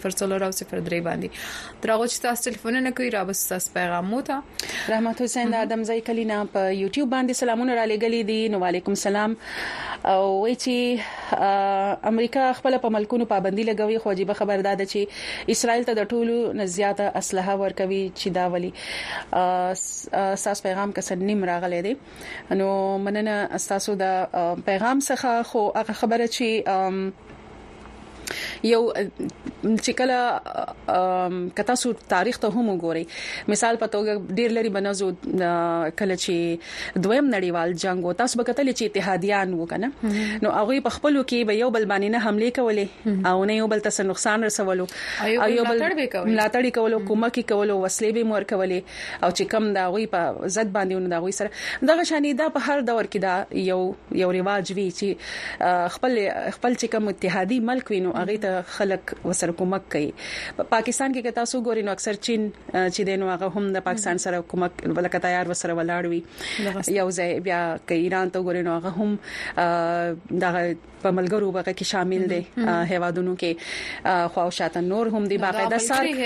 003 باندې دراغو چې تاسو ټلیفون نه کوي را بس تاسو پیغام موته. رحمت حسین د ادم زئی کلینا په یوټیوب باندې سلامونه را لګلې دي. نو وعلیکم السلام. او وای چې امریکا خپل په ملکونو پابندي لګوي خو عجیب خبر ده چې اسرائیل ته د ټولو نزياته اسلحه ورکوي چې دا ولي اساس پیغام کسن نیم راغلی دی. نو مننه اساسو د پیغام څخه خو هغه خبره چې یو چې کله کتاسو تاریخ ته هم وګوري مثال په توګه ډیر لري بنځو کله چې دویم نړیوال جنگ و تاسو به کتل چې اتحادیان وکنه نو هغه په خپلو کې به یو بل باندې نه حمله کولې او نه یو بل ته نقصان رسولو او یو بل ملاتړ کولو کومک کولو وسلې به مور کولې او چې کم دا غوي په زد باندې نو دا غوي سره دغه شانی دا په هر دور کې دا یو رواج وی چې خپل چې کوم اتحادي ملک وینو هغه ته خلک وسره کومک کوي. پاکستان کې تاسو ګورئ نو اکثر چین چې دینو هغه هم د پاکستان سره کومک ولکه تیار وسره ولاړوي یو ځای بیا کې ایران ته ګورئ نو هغه هم د په ملګرو وګه کې شامل دي هیوادونو کې خو شاته نور هم دي باقاعده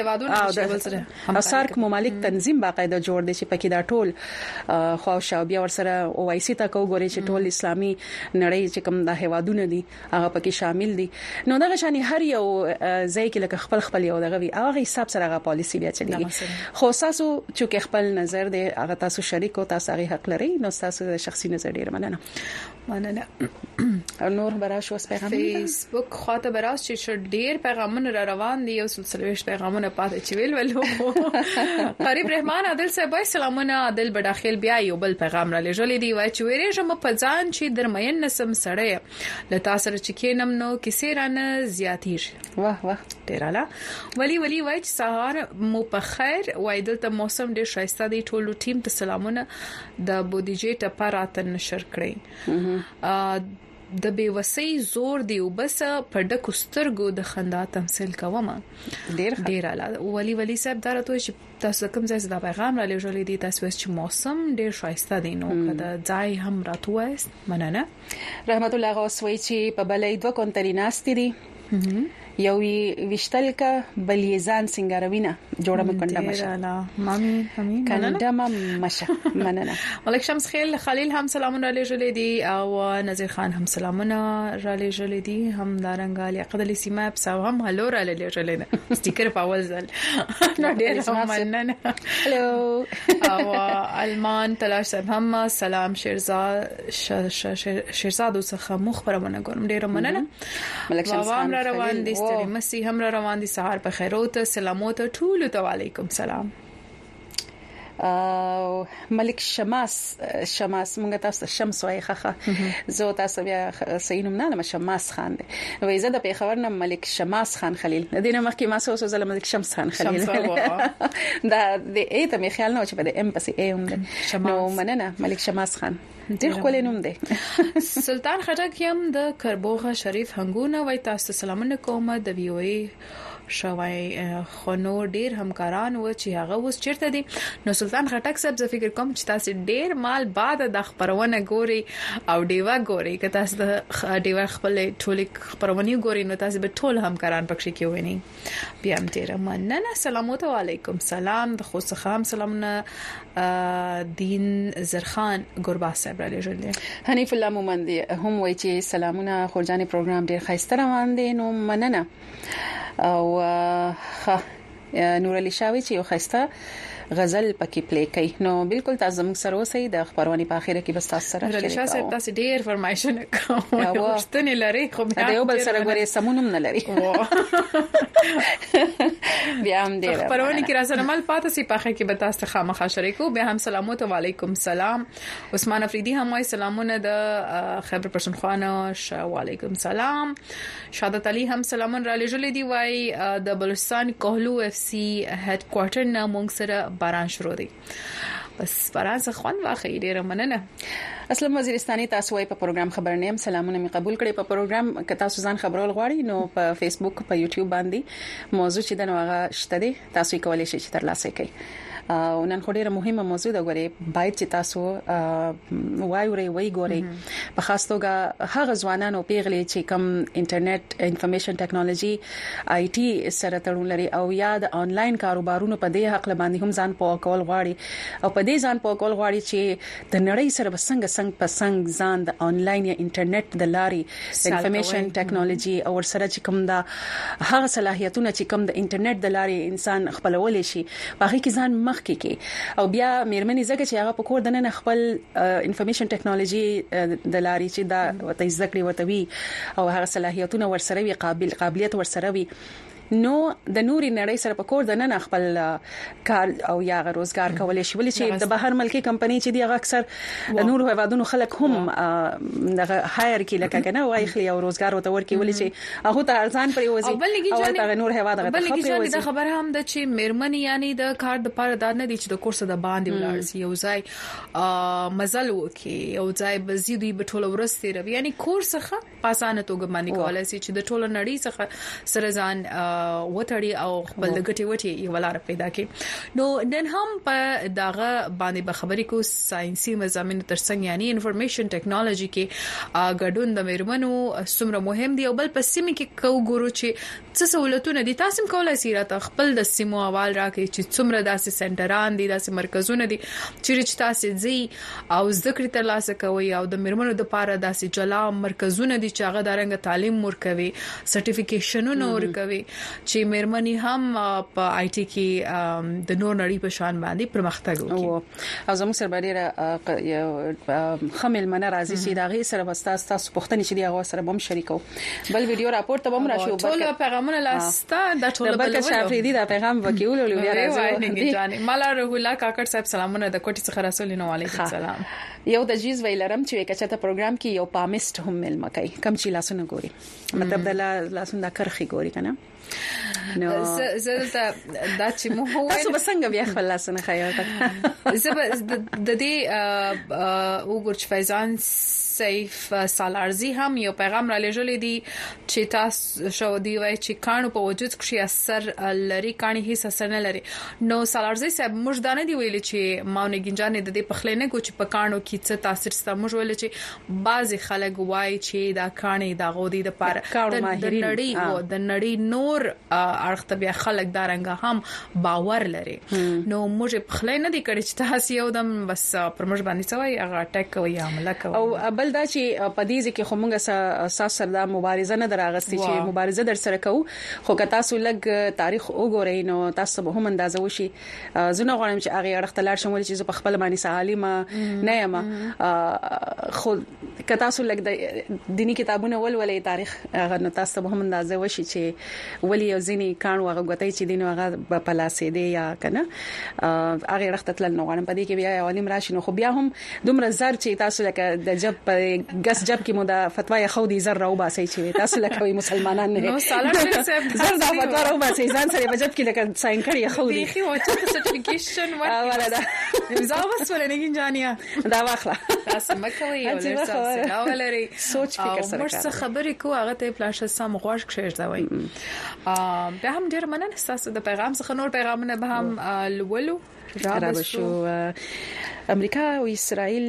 سارک ممالک تنظیم باقاعده جوړ دي چې پکې دا ټول خو شاو بیا ورسره اوایسی تا کو ګوري چې ټول اسلامي نړۍ چې کوم د هیوادونو دي هغه پکې شامل دي. نو دا شانی هر یو ځای کې لکه خپل یو دغه وی هغه حساب سره هغه پالیسی بیا چلیږي خو تاسو چې خپل نظر دی هغه تاسو شریک او تاسو هغه حق لري نو تاسو شخصي نظر ډیر مننه. نور براشو اس پیغام فیسبوک خاطر براس چې ډیر پیغامونه را روان دي او سلسله پیغامونه پاتې چې ولو قریب رحمان عادل صاحب سلامونه عادل بداخل بیا یو بل پیغام را لېږلې دی وای چې ویری جمع په ځان چې درمین نسم سړی لتا سره چې کینم نو کیسه رانه زیاتیر واه ډیراله ولی وای چې سهار مو په خیر وای دلته موسم ډیر شایسته دی ټولو ټیم ته سلامونه د بودیجې ته پراتن نشر کړی د بیوسی زور دی وبس په ډکو سترګو د خندا تمثيل کوم ډیر اعلی ولی صاحب درته چې تاسو کوم ځای د پیغام را لېږلې دي تاسو چې موسم ډیر شایسته دی نو کله ځای هم راتوست مننه. رحمت الله غوسوي چې په بلې دوه کونتریناست دي یو وشتل کا بلیزان سنگاروینا جوړه مکنده مشه مامي کنده مشه مننه. ملک شمس خلیل هم سلامونه را لېږلې دي او نذیر خان هم سلامونه را لېږلې دي هم دارنګالي عقدلی سیمه په هم هلو را لېږلې ده سټیکر په اول ځل نو ډېر مننه. هلو او المان تلاش صاحب هم سلام شیرزاد څخه مخبرونه کوم ډېر مننه. ملک شمس خان روان دي مسی هم روان دي سهار په خیروت سلامات ټول ته وعلیکم سلام. ملک شماس مونږ تاسو شمس وای خخه زه تاسو بیا صحیح نوم نه شماس خان دی نو زه د پیښور نه ملک شماس خان خلیل د دینه مخکې ما سوسو زله ملک شمس خان خلیل دا د ایته می خیال نه چې په ام پسې ایم نو مننه ملک شماس خان ډیر خپل نوم دی. سلطان خټک یم د کربوغه شریف هنګونه وای تاسو سلامونه کوم د وی او ای شوای خونو ډیر همکاران و چې هغه اوس چیرته دي. نو سلطان خټک صاحب زه فکر کوم چې تاسو ډیر مال بعد د خبرونه ګوري او دیوا ګوري که تاسو د دیوا خپل ټول خبرونه ګوري نو تاسو به ټول همکاران پکې کې ونی بیا هم ډیر مننه. سلام علیکم سلام د خو څخه سلامونه دین زرخان ګوربا صاحب را لېږل. حنیف الله مومندی هم وایي چې سلامونه خورجاني پروګرام ډیر ښایسته روان دي نو مننه. او نور علي شاوي چې یو خسته غزل پکې پلی کوي نو بالکل تاسو موږ سره اوسئ د خبرونه په اخیره کې بس تاسو سره نور علي شاه صاحب تاسو ډیر فرمایشونه کوم واستنی لري خو بیا یو بل سره غوړي سمونم نه لري بیا هم ډیر خبرونه کې را سره مل پاتې سي په اخیره کې به تاسو خامخا شریکو بیا هم سلامات علیکم سلام. عثمان افریدی هم وايي سلامونه د خیبر پښتونخوا وعلیکم سلام. شادت علي هم سلامونه را لېږلې دی وايي د بلوچستان کوهلو اف سي هډ کوارټر نه مونږ سره باران شروع دی بس باران څخه خوان واخی ډیر مننه. اسلام وزیرستاني تاسو وايي په پروګرام خبرنیم سلامونه می قبول کړي په پروګرام که تاسو ځان خبرول غواړئ نو په فیسبوک په یوټیوب باندې موضوع چې دغه شته دي تاسو یې کولای شئ چې ترلاسه کړئ او نن خو ډیره مهمه موضوع ده غوري باید چې تاسو وای ګوري په خاص توګه هغه ځوانانو پیغلي چې کم انټرنیټ انفارمیشن ټیکنالوژي آی ټي سره تړون لري او یا د انلاین کاروبارونو په دې حق باندې هم ځان په کول غواړي او په دې ځان په کول غواړي چې د نړۍ سره څنګه ځان د انلاین یا انټرنیټ د لارې د انفارمیشن ټیکنالوژي او سره چې کوم دا هغه صلاحیتونه چې کوم د انټرنیټ د لارې انسان خپلول شي په هغه کې ځان مخ کې او بیا مېرمنې زګه چې هغه په کور دنه خپل انفارمیشن ټیکنالوژي د لارې چې دا وته ذکر وتوي او هغه صلاحیتونه ورسره وي قابلیت ورسره وي نو د نوري نړۍ سره په کور د نن خپل کار او یا روزګار کولای شي ولې چې د بهر ملکی کمپنی چې دی هغه اکثر نور هوادونو خلک هم د هایر کې لکه کنه وای خلی او روزګار وته ورکی ولې چې هغه ته ارزان پرې وځي او د نور هواد غته خبره د خبر هم د چې مېرمنې یعنی د کار د پاره دار نه دي چې د کورس د باندې ولرسي یو ځای مزل وکي یو ځای بزیدوی بټوله ورسته روي یعنی کورس څخه پاسانه توګه باندې کولای شي چې د ټوله نړۍ څخه سره ځان وټړي او خپل ګټي وټي یو لار پیدا کړي نو نن هم په داغه باندې به خبرې کو ساينسي مضامین ترڅنګ یعنی انفارمیشن ټیکنالوژي کې ګډون د مېرمنو څومره مهم دی او بل په سیمه کې کو ګورو چې څه سہولتونه دي تاسو کولای شئ راته خپل د سیمو اول راکې چې څومره داسې سنټران دي داسې مرکزونه دي چې تاسو ځي او ذکر ترلاسه کوي او د مېرمنو د پاره داسې جلا مرکزونه دي چې هغه د رنګ تعلیم ورکوي سرټیفیکیشنونه ورکوي چې مېرمنې هم په آی ټي کې د نور نړۍ په شان باندې پرمختګ وکړي او زموږ سره ډېر خمل منه راځي چې دا غي سره تاسو پوښتنه چې دی هغه سره هم شریکو بل ویډیو راپور ته هم راشو ټول پیغامونه لاسته د ټول بل شافريدي دا پیغام وکیول او بیا راځي مالا رغولا کاکړ صاحب سلامونه د کوټي څخه رسول نو علیکم السلام یو د جیز ویلرم چې کچته پروګرام کې یو پامیست هم مل مکای کم چې لاسونه ګوري مطلب د لاسونه د کرخي ګوري کنه نو زلته دا چې مو هو تاسو بسنګ بیا خپل لاسونه خیاطه د دې وګورچ فیضان سیف سالارزی هم یو پیغام را لېږلی دی چې تاسو شو دی وای چې کانو په وجود کې اثر لري کانی هیڅ اثر نه لري نو سالارزی صاحب موږ دانه دی ویل چې ماونه ګنجانې د دې پخلې نه کو چې په کانو کې څه تاثیر ست موږ ویل چې بعضی خلک وای چې دا کانی دا غودي د پاره د نړۍ نور اړخته بیا خلک دارنګ هم باور لري نو موږ پخلې نه دی کړی چې تاسو یو دم بس پر موږ باندې سوای هغه اٹیک کوي عمله کوي او بل دا چې په دې ځکه خو موږ اساس سره د مبارزه نه دراغستې چې مبارزه در سره کوو خو که تاسو لګ تاریخ وګورئ نو تاسو به هم اندازه وشي زونه غواړم چې هغه اړخ تلار شمول چې په خپل باندې سالمه نه یم خو که تاسو لګ د دینی کتابونه ولولې تاریخ هغه نو تاسو به هم اندازه وشي چې ولی یو ځینی کانو هغه غوتای چې دینو هغه په لاسې دی یا کنه هغه اړخ تل نو غواړم په دې کې بیا عالم راشي نو خو بیا هم دومره زر چې تاسو لکه د جب ګس جب کې مو د فتوا خو دي زر راو باسي چې تاسو لکه وي مسلمانان نه نو سالار صاحب زر دا فتوا راو باسي ځان سره بجب کې لکه ساين کړی خو دي خو چې سرټیفیکیشن ورته امضا وسوله نه ګنجانیا دا واخله تاسو مکوي ولر ولري سوچ فکر سره مرسته خبرې کو هغه ته پلاش سم غوښ کښځوي به هم ډیر مننه تاسو د پیغام څخه نور پیغامونه به هم لولو رابشو امریکا او اسرائیل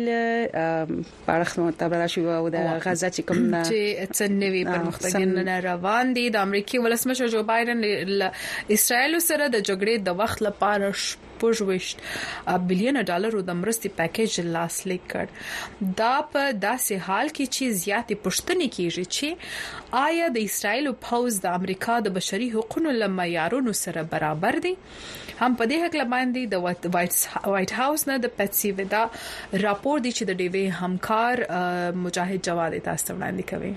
پرخ متبر شو او د غزا چې کوم چې څنګه پرمختګونه روان دي د امریکای ولسمشر جو بایدن اسرائیل سره د جګړې د وخت لپاره پوجوشت بلین ډالر د مرستې پیکیج لاسلیک کړ دا په داسې حال کې چې زیاتې پښتنې کیږي چې آیا د اسرائیل پوز د امریکا د بشري حقوقو لمعیارونو سره برابر دي هم په دې حق باندې د وایټ هاوس نه د پټسی ودا راپور دی چې د ډیوی همکار مجاهد جواد تاسو وړاندې کوي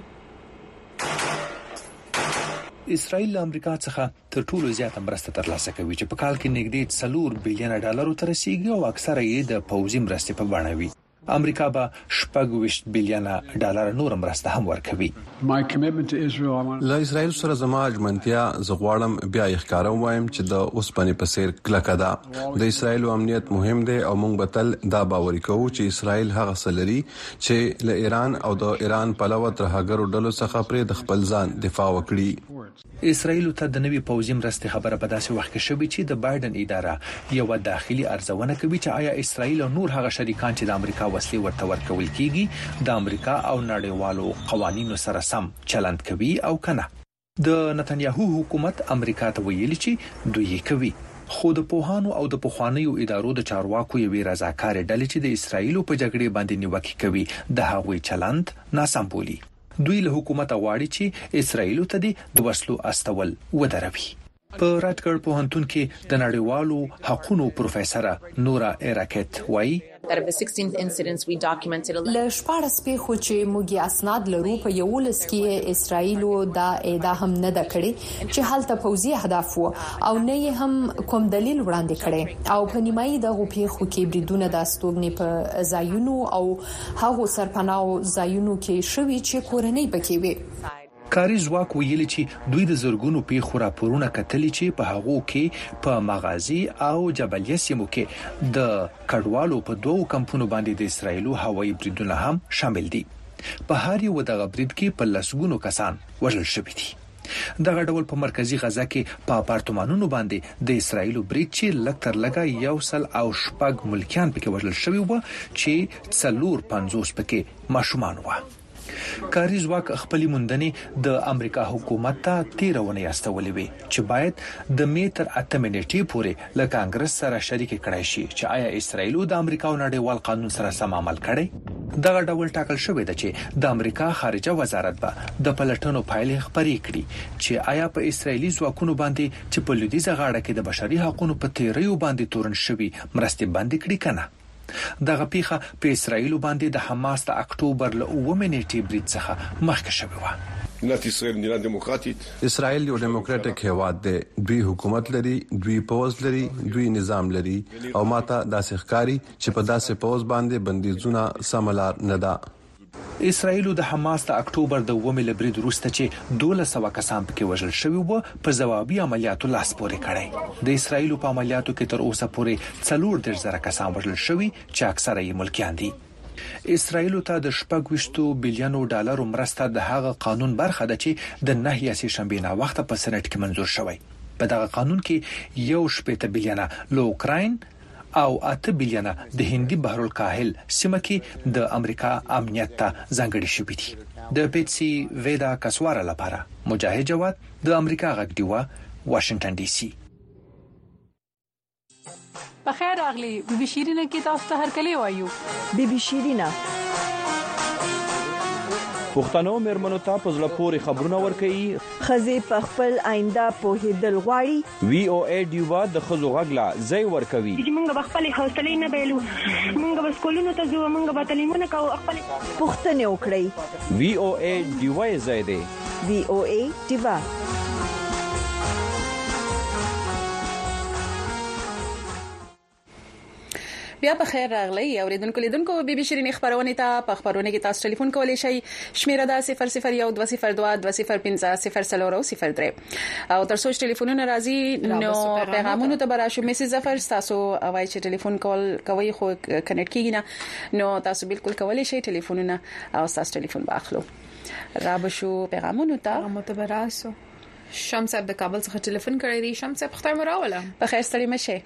اسرائیل امریکا څخه تر ټولو زیات مرسته ترلاسه کوي چې په کال کې نږدې 4 بلین ډالر تر رسیدي او اکثره یې د پوځي مرستې په بڼه وي امریکا به 20 بلین ډالر نور مرسته هم ورکوي له اسرائیل سره زما اجمنتیا زغواړم بیا ښکارم وایم چې د اوسپنې په سیر کلکه ده د اسرائیل امنیت مهم دی او موږ به تل دا باور کوو چې اسرائیل هغه سلري چې له ایران او د ایران په لور تر هغه ډلو څخه پر د خپل ځان دفاع وکړي اسرائیل ته د نوي پوځي مرستې خبره په داسې وخت کې شوې چې د بایدن اداره یو داخلي ارزونه کوي چې آیا اسرائیل او نور هغه شریکان چې د امریکا وسلې ورته ورکول کیږي د امریکا او نړیوالو قوانینو سره سم چلند کوي او کنه. د نتنیاهو حکومت امریکا ته ویلي چې دوی کوي، خو د پوهانو او د پخوانیو ادارو د چارواکو یوې رضاکار ډلې چې د اسرائیل په جګړې باندې نیوکه کوي د هغوی چلند ناسم بولي. دوی له حکومت غواړي چې اسرائیل ته د وسلو استول ودروي. په راتګر پوهنتون کې د نړیوالو حقوقو پروفیسور نورا ایراکت وایي له 14 پیښو چې موږ اسناد لرو په 11 کې اسرائیل دا اعدام هم نه د کړي چې حالت پوزي اهداف وو او نه هم کوم دلیل وړاندې کړي او په نیمایي د پیښو کې بریدونه د استوګنې په ځایونو او هغو سرپناو ځایونو کې شوي چې کورنۍ پکې وي. کاري ځواک ویلي چې دوی د زرګونو پیښو راپورونه کتلي چې په هغو کې په مغازي او جبلیه سیمو کې د کډوالو په دوو کمپونو باندې د اسرائیلو هوایي بریدونه هم شامل دي. په هر یو دغه برید کې په لسګونو کسان وژل شوي دي. دغه ډول په مرکزی غزا کې په اپارتمانونو باندې د اسرائیلو برید چې لکتر لګا 106 ملکیان پکې وژل شوي و چې 450 پکې ماشومان و. کاري ځواک خپل موندنې د امریکا حکومت ته 13 ونې استولې وي چې باید د میټر 8 منټې پورې له کانګرس سره شریک کړای شي چې آیا اسرائیل د امریکا او نړیوال قانون سره سم عمل کړي. دغه ډول ټاکل شوې ده چې د امریکا خارجه وزارت به د پلټنو پایلې خبرې کړي چې آیا په اسرائیلي ځواکونو باندې چې په لویدیځه غاړه کې د بشري حقوقو په تیریو باندې تورن شوي مرستې بندي کړي کنه. دغه پیښه په اسرائیل باندې د حماس د اکتوبر له 9 منېټې برید څخه مخکې شوې و. اسرائیل یو ډیموکراټیک هیواد دی، دوی حکومت لري، دوی پوز لري، دوی نظام لري او ماته داسې ښکاری چې په داسې پوز باندې بندیزونه سملار نه ده. اسرائیل د حماس د اکتوبر د 9 برید وروسته چې 1200 کسان پکې وژل شوي وو په ځوابي عملیاتو لاس پورې کړی. د اسرائیل په عملیاتو کې تر اوسه پورې 4,000 کسان وژل شوي چې اکثره یې ملکیان دي. اسرائیل ته د 25 بلین ډالر مرسته د هغه قانون برخه ده چې د 9 شنبه نه وخت په سنټ کې منزور شوی. په دغه قانون کې 1.8 بلین له اوکراین او 8 بلین د هندي بحر الکاهل سیمه کې د امریکا امنیت ته ځانګړي شوي دي. د پیټسي ویدا کسوارا لپاره مجاهد جواد د امریکا غږ دیوا واشنگټن ډي سي. بخیر اغلی بي شيرينه کې تاسو ته هر کله وایو بي شيرينه پښتنو مېرمنو ته په ځل پورې خبرونه ورکړي، خزي په خپل آینده په هدل غواړي. وی او ای دیوا د خزو غغلا ځای ورکوي چې موږ خپل حوصله نه بیلو، موږ به سکولونو ته ځو، موږ به تعلیمونه کوو، خپل پښتنه وکړي. وی او ای دیوا ځای دی. وی او ای دیوا. بیا په خیر راغلی اوریدونکو لیدونکو بي بي شيرين خبرونه ته په خبرونه کې تاسو ټلیفون کولی شئ. شمیره دا 001202204003 او تر څو ټلیفونونه راځي نو پیغامونه ته براشو میسج زفر تاسو وای چې ټلیفون کول کوي خو کنیکټ کیږي نه، نو تاسو بالکل کولی شئ ټلیفونونه او تاسو ټلیفون واخلو. را بشو پیغامونه ته متبراسو شمس د کابل څخه ټلیفون کړی دی. شمس په خیر مراوله په خیر ستړي مشه.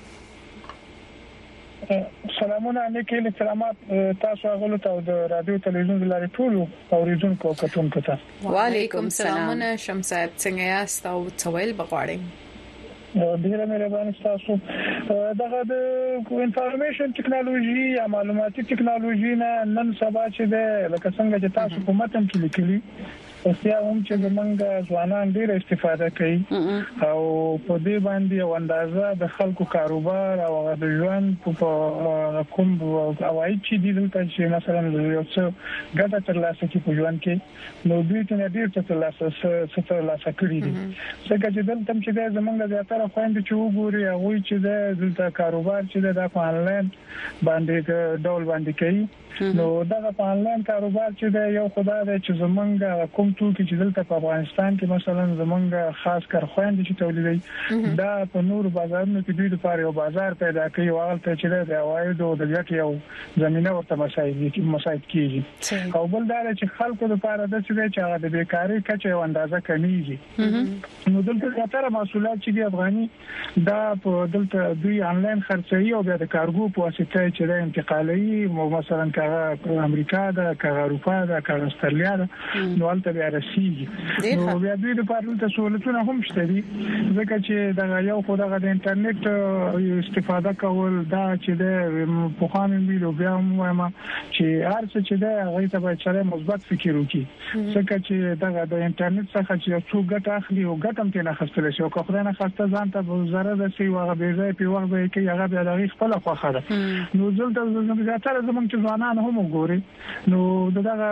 سلامونه علیکم، سلامات تاسو غوړو ته د رادیو تلویزیون لاري ټول اوریدونکو کتونکو ته وعلیکم السلام. شمس څنګه یاست او څویل بغواړئ؟ ډیره مهرباني تاسو. دغه د انفارمیشن ټیکنالوژي یا معلوماتي ټیکنالوژي نن سبا چې د لکه څنګه چې تاسو په متن کې لیکلي اوسیا هم چې زمونږ ځوانان ډیر استفاده کوي او په دې باندې یو اندازه د خلکو کاروبار او د ژوند په کوم اوایي چې دلته چې مثلا یو څه ګټه ترلاسه کوي په ژوند کې، نو دوی ته ډیر څه ترلاسه کړی دي. څنګه چې دلته چې زمونږ زیاتره خويند چې وګوري هغه چې دلته کاروبار چې د آنلاین باندې ډول باندې کوي، نو دا په آنلاین کاروبار چې یو خدای چې زمونږ کوم توکي چې دلته په افغانستان کې مثلا زمونږ خاص کارخانې چې تولیدي دا په نور بازارونو کې دوی لپاره یو بازار پیدا کوي او هغه چې د عوایدو د ګټې یو زمينه ورته مساعد کیږي او بل دا چې خلکو لپاره د څه چې هغه د بیکاری کچه یو اندازه کمیږي نو دلته زیاتره محصولات چې د افغاني دا په دلته دوی انلاین خرڅوي او بیا د کارګو په واسطه چې د انتقالي مثلا کاغه امریکا دا کاغه اروپا دا کاغه استرالیا نو البته بیا رسیږي نو بیا دوی د پاره سہولتونه هم شته دي ځکه چې دا یو خو د انټرنیټ استفاده کول دا چې د پوهانو ویلو بیا وایم چې هر څه چې دا هغه ته باید چې مثبت فکر وکړي ځکه چې دا د انټرنیټ څخه چې څو ګټه اخلي او ګټه هم نه خستل شي او که خدای نه خسته ځان ته ضرر رسي او هغه به ځای په وخت کې هغه بیا د خپل خوخه ده نو زلته زیاتره زمونږ چې ځوانان هم وګوري نو دغه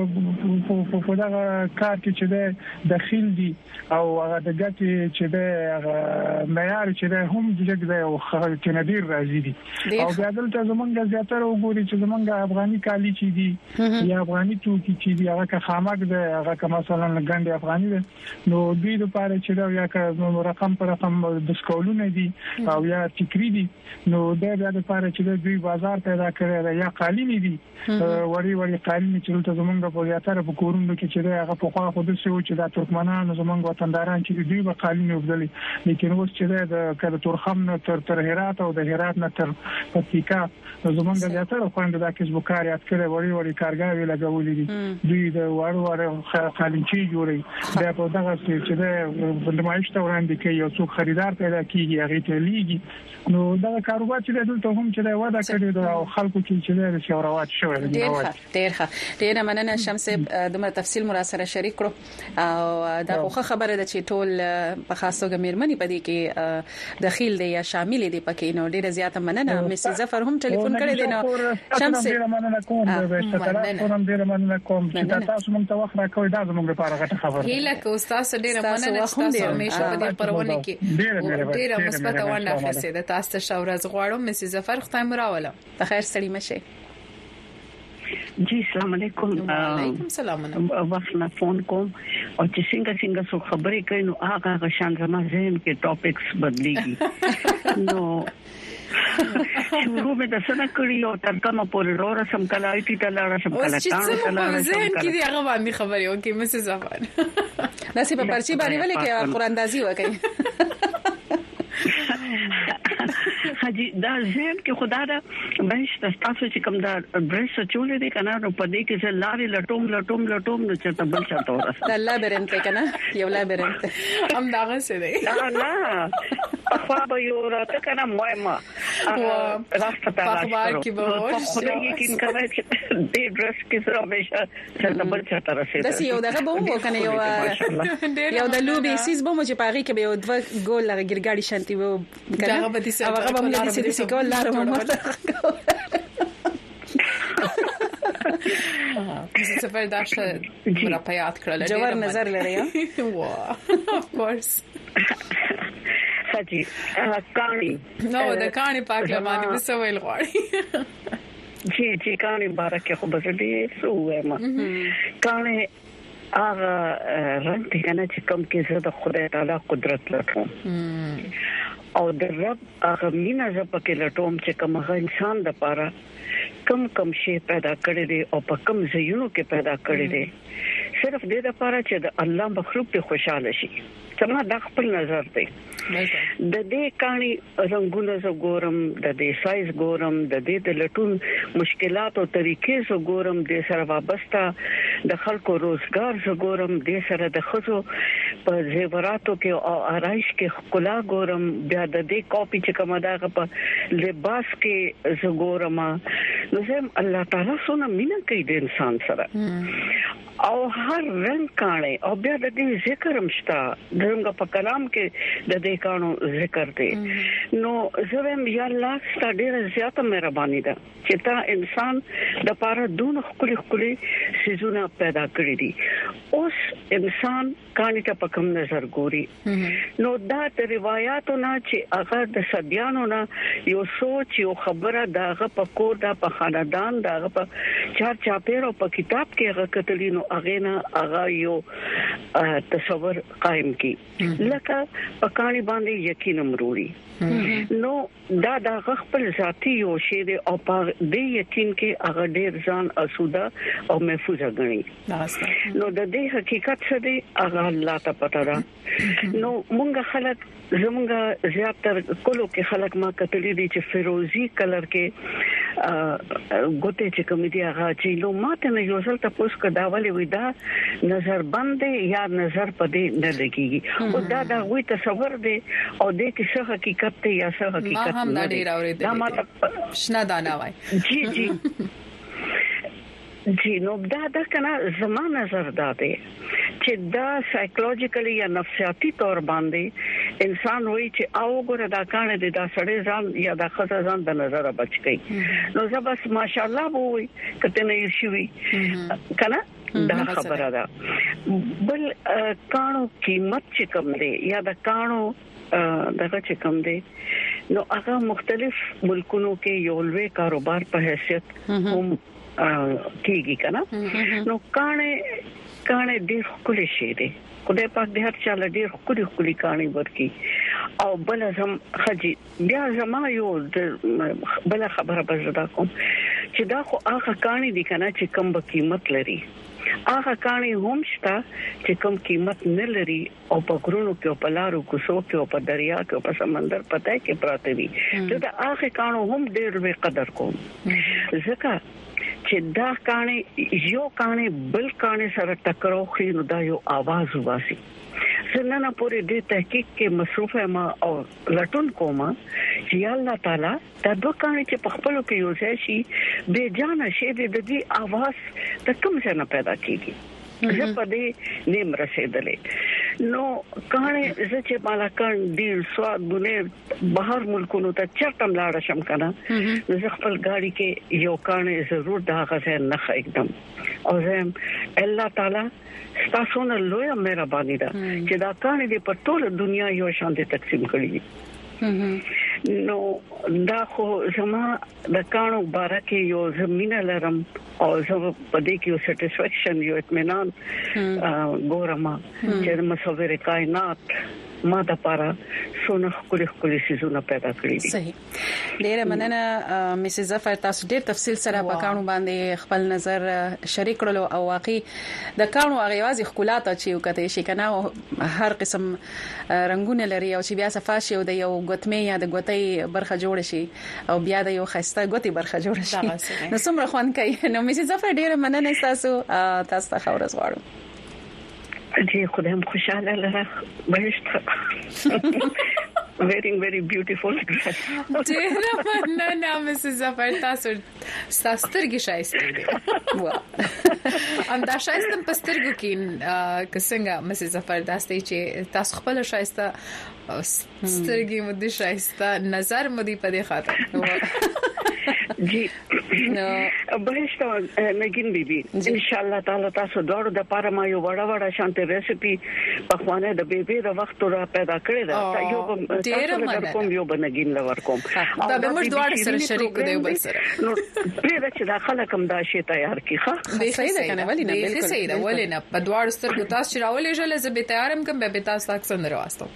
په دغه کار کې چې د داخل دي او هغه د ګټې چې د معیار چې د هم دغه او خلک نادر راځي دي او بیا دلته زمونږ زیاتره وګوري چې زمونږ افغاني کالی چې دي یا افغاني توکي چې دي هغه که خامک ده هغه مثلا ګنډي افغاني ده نو دوی د پاره چې دا یا که رقم پر رقم د سکولونه دي او یا ټیکري دي نو دا بیا د پاره چې دوی بازار پیدا کړی یا قالینې دي وړي قالینې چې ته زمونږ په زیاتره په کورونو کې چې هغه په خوا خو د څه چې د ترکمنانو زمونږ وطنداران چې دوی په قالینې وبدلي لیکن اوس چې د کله تورخم نه تر هرات او د هرات نه تر پکتیکا زمونږ زیاتره خوند د کسب کار یاد کړي وړي کارګاوي لګولې دي دوی د وړو قالینچې جوړي بیا په دغه چې د نمایش ته وړاندې کوي یو څو خریدار پیدا کیږي هغه ته لیږي نو دا کاروبار چې دلته هم چې ودا کړی دا خلکو چې د سیاروات شوی ډیر مننه شمس دمر تفصیل مر سره شریک کړو او دا خو خبره ده چې ټول په خاصه ګمرمنی پدې کې داخل دي یا شامل دي پکې نو ډیر زیاته مننه مس ظفر هم ټلیفون کړی دی نو شمس ډیر مننه کوم ډیر مننه کوم چې تاسو مونږ ته وخت راکوي دا زموږ لپاره غټه خبره هیله کو تاسو ډیر مننه تاسو همیشه په دې پرونه کې ډیر مثبت ونه اخیسته ده تاسو ته شاورز غواړم مس ظفر ختم راوله بخیر سړی مشه جی السلام علیکم وعلیکم السلام وخت نه فون کوم او چې څنګه سو خبرې کوي نو هغه شان زما ذهن کې ټاپکس بدليږي نو شروع به د سنه کړی او تر کومه پورې ورو سم کلای کی تلاړه سم کلا کانه ذهن کې دی هغه باندې خبرې وکي مس ظفر نصیب پرچی باندې ولې کې قرآن دازي وکي حاجی دا ذهن کې خدا دا بهش تاسو چې کوم دا برس چولې دي کنه نو په دې کې چې لارې لټوم نو چې تبل چاته ورسره دا لابرنت کنه یو لابرنت هم داغه څه دی نه خو به یو راته کنه مهمه راسته ته اخبار کې به خو یقین کوي چې دې برس کې سره همیشه چې تبل چاته رسیدي دا یو دغه به مو کنه یو د لوبي سیس به مو چې پاغي کې به یو دوه ګول لګ ګرګاډي شانتي و کنه هغه به دې سې کول لاره مو مس ظفر دا څه مرا پیات کړل جوړ نظر لري وا of course سچي کانی نو د کانی پاکله باندې وسویل غواړي جی کانی بارکه خو بسدي سوې ما کانی هغه رنګ څنګه چې کوم کې زه د خدای تعالی قدرت لټوم او د رب هغه مینا زپکه لټوم چې کوم انسان د پاره کم شی پیدا کړی دی او په کم زینو کې پیدا کړی دی صرف دې لپاره چې د الله مخلوق ته خوشاله شي څنګه د خپل نظر دی د دې کاني رنگونه زه ګورم د دې سایز ګورم د دې د لټون مشکلات او طریقې زه ګورم د سره وابسته د خلکو روزګار زه ګورم د سره د خزو په زیوراتو کې او آرایش کې خلا ګورم بیا د دې کاپی چې کومه دا په لباس کې زه ګورم نو زم الله تعالی سونه مینا کوي د انسان سره او هر رنگ کانه او بیا د دې ذکر مشتا دغه په کلام کې د دې کانو ذکر دی نو زویم یا الله ستاسو زیاته مهرباني ده چې تا انسان د پاره دون خولي سيزونه پیدا کړی دي اوس انسان کانی ته په کوم نظر ګوري نو دا د روایتو نه چې هغه د صدیانو نه یو سوچ یو خبره داغه په کور دا په خاندان داغه په چار چاپیرو په کتاب کې هغه کتلینو اغینا اغا یو تصور قائم کی لکه پکانی باندې یقین امروړي نو دا خپل ذاتی یو شی دی او په دې یقین کې هغه ډیر ځان اسوده او محفوظ غني نو د دې حقیقت څه دی هغه الله ته پته ده نو مونږ خلک زمونږ زیاتره کولو کې خلک ما کتلې دي چې فیروزي کلر کې ګوتې چې کوم دي هغه چې نو ماته نه یو ځل تاسو کو دا ولې وې دا نظر باندې یا نظر پدې نه لګيږي او دا وې تصور دی او دې کې څه حقیقت دی یا څه حقیقت ما هم دا ډیر اورېدل دا ماته شنه دانا وای جی جی نو دا کنه زمانه نظر داده چې دا سایکولوژیکلی یا نفسیاتی تور باندې انسان وایي چې او ګره دا کانه د دا سړی ځان یا د خزه ځان د نظر بچ کی نو زه بس ماشاءالله وای کته نه شي کنه دا خبره ده بل کانو قیمت چې کم دی یا د کانو دغه چې کم دی نو هغه مختلف ملکونو کې یو لوی کاروبار په حیثیت هم کیږي کنه نو کانه ډیر کلی شي دی خدای پاک دې هر چا ډیر کلی کاني ورکی او بل زم خجی بیا زما یو بل خبره بزدا کوم چې دا خو هغه کاني دي کنه چې کم به قیمت لري هغه کاني هم شته چې کم قیمت نه لري او په ګرونو کې او په لارو کوڅو کې او په دریا کې او په سمندر پته کې پراته دي دا هغه کانو هم ډیر به قدر کوم ځکه چې دا کانه یو کانه بل کانه سره ټکراو خي نو دا یو आवाज واسي څنګه پورې دې تحقیق کې مصروف ما او لټون کومه چې الله تعالی دا دوه کانه چې په خپل کې یو ځای شي به جان شي د دې आवाज د کوم څه نه پیدا کیږي زه په دې نیم رسیدلې نو کانه زه چې مالکان ډیر سواد بونه بهر ملکونو ته چرتم لاړ شم کنه زه خپل گاڑی کې یو کانه ضرور دا غزه نه خېدم او زه الله تعالی تاسو نه لوی مهرباني ده چې دا کانه دې په ټول دنیا یو شان دي تقسیم کړی نو دا خو زما د کانو بارکه یو زمينه لرم او زه په دې کې یو سټیسفیکشن یو اطمینان ګورم چې مصور کائنات ما د پاره سونه کلی سيزونه پیدا کړی دي صحیح ډیره مننه مسز ظفر تاسو ډیر تفصیل سره په کانو باندې خپل نظر شریک کړلو او واقعي د کانو اغیوازي خپلات چې وکړي شي کنه هر قسم رنگونه لري او چې بیا صفاشي او د یو غوتمه یا د غوتۍ برخه جوړ شي او بیا د یو خسته غوتۍ برخه جوړ شي نو څومره خوان کوي نو مسز ظفر ډیره مننه تاسو ته خبره غواړم جی خدایم خوشاله لره بهشت very beautiful ډیره مننه مسز ظفر تاسو ستاسو شایسته دي ام دا شایسته په سترګو کې کسنګه مسز ظفر داسته چې تاسو خپل شایسته سترګې مو دي شایسته نظر مو دي په دې خاطر جی بهشت نگین بیبي ان شاء الله تعالی تاسو دوړو د پاره ما یو وړه شانته ریسپي په خوانه د بیبي د وخت را پیدا کړی دا یو ډیر کوم یو بنګین لور کوم دا به موږ دوړ سره شریک دی بل سره نو پرې چې دا خلک هم دا شی تیار کی ښه صحیح ده کنه ولی نه بالکل صحیح ده ولی نه په دوړ سترګو تاسو راولې جله زه به تیارم کوم به تاسو تاسو نه راوستم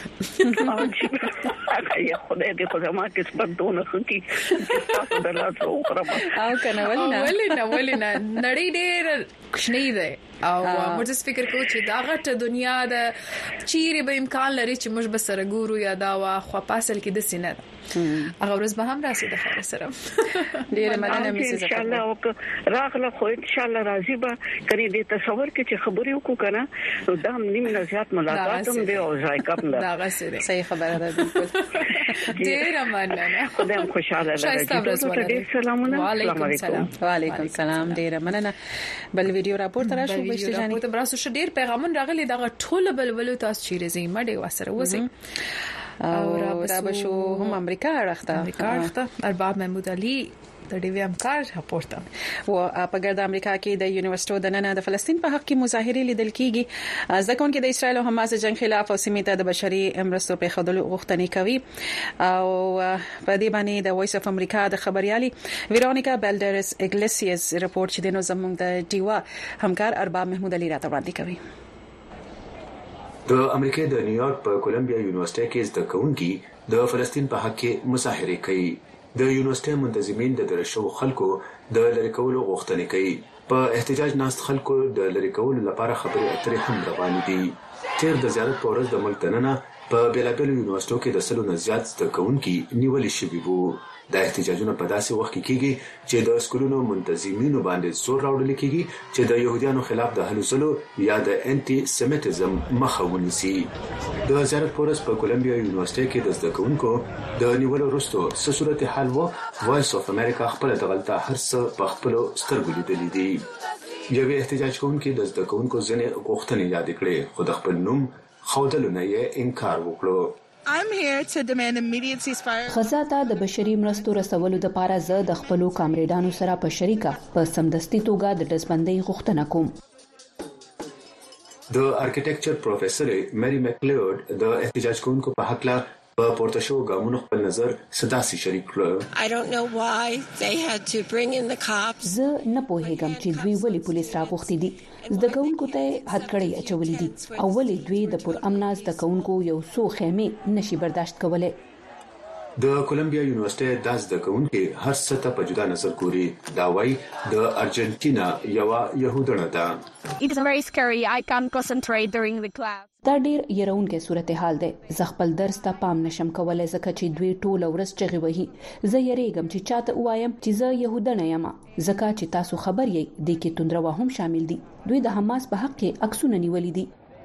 یا خدای دې خو ما کې سپد دونه خکی تاسو درلاسو او کنه ولینه نړۍ ډېر کښنی ده او موږ فکر کوو چې دا غټه دنیا ده چیرې به امکان لري چې موږ به سره ګورو یا دا وا خو پاسل کې د سینه هغه ورځ به هم راسي د خیر سره ډېر مننه مسز ان شاء الله او راغله خو ان شاء الله راضي به کړي دې تصور کې چې خبرې وکړو کنه نو دا نیم نه زیات ملاقات هم دی او ذایقه هم دا غسره صحیح خبره ده بالکل ډېر مننه خدای خوشاله لري ډېر سلامونه وعلیکم السلام ډېر مننه بل ویډیو راپور تر شو بشته جاني ته براسو ډېر پیغامونه راغلي دا ټول بلبل تاسو چیرې زی مړې وسره وځي او را بشو هم امریکا راخته ارباب محمود علي د ډي وی همکار راپورته و په ګرد امریکا کې د یونیورسيټو د نن د فلسطین په حق کې مظاهره لیدل کیږي ځکه چې د اسرایل او حماس جنگ خلاف او سیمه ته د بشري مرستو په خدلو غوښتنې کوي او په دې باندې د وایس اف امریکا د خبريالي ویرونیکا بیلډرس ایگلیسیاس رپورت چې د زموږ د ډیوا همکار ارباب محمود علي راته وړاندې کوي. د امریکا د نیویارک په کولمبیا یونیورسيټي کې زده کوونکي د فلسطین په حق کې مظاهره کوي. د یونیورسيټي منتظمین د درشو خلکو د لری کولو غوښتنې کوي. په احتجاج ناست خلکو د لری کولو لپاره خبرې اترې هم روان دي. تیر د زیارت په ورځ د ملک دننه په بیلابیلو یونیورسيټو کې د 100 نه زیات زده کوونکي نیول شوي وو. د احتجاجونو په داسې وخت کې کېږي چې د سکولونو منتظمینو باندې زور راوړل کېږي چې د يهودانو خلاف د هلو ځلو یا د انټي سیمیټیزم مخه ونیسي. د زیارت پورس په کولمبیا یونیورسيټي کې د زده کوونکو د نیولو وروسته څه صورت حال وو. وایس اف امریکا خپل دغلطه هر څه په خپل سترګو لیدلې دي. یو احتجاج کوونکي د زده کوونکو ځنې غوښتنې یاد کړې خو د خپل نوم خودلو نه یې انکار وکړو. I'm here to demand immediate ceasefire. غزا ته د بشري مرستو رسولو لپاره زه د خپل کامریډانو سره په شریکه په سمدستي توګه د دسبندۍ غوښتنه کوم. د ارکیټیکچر پروفیسور مری مکلیود د احتجاج کوونکو په حق لا په پورته شو ګامونو خپل نظر صداسي شریک کړ. I don't know why they had to bring in the cops. زه نه پوهیږم چې دوی ولې پولیس راغوښتي دي. زده کوونکو ته هټکړې اچولې دي او ولې دوی د پر امن زده کوونکو یو څو خیمه نشي برداشت کولای. د کولمبیا یونیورسيټي د زده کوونکو هر څه ته په جدا نظر ګوري. دا وایي د ارجنټینا یو يهودانه ده. It's very scary. I can't concentrate during the class. دا ډیر يرونکې صورتحال ده. زه خپل درس ته پام نشم کولای ځکه چې دوی ټول ورځ چغې وهي. زه یریږم چې چاته وایم چې زه يهودانه یم ځکه چې تاسو خبر یې د کې توندروا هم شامل دي. دوی د حماس په حق کې عکسونه نیولې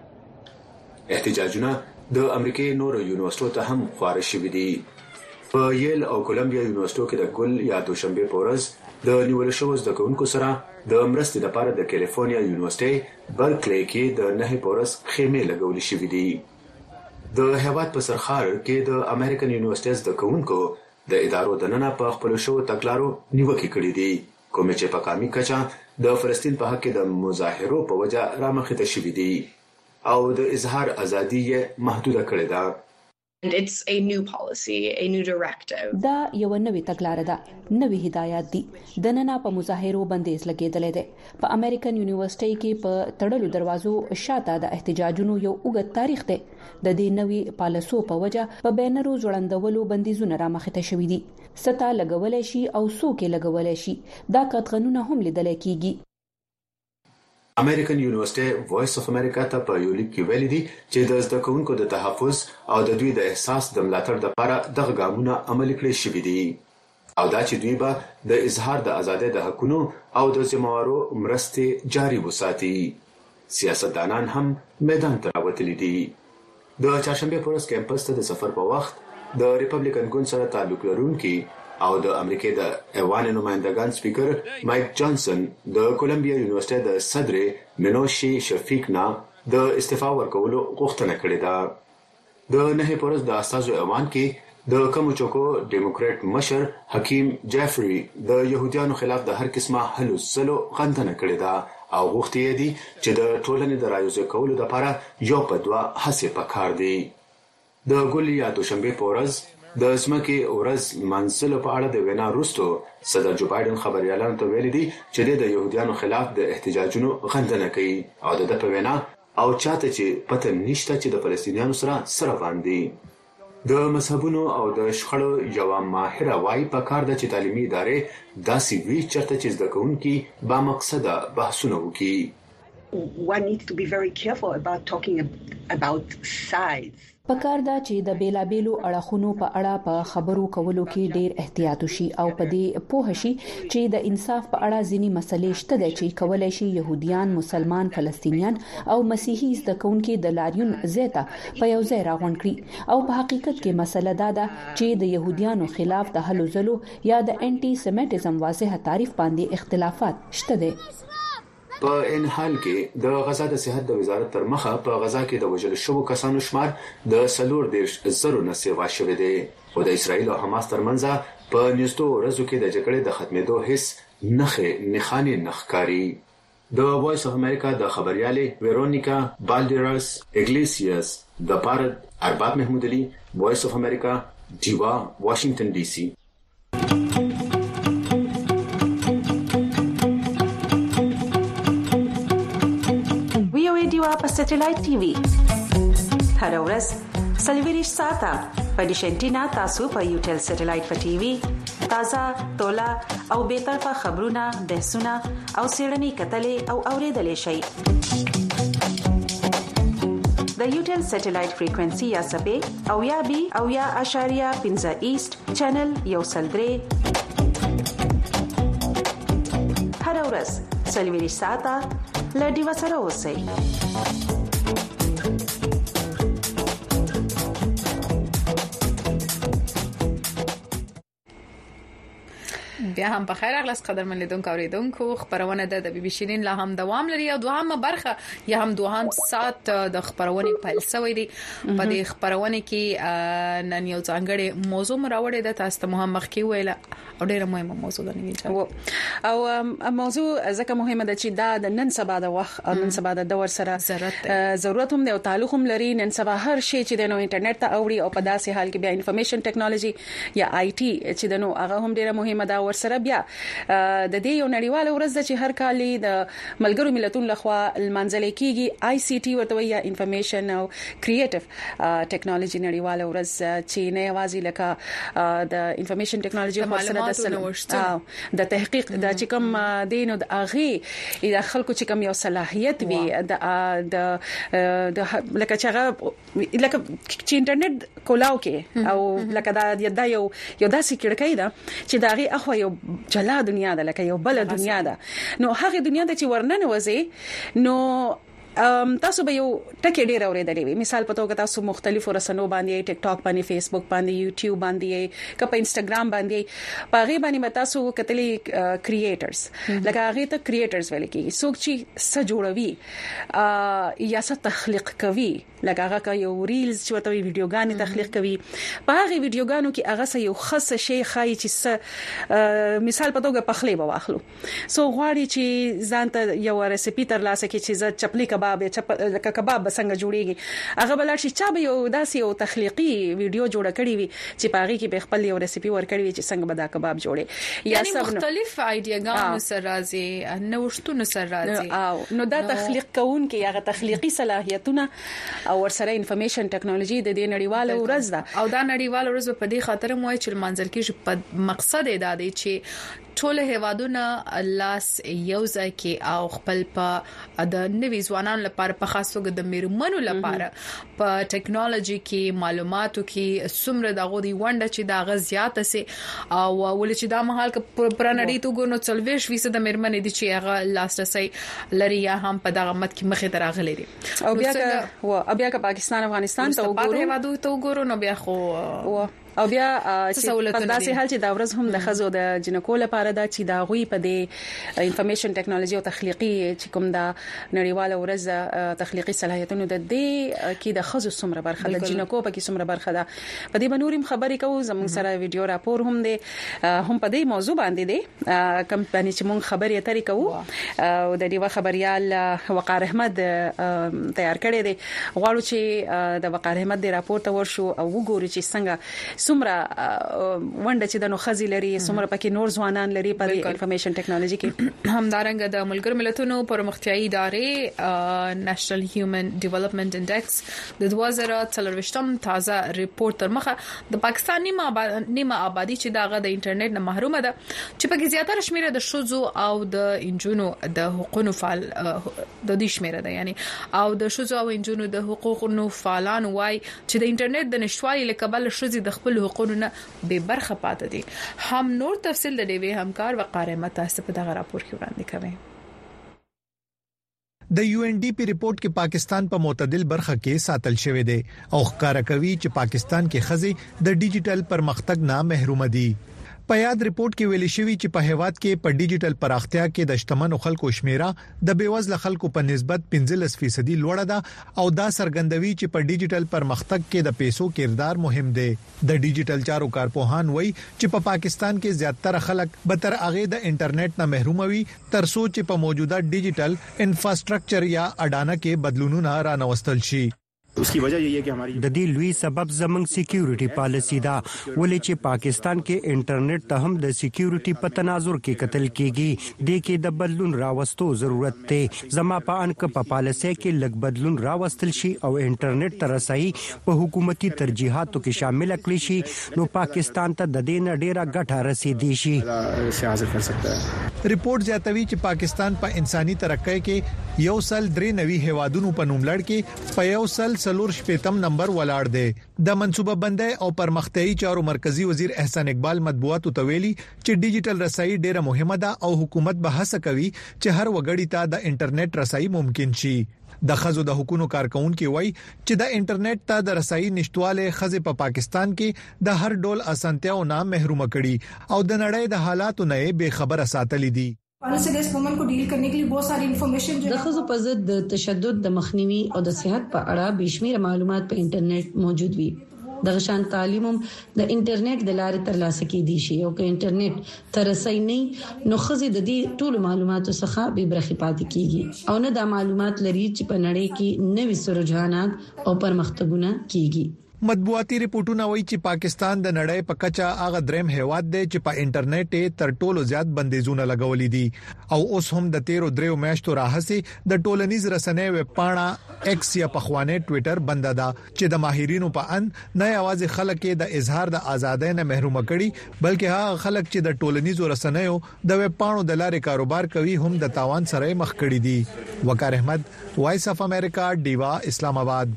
دي. احتجاجونه د امریکای نورو یونیورسيټو ته هم خوار شوي دي. په یل او کولمبیا یونیورسيټو کې د ګل یا دوشنبه پورز د نیول شوو زده کوونکو سره د مرستې لپاره د کیلیفورنیا یونیورسيټي برکلی کې د 9 پورز خیمه لګول شوې دي. د هواد په سرخار کې د امریکن یونیورسيټي زده کوونکو د ادارو د نن په خپل شو تګلارو نیوکه کړې دي کوم چې په قامي کچا د فلسطین په حق د مظاهرو په وجه رامخته شوې دي او د اظهار ازادي محدوده کړې ده. And it's a new policy, a new directive. دا یو نوې تګلارې ده, نوې هدایات دي. د نن په مظاهرو بندیز لګیدلې ده. په امریکن یونیورسيټي کې په تړلو دروازو شاته د احتجاجونو یو اوږد تاریخ دی. د دې نوې پالیسو په وجه په بینرو ځوړندولو بندیزونه رامخته شوې دي. ستا لګولای شي او څوک لګولای شي. دا قطغنونه هم لیدل کیږي. امریکن یونیورسيټي وایس اف امریکا ته په یو لیک کې ویلي دي چې د زده کوونکو د تحفظ او د دوی د احساس د ملاتړ لپاره دغه ګامونه عملي کړي شوي دي او دا چې دوی به د اظهار د ازادۍ د حقونو او د ذمہوارو مرستې جاري وساتي. سیاستدانان هم میدان ته راوتلي دي. د چهارشنبه پورس کیمپس ته د سفر په وخت د ریپبلیکن ګوند سره تعلق لرونکي او د امریکا د ایوان نمائندگان سپیکر مایک جانسن د کولمبیا یونیورسيټي د صدر منوشي شفیق نه د استعفا ورکولو غوښتنه کړې ده. د نه پورس د اساسو ایوان کې د کموچوکو ډیموکرات مشر حکیم جیفری د يهودانو خلاف د هر قسمه هلو ځلو غندنه کړې ده او غوښتي دي چې د ټولنې د رايوځ کولو لپاره یو په دوا هڅه وکړي دي. د ګل یا دوشنبه پورز د ځمکې ورځ منځله په اړه د وینا وروسته صدر جو بایدن خبريالانو ته ویلي دي چې د يهودانو خلاف د احتجاجونو غندنه کوي او د په وینا او چاته چې پته نشته چې د فلسطینیانو سره باندې د مذهبونو او د شخړو یو ماهر وايي په کار د چې تعلیمي ادارې داسې وی چرته چې زده کوونکي با مقصده بحثونه وکړي. One needs to be very careful about talking about sides. پکار دا چې د بیلابیلو اړخونو په اړه په خبرو کولو کې ډیر احتیاط وشي او په دې پوه شي چې د انصاف په اړه ځینی مسلې شته چې کولای شي يهوديان، مسلمان، فلسطینیان او مسیحي زده کوونکي د لاریون زیاته په یو ځای راغونډ کړي او په حقیقت کې مسله دا ده چې د يهوديانو خلاف د هلو ځلو یا د انټي سیمیټیزم واضح تعریف باندې اختلافات شته دي. په ان حال کې د غزا د صحت د وزارت تر مخه په غزا کې د وژل شوو کسانو شمار د 40,000 نه سیوا شوی دی خو د اسرایل او حماس ترمنځ په نږدې ورځو کې د جګړې د ختمېدو هیڅ نښانې نخکاری. د وایس اف امریکا د خبريالې ویرونیکا بالډیراس اګلیسیاس د پاره ارباب محمود علي وایس اف امریکا دیوا واشنگټن ډي سي. دیوا په سټلایټ ټي وي هر ورځ سلویریش ساته په ډیشنټینا تاسو په یوټل سټلایټ په ټي وي تازه تولا او به طرفه خبرونه بحثونه او سیړنی کتلې او اوریدلې شي. د یوټل سټلایټ فریکوئنسي یا سبې او یا بي او یا اشاریه 15 ایست چینل یو سلدري هر ورځ سلویریش ساته لډي وسره اوسئ. بیا هم په خیر اغلاس قدرمن لیدونکو اوریدونکو خبرونه د بي بي سي نن لا هم دوام لري او دوهمه برخه یا هم دوهم سات د خبرونه پیل شوې دي. په دې خبرونه کې نن یو ځانګړي موضوع مراوړې ده تاسو ته مخ کې ویله او ډیره مهمه موضوع ده نیمه او موضوع ځکه مهمه ده چې دا د نن سبا د وخت او نن سبا د دور سره ضرورت هم دی او تعلق هم لري. نن سبا هر شی چې د انټرنیټ ته اوري او په داسې حال کې بیا انفارمیشن ټیکنالوژي یا آی ټي چې د نو هغه هم ډیره مهمه ده. ورسره بیا د دې یو نړیواله ورځ ده چې هر کال د ملګرو ملتونو لخوا المنځل کېږي آی سی ټي ورته یا انفارمیشن او کریټیو ټیکنالوژي نړیواله ورځ چې نه یوازې لکه د انفارمیشن ټیکنالوژي په سره د تحقیق د چې کوم دینو د اغه د خلکو چې کوم یو صلاحيت وي د لکه چې انټرنیټ کولاو کې او لکه دا یو داسې کړکۍ ده چې داغه اخو یو جلا دنیا ده لکه یو بل دنیا ده. نو هغه دنیا ته چې ورننه وځي نو تاسو به یو ټکی ډیر اوریدلې وي. مثال په توګه تاسو مختلفو رسنیو باندې ټیک ټاک باندې فیسبوک باندې یوټیوب باندې کپ انستګرام باندې پاغي باندې تاسو کتلې کریئټرز لکه هغه ته کریئټرز ویل کیږي څوک چې څه جوړوي یا څه تخلیق کوي لکه هغه یو ریلز چې ورته ویډیوګانې تخلیق کوي. په هغه ویډیوګانو کې هغه یو خاص شی خای چې مثال په توګه پخلی به واخلو سو غواړي چې ځان ته یو ریسپی تر لاسه کې چې چپلی کباب کباب څنګه جوړيږي هغه بل شي چې به یو داسې یو تخلیقي ویډیو جوړ کړی وي چې پاغي کې به خپل یو ریسپی ورکړي وي چې څنګه به دا کباب جوړي یا مختلف آیډیاګانو سره راځي نوښتونو سره راځي او نو دا تخلیق کون کې هغه تخلیقي صلاحیتونه او ورسره انفارمیشن ټیکنالوژي د دې نړیواله ورځ ده او دا نړیواله ورځ په دې خاطر موي چې منځل کې مقصد دا دی چې ټول هیوادونه لاس یو ځای کې او خپل په د نوي ځوانانو لپاره په خاص توګه د میرمنو لپاره په ټیکنالوژي کې معلوماتو کې څومره دغه دی ونده چې دا غزياته سي او ول چې دا مهال پرانړی تو ګونو 40% د میرمنې دي چې هغه لاسرسي لري یا هم په دغه مت کې مخې تراغلي دي او بیا که پاکستان افغانستان ته وګورو نو بیا خو او بیا چې په داسې حال چې دا ورځ هم د خزو د جنکو لپاره دا چې دا غوي په دې انفارمیشن ټیکنالوژي او تخلیقي چې کوم دا نړیواله ورځ تخلیقي صلاحیتونو د دې کې د خزو څومره برخه د جنکو په کې څومره برخه ده په دې بنوریم خبرې کوو زموږ سره ویډیو راپور هم دی هم په دې موضوع باندې دی کمپنی چې موږ خبرې اترې کوو او د دې خبريال وقار احمد تیار کړی دی غواړو چې د وقار احمد د راپور ته ورشو او وګورو چې څنګه سمره ونده چې د نو خزي لري سمره پکې نور ځوانان لري په انفارمیشن ټیکنالوژي کې همدارنګه د ملګرو ملتونو پرمختیایي ادارې نېشنل هیومن ډیولپمنٹ انډیکس د 2023م تازه ریپورت تر مخه د پاکستان نیمه آبادی چې دغه د انټرنیټ نه محرومه ده چې په کې زیاتره شمیره د شوزو او د انجونو د حقوقو فعال د دې شمیره ده یعنی او د شوزو او انجونو د حقوقو فعالان وای چې د انټرنیټ د نشوالي لکبل شوزي د خپل حقوقو نه به برخه پاتې دي. هم نور تفصیل د دې همکار وقار احمد تاسو په دغه راپور کې وړاندې کوي. د یو ان ډي پی ریپورت کې پاکستان په معتدل برخه کې ساتل شوی دی او ښکارا کوي چې پاکستان کې خزي د ډیجیټل پرمختګ نه محروم دي. په یاد ریپورت کې ویل شوی چې په هیواد کې په ډیجیټل پراختیا کې د شتمنو خلکو شمیره د بیوزله خلکو په نسبت 15% لوړه ده او دا څرګندوي چې په ډیجیټل پرمختګ کې د پیسو کردار مهم دی د ډیجیټل چارو کارپوهان وایي چې په پاکستان کې زیاتره خلک به تر هغه د انټرنیټ نه محروم وي تر څو چې په موجوده ډیجیټل انفراستراکچر یا اډانه کې بدلونونه رانوستل شي उसकी वजह यही है कि हमारी د دې لوی سبب زمنګ سکیورټي پالیسی دا ولې چې پاکستان کې انټرنیټ ته هم د سکیورټي په تناظر کې قتل کیږي د کې د بدلون راوستو ضرورت ته زما په ان کې په پالیسي کې لګ بدلون راوستل شي او انټرنیټ ته رسایي په حکومتي ترجیحاتو کې شامل کړي شي نو پاکستان ته د دې نه ډیره ګټه رسیدي شي حاصل کر سکتا ہے ریپورت زیاتوي چې پاکستان په انساني ترقۍ کې یو سل 93 هوادونو په نوم لړ کې په یو سل سلور شپیتم نمبر ولاړ دی د منصوبه بندي او پرمختیايي چارو مرکزی وزیر احسان اقبال مطبوعاتو تویلي چې ډیجیټل رسایي ډیره مهمه ده او حکومت به هڅه کوي چې هر وګړي ته د انټرنیټ رسایي ممکن شي د خزو د حکومت کارکونکو وایي چې د انټرنیټ ته د رسایي نشټواله خزه په پاکستان کې د هر ډول اسانتیاو نه محروم کړي او د نړۍ د حالاتو نه به خبره ساتلې دي پالیسیز وومن کو ډیل کرنے کے لیے بہت ساری انفارمیشن د خزو په ضد د تشدد د مخنیوي او د صحت په اړه بشمیره معلومات په انټرنیټ موجود وي د غشان تعلیم هم د انټرنیټ د لارې ترلاسه کیدي شي او که انټرنیټ ترسي نه نو خزي د دې ټول معلوماتو څخه به برخه پاتې کیږي او نه د معلومات لري چې په نړۍ کې نوي سرجحانات او پرمختګونه کیږي مطبوعاتي ریپورتونه وایي چې پاکستان د نړۍ په کچه هغه دریم هیواد دی چې په انټرنیټ تر ټولو زیات بندیزونه لګولې دي او اوس هم د 13 میاشتو راهسي د ټولنیز رسنۍ ویب پاڼه ایکس یا پخوانه ټوئیټر بند ده چې د ماهرینو په ان نه یوازې خلک د اظهار د ازادۍ نه محروم کړي بلکې هغه خلک چې د ټولنیزو رسنیو د ویب پاڼو د لارې کاروبار کوي هم د تاوان سره مخ کړي دي وقار احمد وایس اف امریکا ډیوا اسلام آباد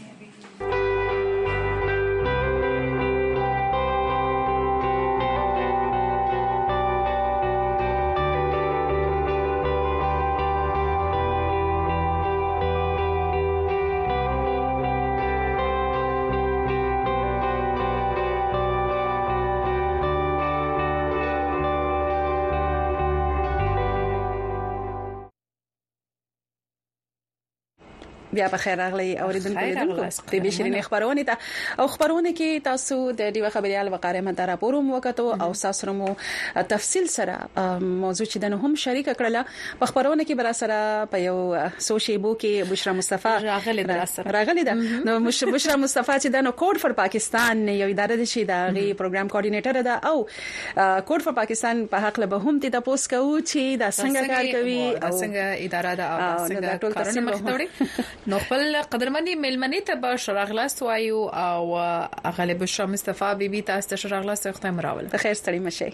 بیا په خیر راغلی اوریدونکو د بشرین خبرونه ته او خبرونه کې تاسو د دیو خبريال وقار احمد راپوروم وکړو او تاسو مو تفصیل سره موضوع چې دنه هم شریک کړل په خبرونه کې بر سره په یو سوشیبو کې بشرا مصطفی راغلی ده نو بشرا مصطفی چې دنه کوډ فور پاکستان یو اداره د شي د غي پروګرام کوارډینیټر ده او کوډ فور پاکستان په حق له هم ته تاسو کوو چې دا څنګه کار کوي او څنګه اداره ده او څنګه ټول کارونه مخته نو خپل قدرمنې ملمنې ته به شراغلاست وایو او غالب بشرا مصطفی بیبي تاسو ته شراغلاست ختم راول خیر ستړي مشه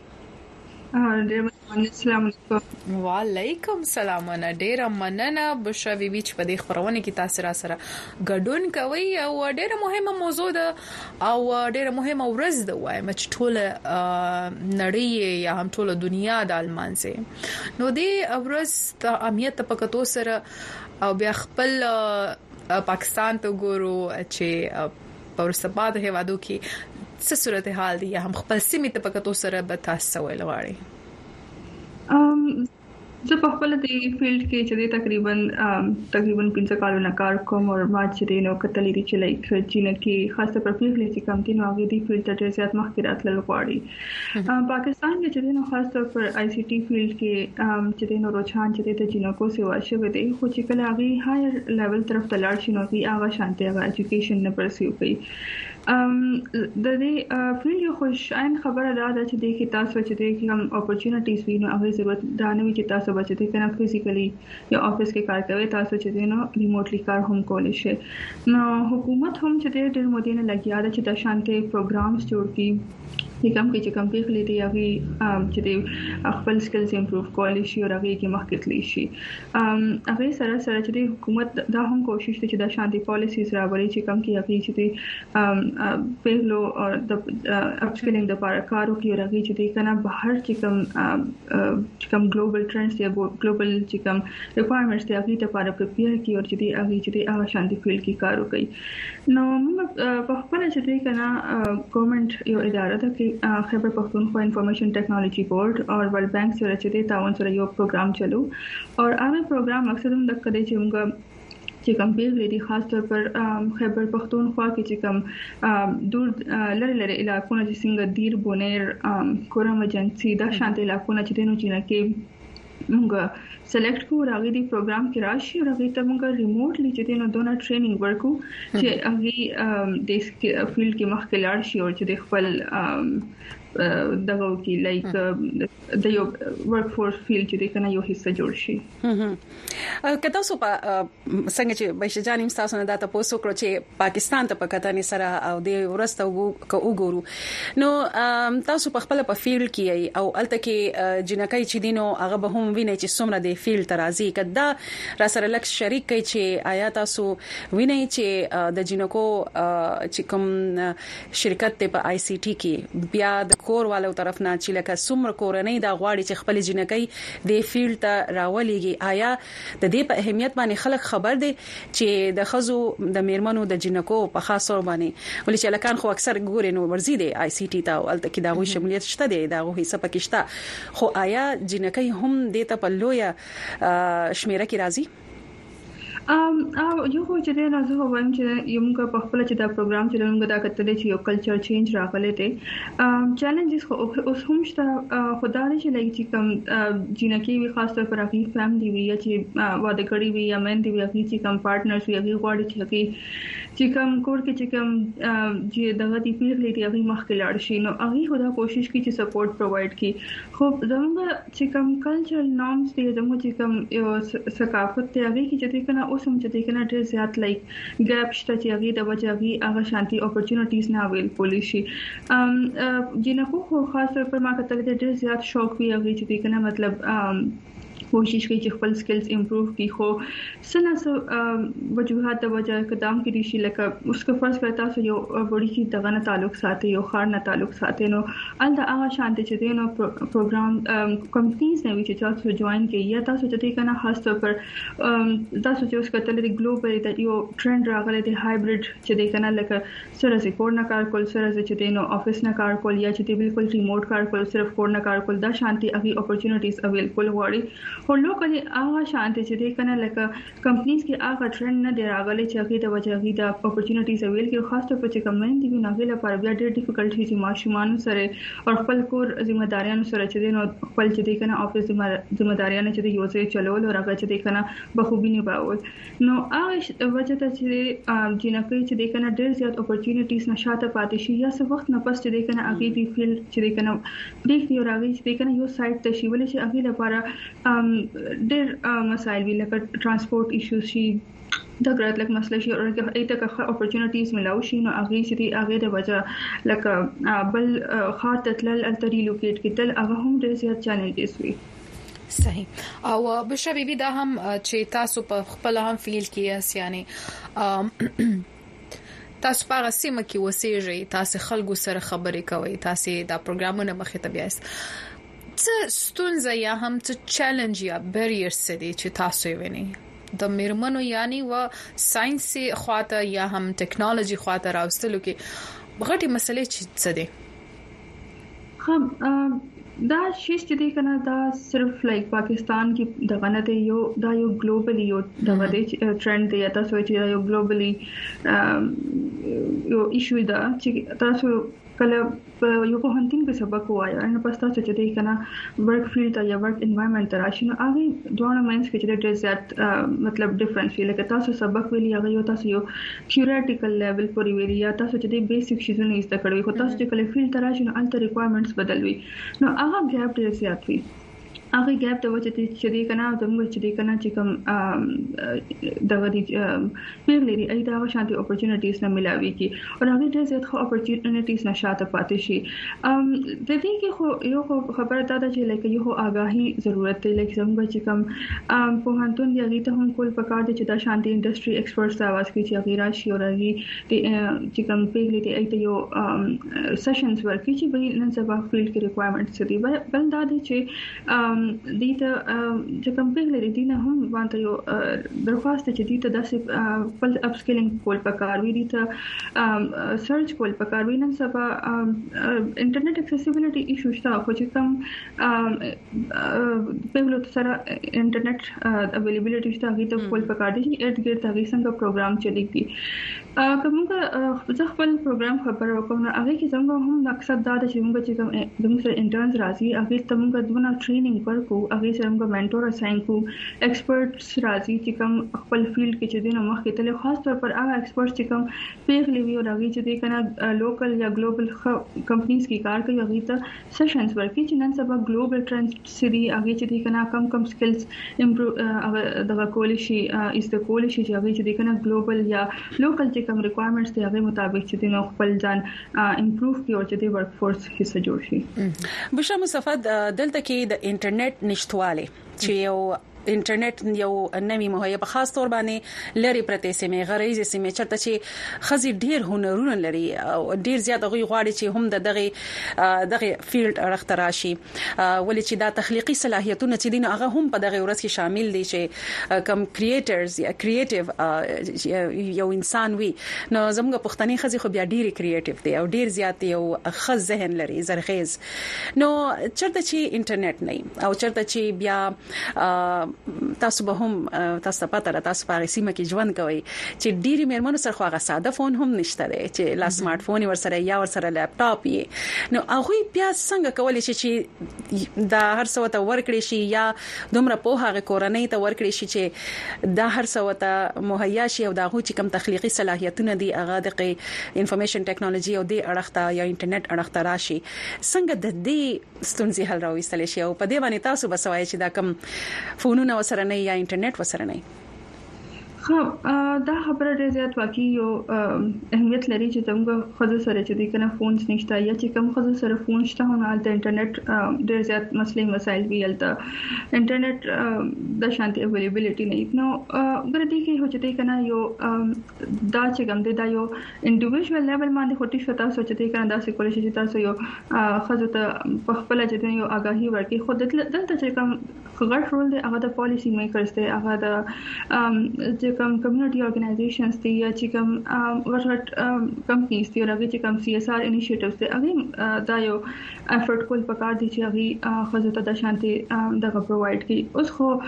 السلام علیکم وعلیکم السلام ډیره مننه بشرا بیبي چې په دې خبرونه کې تاسو را سره ګډون کوي او ډیره مهمه موضوع ده او ډیره مهمه ورځ ده وایم چې ټول نړۍ یا هم ټول دنیا د المانسه نو دې ورځ د اهمیت په کتو سره او بیا خپل پاکستان ته ګورو چې په ورسباد هوادو کې څه صورتحال دي هم خپل سیمه ته په کتو سره به تاسو ویل غواړي زه په خپل د فیلډ کې چې تقریبا 15 کالونه کار کوم او ما چې نو کتلې دي چې لایک چې کې خاصه پر پیغلې چې کم دي نو هغه د فیلډ ته زیات مخکې راتلل غواړي پاکستان کې چې نو خاصه پر آی سی ټي فیلډ کې چې نو روچان چې د جنکو سیوا شوه دي خو چې کله هغه هایر لیول طرف ته لاړ شي نو هغه شانتي هغه ایجوکیشن نه پرسیو کوي د دې فیلډ یو خوشاین خبره ده چې د کې تاسو چې د کوم اپورچونټیز وینو هغه ضرورت دا نه وي چې تاسو بچی ته کنه فزیکلی یا افیس کې کار کوي تاسو چې نو ریموټلی کار هم کولای شي نو حکومت هم چې ډېر مودې نه لګیا ده چې د شانتي پروګرامز جوړ کړي کوم کې چې کم پیغلې دي هغه چې خپل سکلز امپروف کولای شي او هغه کې مخکې تللی شي هغه سره چې د حکومت دا هم کوشش کوي چې د شانتي پالیسیز راوړي چې کم کې هغه چې پیغلو او د اپسکلینګ د لپاره کارو کې هغه چې کنه بهر چې کم ګلوبل ټرندز یا ګلوبل چې کم ریکوایرمنټس دي هغه لپاره پریپیر کی او چې هغه شانتي فیلډ کې کارو کوي نو په خپل چې کنه ګورنمنت یو اداره ده کې خیبر پختونخوا انفارمیشن ټیکنالوژي بورډ او ورلد بانک سره چې د تعاون سره یو پروګرام چلو او هغه پروګرام مقصد هم د کړي چې موږ چې کمپیر لري خاص طور پر خیبر پختونخوا کې چې کم دور لری علاقونه چې څنګه دیر بونیر کورم ایجنسی دا شانت علاقونه چې دینو چې نه کې موږ سلیکټ کو راغی دی پروګرام کې راشي او راغی ته موږ ریموټلی چې دینو دونه ټریننګ ورکو چې هغه د فیلډ کې مخکې لاړ شي او چې د خپل دغه کې لایک د یو ورک فورس فیلډ چې کنه یو حصہ جوړ شي کته سو په څنګه چې بهش جانیم تاسو نه دا تاسو کړو چې پاکستان ته پکاتانی سره او د ورسته وګورو نو تاسو په خپل په فیلډ کې او الته کې جنکای چې دینو هغه به هم ویني چې څومره د فیلډ ترازی کدا را سره لک شریک کوي چې آیا تاسو ویني چې د جنکو چې کوم شرکت ته په آی سی ټی کې بیا د کور والو طرف نه چې لکه څومره کورنۍ دا غواړي چې خپل جنکۍ د فیلډ ته راولېږي آیا د دې په اهمیت باندې خلک خبر دي چې د خزو د میرمنو د جنکو په خاص ور باندې ولې چې لکان خو اکثر ګوري نو ورزي دي آی سی ټی ته او الته کې دا غوي شمولیت شته دي دا غوي حصہ پکې شته خو آیا جنکۍ هم د ته په لویا شمیره کې راځي یو خو چې نه زه وایم چې یو موږ په خپل چې دا پروګرام چې موږ دا کتلې چې یو کلچر چینج راغلی دی چیلنجز خو اوس هم شته خدای چې لای چې کوم جنکی وی خاص طور پر هغه فیملی وی چې واده کړی وی یا مین دی وی چې کوم پارټنرز وی هغه غواړي چې کوم کور کې چې کوم چې دغه دی پیغلې دی هغه مخکې لاړ شي نو هغه خدا کوشش کوي چې سپورټ پرووایډ کړي خو زموږ چې کوم کلچرل نارمز دی زموږ چې کوم ثقافت دی هغه کې چې کنه اوس هم چې کنه ډېر زیات لایک ګیپ شته چې هغه د وجهي هغه شانتي اپورتونټیز نه ویل پولیسي جنکو خو خاص طور پر ما کتل ډېر زیات شوق وی هغه چې کنه مطلب کوشش کوي چې خپل سکلز امپروو کړي خو سنه وجوهات د وجه اقدام کړي شي لکه اوس کو فرض کړه تاسو یو وړي کې دغه نه تعلق ساتي یو خار نه تعلق ساتي نو ال دا هغه شانت چې دینو پروګرام کمپنیز نه وی چې تاسو جوائن کړئ یا تاسو چې کنه خاص طور پر تاسو چې اوس کتل د ګلوبل د یو ټرند راغلی د هایبرید چې کنه لکه سره سي کور نه کار کول سره چې دینو افیس نه کار کول یا چې بالکل ریموټ کار کول صرف کور نه کار کول دا شانتي هغه اپورتونټیز اویلیبل وړي خو لوکلی هغه شانت چې دې کنه لکه کمپنیز کې هغه ټرند نه دی راغلی چې هغه د وجهي د اپورتونټیز اویل کې خاص طور پر چې کمنټ دی نه غوښله پر بیا ډېر ډیفیکلټ شي ماشومان سره او خپل کور ذمہ داریانو سره چې نو خپل چې دې کنه افیس ذمہ داریانو چې یو ځای چلول او هغه چې دې کنه بخوبي نه باول نو هغه وجه ته چې جنکې چې دې کنه ډېر زیات اپورتونټیز نشاته پاتې شي یا څه وخت نه پس چې دې کنه هغه دی فیلډ چې دې کنه دې دی او هغه چې دې کنه یو سایت ته شي ولې چې هغه لپاره ډېر مسائل وی لکه ترانسپورت ایشوز شي دا ګرات لکه مسله شي او ایته که اپورتونټیز ملاو شي نو هغه چې هغه د وجه لکه بل خاطر تل التری لوکیټ کېدل هغه هم ډېر زیات چیلنجز وي صحیح او بشرا بیبي دا هم چې تاسو په خپل هم فیل کې یعنی تاسو په سیمه کې وسیږئ تاسو خلکو سره خبرې کوئ تاسو دا پروګرامونه مخې ته بیاست څه ستونزه یا هم څه چیلنج یا بیریئرز دي چې تاسو یې وینئ د میرمنو یعنی و ساينسي خواته یا هم ټیکنالوژي خواته راوستلو کې غټي مسلې څه دي دا شي چې دی کنه دا صرف لایک پاکستان کې دغه نه دی یو ګلوبلی یو دغه دی ټرند دی تاسو چې یو ګلوبلی یو ایشو دا چې تاسو کله یو په هنټینګ په سبق وایي ان پس تاسو چې دی کنه ورک فیلډ یا ورک انوایرنمنت راشي نو هغه دوه مینس کې چې ډېر زیات مطلب ډیفرنس وی لکه تاسو سبق ویلی هغه یو تاسو یو تھیوریټیکل لیول پورې ویلی یا تاسو چې دی بیسیک شیزونه زده کړی خو تاسو چې کله فیلډ راشي نو الټر ریکوایرمنټس بدلوي نو هغه ګیپ ډېر زیات وي هغه ګیپ د وجه چې دی کنه زموږ چې دی کنه چې کوم دغه دی پیغلې ای دا شانتي اپورتونټیز نه ملاوي کی او هغه ډېر زیات خو اپورتونټیز نشاته پاتې شي د دې کې خو یو خبره دا ده چې لکه یو آگاهی ضرورت دی لکه زموږ چې کوم په هانتون دی هغه ته هم کول پکار دي چې دا شانتي انډستری ایکسپرټس आवाज کوي چې هغه راشي او هغه چې کوم پیغلې دی ای ته یو سیشنز ورکړي چې به نن سبا فیلډ کې ریکوایرمنټس دي بل دا دي چې دې ته چې کمپیل لري دي نه هم باندې یو درخواست چې دې ته د خپل اپ سکیلینګ کول پکار وي دي ته سرچ کول پکار وي نن سبا انټرنیټ اکسیسیبিলিټي ایشو شته خو چې کوم په لور سره انټرنیټ اویلیبিলিټي شته هغه ته کول پکار دي چې ارتګر ته څنګه پروګرام چلیږي کومه ځکه خپل پروګرام خبره وکړم هغه کې څنګه هم مقصد دا چې موږ چې کوم د موږ انټرنز راځي هغه ته موږ دونه ټریننګ ورکو هغه سره موږ منټور اساین کو ایکسپرټس راځي چې کوم خپل فیلډ کې چې دینه مخکې تل خاص طور پر هغه ایکسپرټس چې کوم پیغلی وی او هغه چې د کنه لوکل یا ګلوبل کمپنیز کې کار کوي هغه ته سیشنز ورکړي چې نن سبا ګلوبل ټرندز سری هغه چې د کنه کم سکلز امپروو دغه کول شي از د کول شي چې هغه چې د کنه ګلوبل یا لوکل چې کوم ریکوایرمنټس دی هغه مطابق چې د خپل ځان امپروو کړي او چې د ورک فورس حصہ جوړ شي. بشرا مصطفی دلته کې د انټرنیټ نشټواله چې یو انټرنیټ یو نوې مهیا په خاص تور باندې لري پرته سیمه غریزه سیمه چرته چې خزي ډیر هنرونه لري او ډیر زیات غوي غواړي چې هم دغه فیلډ اړختراشي ولې چې دا تخلیقي صلاحیتونه چې دین هغه هم په دغه ورځ کې شامل دي چې کم کریټرز یا کریټیو یو انسان وي نو زموږ پښتني خزي خو بیا ډیر کریټیو دي او ډیر زیات یو خز ذهن لري زرخیز نو چرته چې انټرنیټ نه او چرته چې بیا تاسو به هم تاسو پته را تاسو په سیمه کې ژوند کوي چې ډيري مېرمنو سره خو هغه ساده فون هم نشته دی چې لا سمارټ فون ورسره یا ورسره لپټاپ یې نو هغه بیا څنګه کولای شي چې دا هر څه ته ورکړي شي یا دومره په هغه کورنۍ ته ورکړي شي چې دا هر څه ته مهیا شي او دا هغه چې کوم تخلیقي صلاحیتونه دي هغه د انفارمیشن ټیکنالوژي او د اړخته یا انټرنیټ اړخته راشي څنګه د دې ستونزې حل راوستل شي او په دې باندې تاسو بسوي چې دا کوم فونونه وسره نه یا انټرنیټ وسره نه خو دا خبره ډېر زیات واقعي یو اهمیت لري چې څنګه خزه سره چې د کنه فونز نشته یا چې کوم خزه سره فون شته نه د انټرنیټ ډېر زیات مسلې مسایل ویلته انټرنیټ د شانتي اویلیبিলিټي نه نو ګرځي کې هو چې کنه یو دا چې کوم دا یو انډیویډوال لیول باندې هوټي شتا سوچته کنه دا سې کولای شي چې تاسو یو خزه ته په خپل چې یو آگاهي ورکړي خو دلته چې کوم غټ رول دی هغه د پالیسی میکرز دی هغه د کوم کمیونټي ارګنایزیشنز دي یا چې کوم غټ کمپنیز دي راغلي چې کوم CSR انیشیټیوز دي هغه دا یو افورت کول پکار دي چې هغه خزه ته د شانتي دغه پرووایډ کی اوس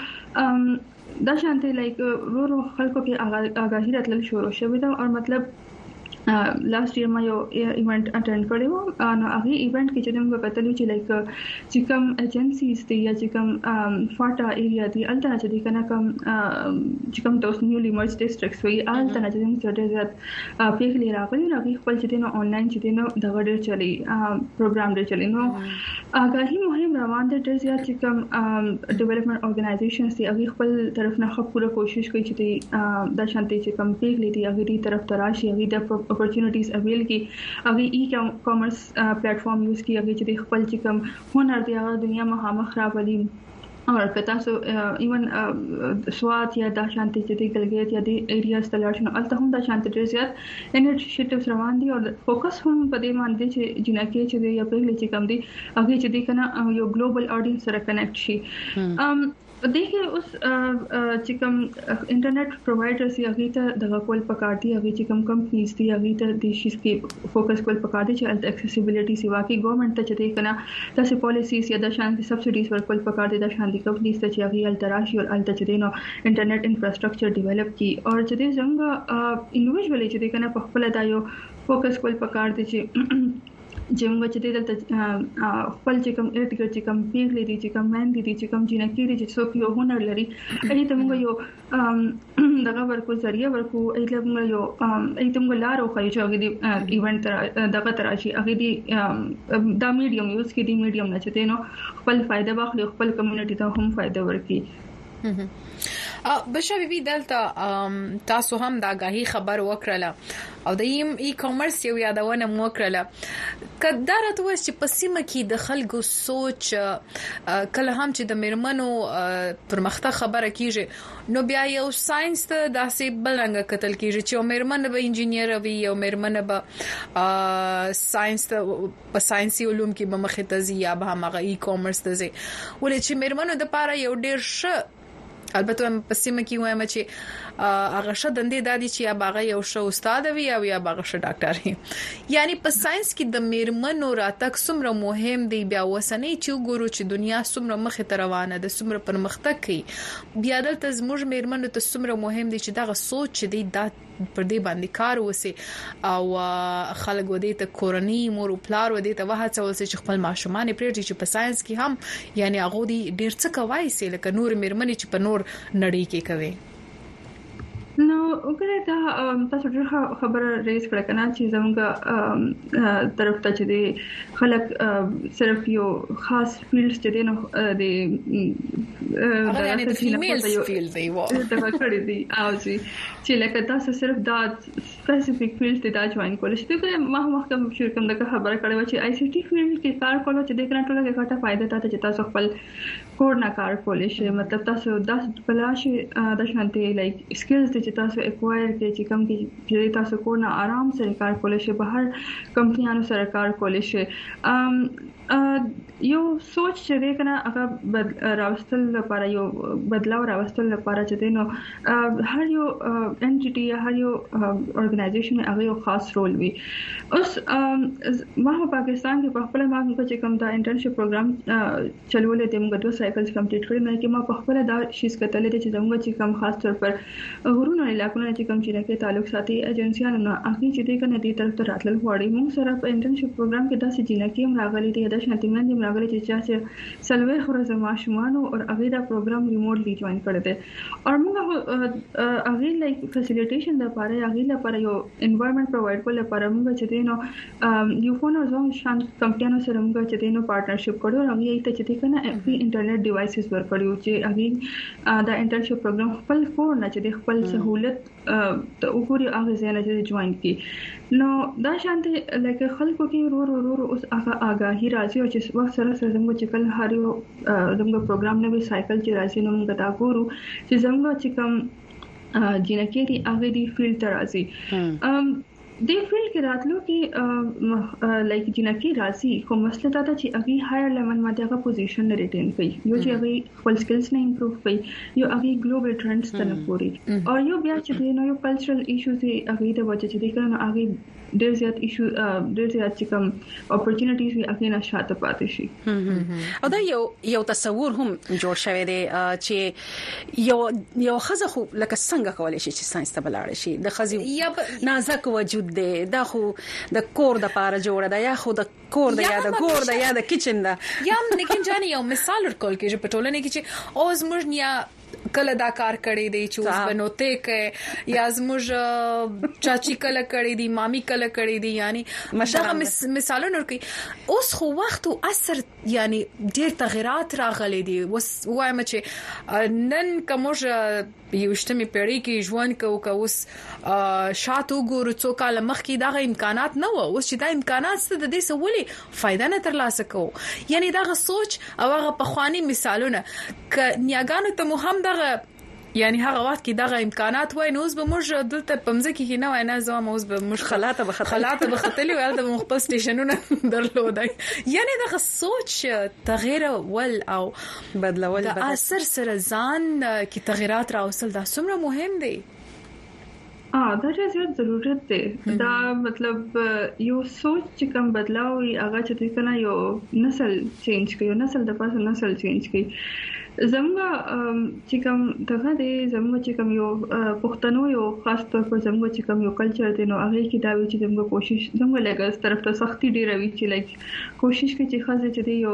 خو د شانتي لایک ورو خلکو کې آگاهی راتل شروع شوه دا او مطلب لاست ایئر ما یو ایونت اټینډ کړو نو هغه ایونت کې چې موږ کتلو چې لایک چې کوم ایجنسیز دي یا چې کوم فاټا ایریا دي الته چې کنه کوم چې کوم تاسو نیولی مرج ډیسټریکټس وي الته چې موږ ډېر زیات پیغلي راغلي راغلي خپل چې نو آنلاین چې نو د غډر چلی پروګرام ډېر چلی نو آگاهی مهم روان دي ډېر زیات چې کوم ډیولپمنٹ ارګنایزیشنز دي هغه خپل طرف نه خپل پوره کوشش کوي چې د شانتي چې کوم پیغلي دي هغه دې طرف تراشي هغه د opportunities avail کی هغه ای-کامرس پلیټفارم یوز کی هغه چې خپل چې کوم هنر دی هغه دنیا مخامخ راولي او کته سو ایون سوات یا د شانتي چې ګلګیت یا د ایریاز تلاشنو الته هم د شانتي ډېر زیات انیشیټیوز روان دي او فوکس هم په دې باندې چې جنکه چې یا په لچې کم دي هغه چې کنه یو ګلوبل اډینس سره کنیکټ شي دیکھیں اس چکم انٹرنیٹ پرووائڈرز یا اگی تا دغه کول پکار دی اگی چکم کمپنیز دی اگی تا د شیز کې فوکس کول پکار دی چې الټ ایکسیسیبিলিټي سی واقعي ګورنمنت ته چې کنه تاسو پالیسیز یا د شانتي سبسډیز ورکول پکار دی د شانتي کمپنیز ته چې اگی الټ راشي او الټ چې نو انټرنیټ انفراستراکچر ډیولپ کی او چې څنګه انډیویډوالي چې کنه په خپل دا یو فوکس کول پکار دی چې جمع چې دلته خپل چې کوم ارتګر چې کوم پیغلې دي چې کوم مېن دي چې کوم جنکی دي چې څوک یو هنر لري اې ته موږ یو دغه ورکو ذریعہ ورکو اې ته موږ یو اې ته موږ لارو خو چې هغه دی ایونت دغه تراشي هغه دی دا میډیم یوز کې دی میډیم نه چې نو خپل فائدہ واخلي خپل کمیونټي ته هم فائدہ ورکړي بشا بیبي دلته تاسو هم د آگاهي خبر وکړه او د ای کامرس یو یادونه مو وکړه کله راته وایي چې پسیمه کې د خلکو سوچ کله هم چې د میرمنو پرمختګ خبره کیږي نو بیا یو ساينس ته داسې بلنګ کتل کیږي چې میرمن به انجینیر وي او میرمن به ساينس په ساينسي علوم کې به مخه تزي یا به هغه ای کامرس ته زی ولې چې میرمنو د پاره یو ډیر ښه البته په سیمه کې وایم چې هغه شدندې دادی چې یا باغ یو شو استاد وي او یا باغ شو ډاکټر وي یعنی په ساينس کې د میرمنو راتګ څومره مهم دی بیا وسنۍ چې ګورو چې دنیا څومره مخه ته روانه ده څومره پرمختګ کوي بیا دلته زموږ میرمنو ته څومره مهم دی چې دا سوچ دی دا پر دې باندې کار وسی او خلک ودی ته کورنۍ مور او پلار ودی ته واه څه ولسی چې خپل ماشومان پرېږي چې په ساينس کې هم یعنی هغه دی ډیر څه کوي سي لکه نور میرمنې چې په نور نړۍ کې کوي نو وګوره دا تاسو ډېر خبره ریس کړه کنه چې زموږه طرف ته چې دی خلک صرف یو خاص فیلډ چې دی نو د فیمیلز فیلډ دی و دا کړی دی او چې لکه تاسو صرف دا سپیسیفیک فیلډ ته دا جوائن کول شي ته ما محکم شروع کوم دا خبره کړې و چې آی سی ټي فیلډ کې کار کول چې د کرنټ ټوله کې ګټه فائدہ ته چې تاسو خپل کور نه کار کولای شي مطلب تاسو د پلاش د شانتي لایک سکلز چې تاسو ایکوایر کې چې کم کې چې تاسو کور نه آرام سره کار کولای شي بهر کمپنیانو سره کار کولای شي یو سوچ چې دی کنه هغه راوستل لپاره یو بدلاو راوستل لپاره چې دی نو هر یو انټیټي یا هر یو اورګنایزیشن هغه یو خاص رول وي اوس ما په پاکستان کې په خپل ما چې کوم دا انټرنشپ پروګرام چلولې د موږ 2 سایکلز کمپلیټ کړل مې کې ما په خپل دا شیز کتلې چې زموږ چې کوم خاص طور پر غرونو علاقو چې کوم چې راکې تعلق ساتي ایجنسیانو نه هغه چې دی کنه دې طرف ته راتلل غواړي موږ سره په انټرنشپ پروګرام کې داسې جنکې هم راغلي دي د شانتیمن دي راغلي چې سلوي خورزه ماشومان او هغه دا پروګرام ریموټلی جوائن کړی دی او موږ هغه لایک فیسیلیټیشن لپاره هغه لپاره یو انوایرنمنت پرووایډ کول لپاره موږ چې دی نو یو فون او زوم شانت کمپنیانو سره موږ چې دی نو پارټنرشپ کړو هغه یې ته چې دی کنه انټرنیټ ډیوایسز ورکړو چې هغه دا انټرنشپ پروګرام خپل کور نه چې خپل سہولت ته وګوري هغه ځای نه چې جوائن کی نو دا شانتي لکه خلکو کې رو اوس هغه آگاهی راځي او چې وخت سره زموږ چې کله هر یو زموږ پروګرام نه وی سایکل چې راځي نو موږ دا ګورو چې زموږ چې کوم جنکې دي هغه دی فیلډ ته راځي د فیلډ کې راتلو کې لایک جنکې راځي خو مسله دا ده چې هغه هایر لیول باندې هغه پوزیشن ریټین کوي یو چې هغه خپل سکلز نه امپروو کوي یو هغه ګلوبل ټرندز ته نه پوري او یو بیا چې نو یو کلچرل ایشوز هغه د وجه چې کنه هغه ډېر زیات ایشو ډېر زیات چې کوم اپورتونټیز وي هغه نه شاته پاتې شي او دا یو تصور هم جوړ شوی دی چې یو خزه خو لکه څنګه کولای شي چې ساينس ته بلاړ شي د خزي نازک وجود دی دا خو د کور د پاره جوړه ده یا خو د کور د یا د ګور د یا د کچن ده یا لیکن جاني یو مثال ورکول کېږي په ټولنه کې چې او زموږ نیا کله دا کار کړی دی چې اوس بنوته کې یا زموږ چاچی کله کړی دی مامي کله کړی دی یعنی مشابه مثالونه ورکي اوس خو وخت او اثر یعنی ډېر تغیرات راغلي دي وایم چې نن کومه یوشتمه پیړۍ کې ژوند کوو اوس شاتو ګورو څو کال مخکې دا امکانات نه و اوس چې دا امکانات ست د دې سولې فائدہ نه ترلاسه کوو یعنی دا سوچ او هغه پخوانی مثالونه ک نیاګانو ته مهم دا یعنی هغه وخت کې دغه امکانات وای نو اوس به موږ دلته پمځه کې نه وای نه زما اوس به موږ خلاته بختلی وای د مخبل سټیشنونه درلودای یعنی دغه سوچ تغییر ول او بدلول د اثر سره ځان کې تغیرات راوصل دا څومره مهم دی دا ډېر ضرورت دی دا مطلب یو سوچ چې کوم بدلاوي هغه چې کنه یو نسل چینج کوي نسل د پاسه نسل چینج کوي زموږ چې کوم دغه دی زموږ چې کوم یو پښتنو یو خاص طور پر زموږ چې کوم یو کلچر دی نو هغه کې دا وی چې زموږ کوشش زموږ لګس طرف ته سختي ډیره وی چې لایک کوشش کوي چې خاصه چې دی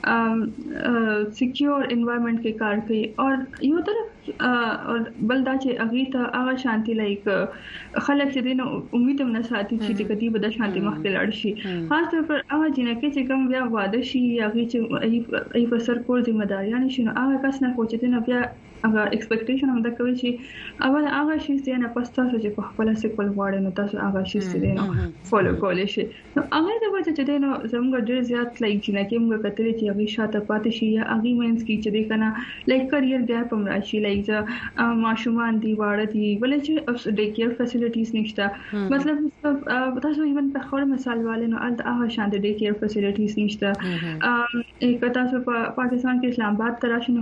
یو سکیور انوایرنمنت کې کار کوي او یو طرف بل دا چې هغه ته هغه شانتي لایک خلک چې دی نو امید هم نه ساتي چې کدی به د شانتي مخ ته لاړ شي خاص طور پر هغه جنکه چې کوم بیا واده شي هغه چې ای په سر کول ذمہ داریان شي نو هغه کس نه خو چې نه بیا هغه ایکسپیکټیشن هم د کوي چې اول هغه شي چې نه پستا چې په خپل سیکول غواړي نو تاسو هغه شي چې نه فالو کولای شي نو هغه د وجه چې نو زموږ ډېر زیات لایک چې نه کې موږ کتلې چې هغه شاته پاتې شي یا هغه مینس کې چې کنه لایک کریئر ګیپ هم راشي لایک ځا ماشومان دی واړه دی ولې چې ډے کیر فیسیلیټیز نشته مطلب تاسو ایون په خور مثال والے نو ال هغه شان ډے کیر فیسیلیټیز نشته یک تاسو په پاکستان کې اسلام آباد تراشي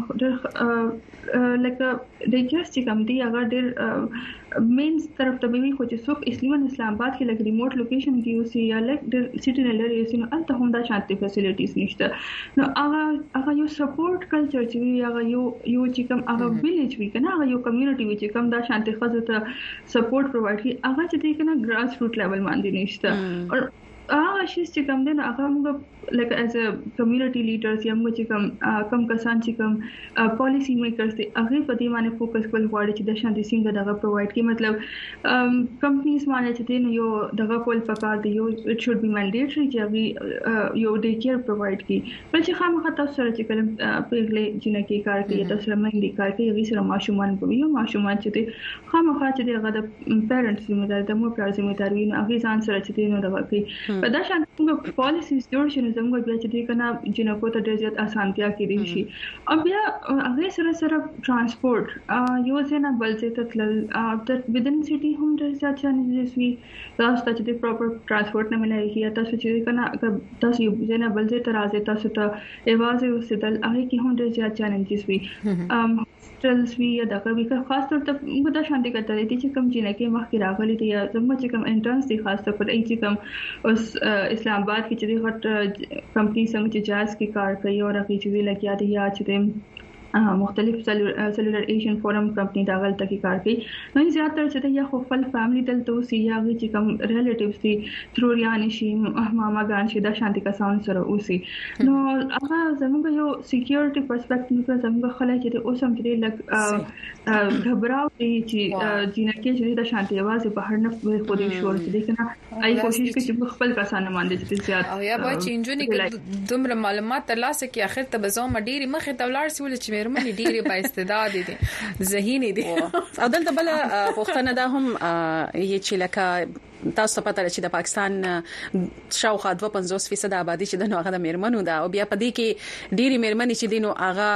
نو لکه د کیس چې کوم دی هغه ډېر مینز طرف ته وی خو چې څوک اسلام آباد کې لګ ریموټ لوکیشن کې اوسي یا لګ د سټي نه لري اوسي نو الته هم دا شانتي فیسیلیټیز نشته نو هغه یو سپورټ کلچر چې هغه یو چې کوم هغه ویلیج وی کنه هغه یو کمیونټي وی چې کوم دا شانتي خزه ته سپورټ پرووایډ کی هغه چې دی کنه ګراس روټ لیول باندې نشته او هغه شي چې کوم دی نو هغه موږ like as a community leaders یا موږ چې کم کسان چې کوم پالیسی میکرز دي هغه په دې باندې فوکس کول غواړي چې د شانتي څنګه دغه پرووایډ کی مطلب کمپنیز باندې چې نو یو دغه کول پکار دی یو اټ شود بی مانډیټری چې هغه یو ډے کیر پرووایډ کی بل چې خامخا تاسو سره چې کلم پیغلې جنہ کې کار کوي تاسو سره مې کار کوي یو سره ماشومان کوي یو ماشومان چې خامخا چې دغه د پیرنټس ذمہ دار د مور پلار ذمہ دار وي نو هغه ځان سره چې نو دغه کوي په دا شانتي موږ پالیسیز جوړ شي زموږ بیا چې کنه جنکو ته ډېر زیات اسانتیا کړي شي او بیا هغه سره ترانسپورت یو ځنه بل ځای ته تل د ودن سټي هم ډېر زیات چانس وي تاسو ته د پراپر ترانسپورت نه ملایي یا تاسو چې کنه تاسو یو ځنه بل ځای ته راځي تاسو ته ایواز اوسېدل هغه کې هم ډېر زیات چیلنجز وي هاستلز وی یا دغه وی خاص طور ته موږ دا شانتي کتل دي چې کوم چې نه کې مخکې راغلي دي یا زموږ چې کوم انټرنس دي خاص طور پر چې کوم اوس اسلام آباد کې چې غټ کمپنی څنګه چې جاز کې کار کوي او هغه چې وی لګیا دي یا چې مختلف سیلولر ایشین فورم کمپنی دا غلطه کې کار کوي نو زیاتره چې یا خپل فیملی دلته اوسي یا چې کوم ریلیټیوز دي تروریان شي ماما ګان شي دا شانتي کسان سره اوسي نو هغه زموږ یو سکیورټي پرسپیکټیو کې زموږ خلک چې اوسم چې لګ غبراو دي چې جنکه چې دا شانتي आवाज په هر نه خو دې شور چې کنه آی کوشش کوي چې خپل کسان باندې چې زیات او یا به چینجونی کې دومره معلومات ترلاسه کې اخر ته بزو مډيري مخه تولار سی ول چې مېرمنې ډېری با استعداد دي ذهیني دي او دلته بل پښتنه دا هم یې چې لکه تاسو پته لرئ چې د پاکستان شاوخوا 25% آبادی چې د نوغه د میرمنو دا او بیا پدې کې ډېری میرمنې چې دینو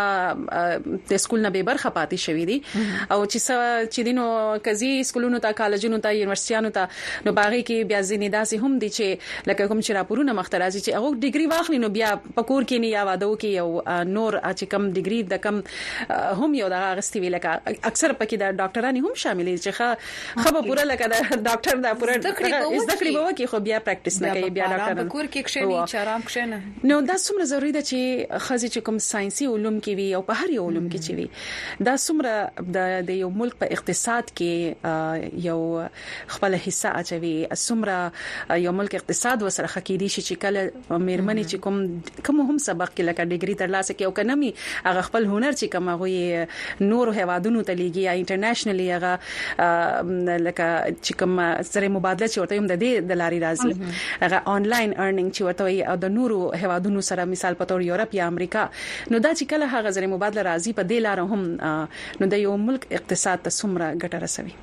هغه د سکول نه به برخه پاتې شوې دي او چې دینو کزي سکولونو ته کالجونو ته یونیورسيټانو ته نو باغې کې بیا ځینې داسې هم دي چې لکه کوم چې راپورونه مخترازي چې هغه ډیګري واخلي نو بیا پکور کې نه یا وادو کې یو نور چې کم ډیګري د کم هم یو د غستې وی لکه اکثر پکې د ډاکټرانی هم شامل دي چې خبره پوره لکه د ډاکټر د پوره زده کړې به وکي خو بیا پریکټیس نه کوي بیا ډاکټر کور کې کښنی چارام کښنه نو دا څومره ضروری ده چې خزي چې کوم ساينسي علوم کې وي او په هر یو علوم کې چې وي دا څومره د یو ملک په اقتصاد کې یو خپل حصہ اچوي څومره یو ملک اقتصاد وسره خکېدي چې کله مېرمنې چې کوم هم سبق کې لکه ډیګري ترلاسه کوي او کنمي هغه خپل هنر چې کوم هغه نور هوادونو ته لیږي یا انټرنیشنلی هغه لکه چې کوم سره مبادله چې ورته هم د دې د لاري راځي هغه آنلاین ارننګ چې ورته او د نورو هوادونو سره مثال په تور یورپ یا امریکا نو دا چې کله هغه زره مبادله راځي په دې لار هم نو د یو ملک اقتصاد ته څومره ګټه رسوي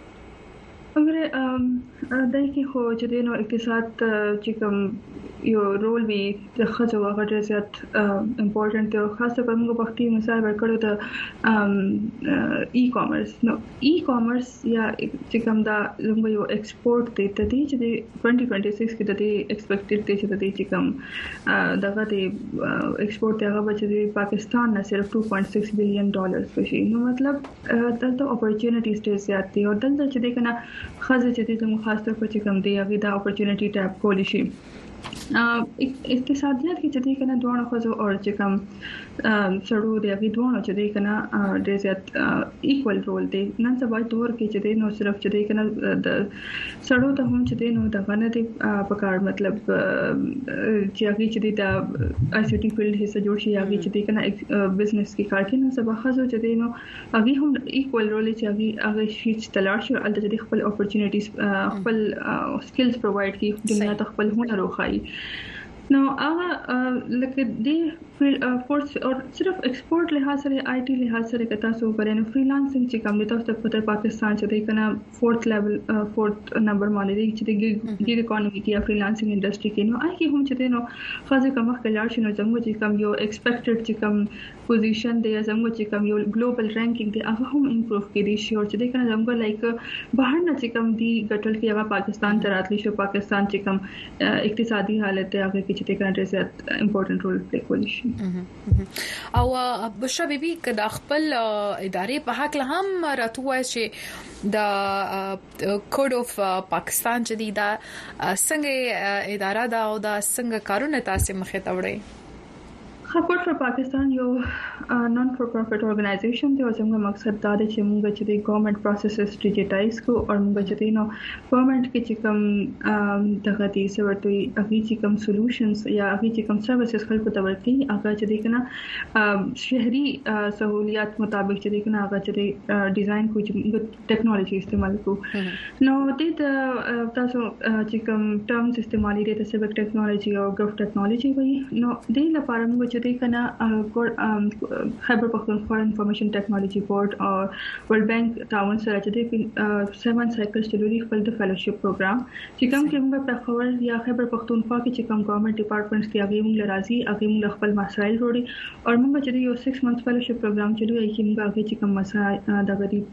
اگر دای کې خو چې د نو اقتصاد چې کوم یو رول وی د خځو هغه ډېر زیات امپورټنت او خاصه په موږ وختي مثال ورکړو د ای کامرس نو ای کامرس یا چې کوم دا زموږ یو ایکسپورت دی ته دی چې د 2026 کې د ایکسپیکټډ دی چې د چې کوم دغه د ایکسپورت هغه بچ دی پاکستان نه صرف 2.6 بلین ډالر شي نو مطلب دلته اپورچونټیز ډېر زیات دي او دلته چې د کنه خځه چې د مخاطب په چې کوم دی هغه دا اپورچونټی ټاپ کولی شي اقتصادیات کې چې کنه دوه خو او چې کوم سړو دی هغه دوه چې دی کنه ډېر زیات ایکوال رول دی نن سبا دور کې چې دی نو صرف چې دی کنه د سړو ته هم چې دی نو د غنه دی په کار مطلب چې هغه چې دی د آی سی ټي فیلډ حصہ جوړ شي هغه چې دی کنه بزنس کې کار کوي نن سبا خو چې دی نو هغه هم ایکوال رول چې هغه شي چې تلاش او د خپل اپورچونټیز خپل سکلز پرووایډ کوي دنیا ته خپل هنر وخایي نو هغه لکه د فورس او صرف ایکسپورټ له حاصله آی ټی له حاصله کتا سو کرے نو فریلانسینګ چې کوم د تاسو په پاکستان چې د کنه فورث نمبر باندې دی چې د ګیګ اکانومي کې فریلانسینګ انډستری کې نو آی کې هم چې نو خاصه کومه کلار شنو زموږ چې کوم یو ایکسپیکټډ چې کوم پوزیشن دی زموږ چې کوم یو ګلوبل رانکینګ دی هغه هم امپروو کړي شي او چې د کنه زموږ لایک بهر نه چې کوم دی ګټل کې هغه پاکستان ته راتلی شو پاکستان چې کوم اقتصادي حالت هغه کې چې د کنه ډېر امپورټنٹ رول پلی کولی شي او بشرا بیبي کدا خپل ادارې په حق له هم راتوي چې د کوډ اف پاکستان چې دی دا څنګه اداره دا او دا څنګه کارونه تاسو مخه ته وړي خپل فور پاکستان یو نان فور پروفټ اورګنایزیشن دی او زموږ مقصد دا دی چې موږ چې د ګورنمنت پروسیسز ډیجیټایز کو او موږ چې نو ګورنمنت کې چې کوم دغه دي سورتي اغي چې کوم سولوشنز یا اغي چې کوم سرویسز خلکو ته ورکړي هغه چې د کنه شهري سہولیات مطابق چې د کنه هغه چې ډیزاین کو چې ټیکنالوژي استعمال کو نو د تاسو چې کوم ټرمز استعمالي دي د سیویک ټیکنالوژي او ګرافټ ټیکنالوژي وي نو د لپاره موږ چې کنه خیبر پختونخوا انفارمیشن ټیکنالوژي بورډ او ورلد بانک تعاون سره چې 7 سایکلز چلولي خپل د فیلوشپ پروګرام چې کوم کې موږ په خبر یا خیبر پختونخوا کې چې کوم ګورنمنت ډپارټمنټس کې هغه موږ راځي هغه موږ خپل مسایل وروړي او موږ چې یو 6 منث فیلوشپ پروګرام چلوي چې موږ هغه چې کوم مسایل د غري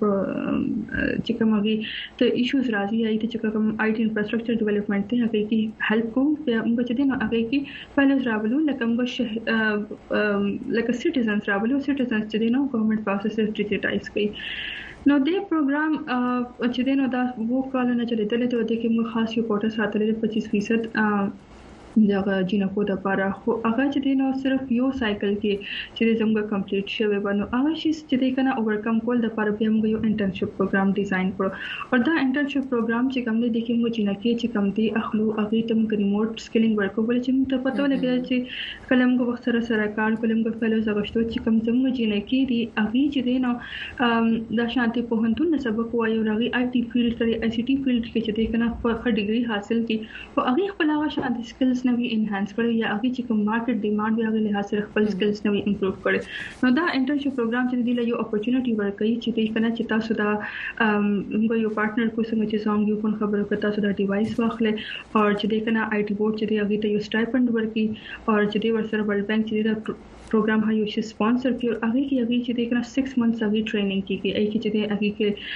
چې کوم هغه ته ایشوز راځي یا چې کوم آی ټی انفراستراکچر ډیولپمنٹ ته هغه کې هیلپ کوم موږ چې نو هغه کې فیلوز راولو لکه موږ like a citizens راولو citizens چې دینو ګورنمنت پروسیسز ډیجیټایز کړي نو د پروګرام چې دینو دا وو کالونه چې دلته د کې موږ خاص یو کوټه ساتلې 25% دغه جنکو د لپاره خو هغه چې دینو صرف یو سایکل کې چې زموږ کمپلیټ شوی ونه هغه شي چې د کنه اوورکم کول د لپاره به موږ یو انټرنشپ پروګرام ډیزاین کړو او دا انټرنشپ پروګرام چې کوم دی کې موږ جنکه چې کوم دی اخلو هغه ته موږ ریموټ سکلینګ ورکول چې موږ ته پته ولګي چې کله موږ وخت سره کار کولم موږ فلوز غشتو چې کوم زموږ جنکه دی هغه چې دینو د شانتي په هندون سبق وایو راغي آی ټی فیلډ سره آی سی ټی فیلډ کې چې د کنه په ډیګري حاصل کی او هغه خپل هغه شانتي سکلز نوی انهانس کړي یا هغه چې کوم مارکیټ ډیمانډ وي هغه له حاصل خپل سکلز نوی امپروو کړي نو دا انټرنشپ پروګرام چې دی له یو اپورچونټی ورکړي چې دی کنه چې تاسو دا موږ یو پارټنر کو څنګه چې څنګه یو په خبرو کې تاسو دا ډیوایس واخلې او چې دی کنه آی ټی بورډ چې دی هغه ته یو سټایپند ورکړي او چې دی ورسره ورلد بانک چې دا پروګرام هایو چې سپانسر کړي هغه چې دی کنه 6 منثs هغه ټریننګ کیږي ای چې دی هغه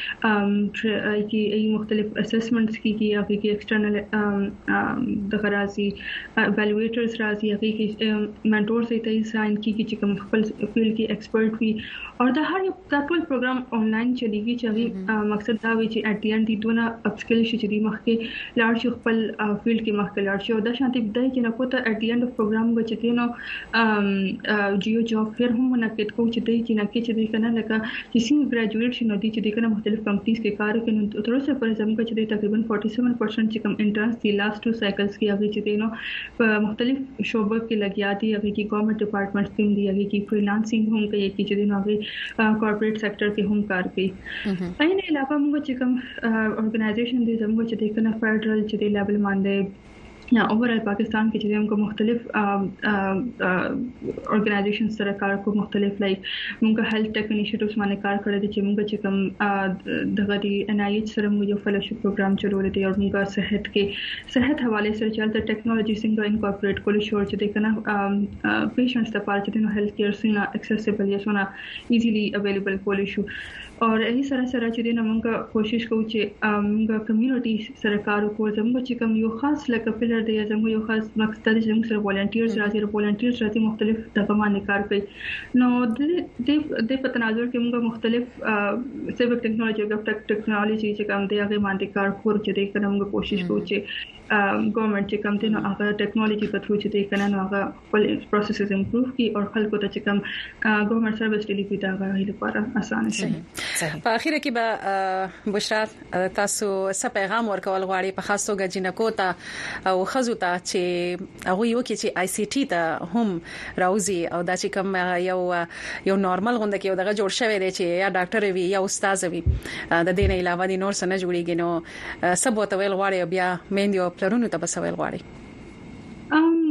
کې ای مختلف اسسمنټس کیږي هغه کې ایکسټرنل د غرازي ایوالویټرز راځي هغه کې منټورز ته ساين کیږي چې کوم خپل فیلډ کې ایکسپرت وي او دا هر یو ټول پروګرام آنلاین چلیږي چې مقصد دا وي چې اټ دی اند دی دونه اپ سکل شي چې مخکې لاړ شي خپل فیلډ کې مخکې لاړ شي او دا شانتي بدای چې نه کوته اټ دی اند اف پروګرام بچته نو جیو جاب فیر هم منعقد کوو چې دی چې نه کې چې دی کنه لکه چې څنګه ګریجویټ شي نو دی چې دی کنه مختلف کمپنیز کې کار کوي نو تر اوسه پر زموږ چې دی تقریبا 47% چې کوم انټرنس دی لاست 2 سایکلز کې هغه چې دی نو په مختلف شعبو کې لګیا دي هغه کې ګورنمنت ډپارټمنټس کې دی هغه کې فریلانسینګ هم کوي چې دی نو هغه کارپوریټ سېکټر کې هم کار کوي اینه علاوه موږ چې کوم اورګنایزیشن دي زموږ چې دی کنه فدرل چې دی لیول باندې یا اوورال پاکستان کې چې موږ مختلف اورګنایزیشن سره کار کوو مختلف لایک موږ هیلث ټیک انیشیټیوز باندې کار کړی دي چې موږ چې کوم دغه دی ان آی ایچ سره موږ یو فیلوشپ پروګرام چلولې دي او موږ صحت حواله سره چلته ټیکنالوژي څنګه انکورپوریټ کول شو چې د کنه پیشنټس ته پاره چې نو هیلث کیر سونه اکسیسیبل یا سونه ایزیلی اویلیبل کول شو او یې سره چې د موږ کوشش کوو چې موږ کمیونټي سره کار وکړو زموږ چې کوم یو خاص لکه فلر دی زموږ یو خاص مقصد دی چې موږ سره والنټیرز راځي مختلف دغه باندې کار کوي نو د په تناظر کې موږ مختلف سیویک ټیکنالوژي ګرافټ ټیکنالوژي چې کوم دی هغه باندې کار کوو چې د کنه موږ کوشش کوو چې ګورنمنت چې کوم دی نو هغه ټیکنالوژي په تھرو چې دی کنه نو هغه خپل پروسیسز امپروو کړي او خلکو ته چې کوم ګورنمنت سرویس ډیلیوري دا غوښتل لپاره اسانه شي په اخر کې به بشرا تاسو څه پیغام ورکول غواړئ په خاص توګه جنکو ته او خزو ته چې هغه یو کې چې آی سی ټی ته هم راوځي او دا چې کوم یو نورمال غونډه کې دغه جوړ شوی دی چې یا ډاکټر وي یا استاد وي د دې نه علاوه د نور سره جوړیږي نو سبو ته ویل غواړي بیا مېندو پلرونو ته بسویل غواړي کوم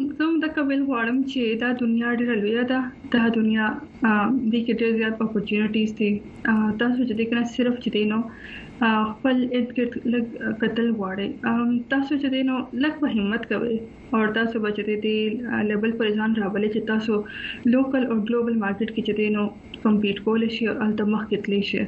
د کول غواړم چې دا دنیا ډېره لوی ده دا دنیا د کې ډېر زیات اپورچونټیز دي تاسو چې د کنه صرف چې دینو خپل ادګر لګ قتل غواړي تاسو چې دینو لګ په همت کوي او تاسو بچی دي لیول پر ځان راولې چې تاسو لوکل او ګلوبل مارکیټ کې چې دینو کمپیټ کول شي او التمخ کتلی شي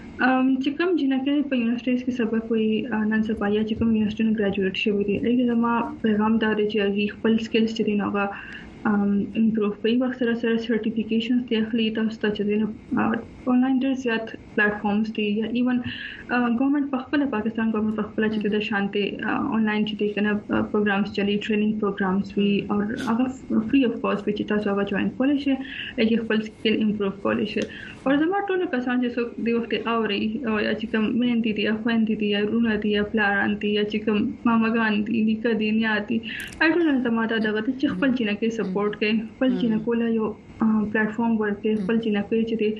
چې کوم جنکه په یونیورسيټیز کې سبق وي نن سپایا چې کوم یونیورسيټي نه ګریجویټ شوی دي ایګه زما پیغام دا دی چې خپل سکلز چې دین هغه امپروف کوي وخت سره سره سرټیفیکیشنز ته خلی تاسو ته چې دین آنلاین ډېر زیات پلیټ فارمز دي یا ایون ګورنمنت په خپل پاکستان ګورنمنت په خپل چې د شانتي آنلاین چې کنه پروګرامز چلی ټریننګ پروګرامز وی او هغه فری اف کاست چې تاسو هغه جوائن کولای شئ چې خپل سکل امپروف کولای شئ او زما ټول کسان چې څوک دی وخت اوري او یا چې کوم مهندي دي خويندې دي یا رونه دي یا پلاران دي یا چې کوم ماماګان دي نیکه دي نیاتي اټول زما ته دغه چې خپل جنکه سپورټ کوي خپل جنکو له یو پلیټ فارم ورکړي خپل جنکه چې دي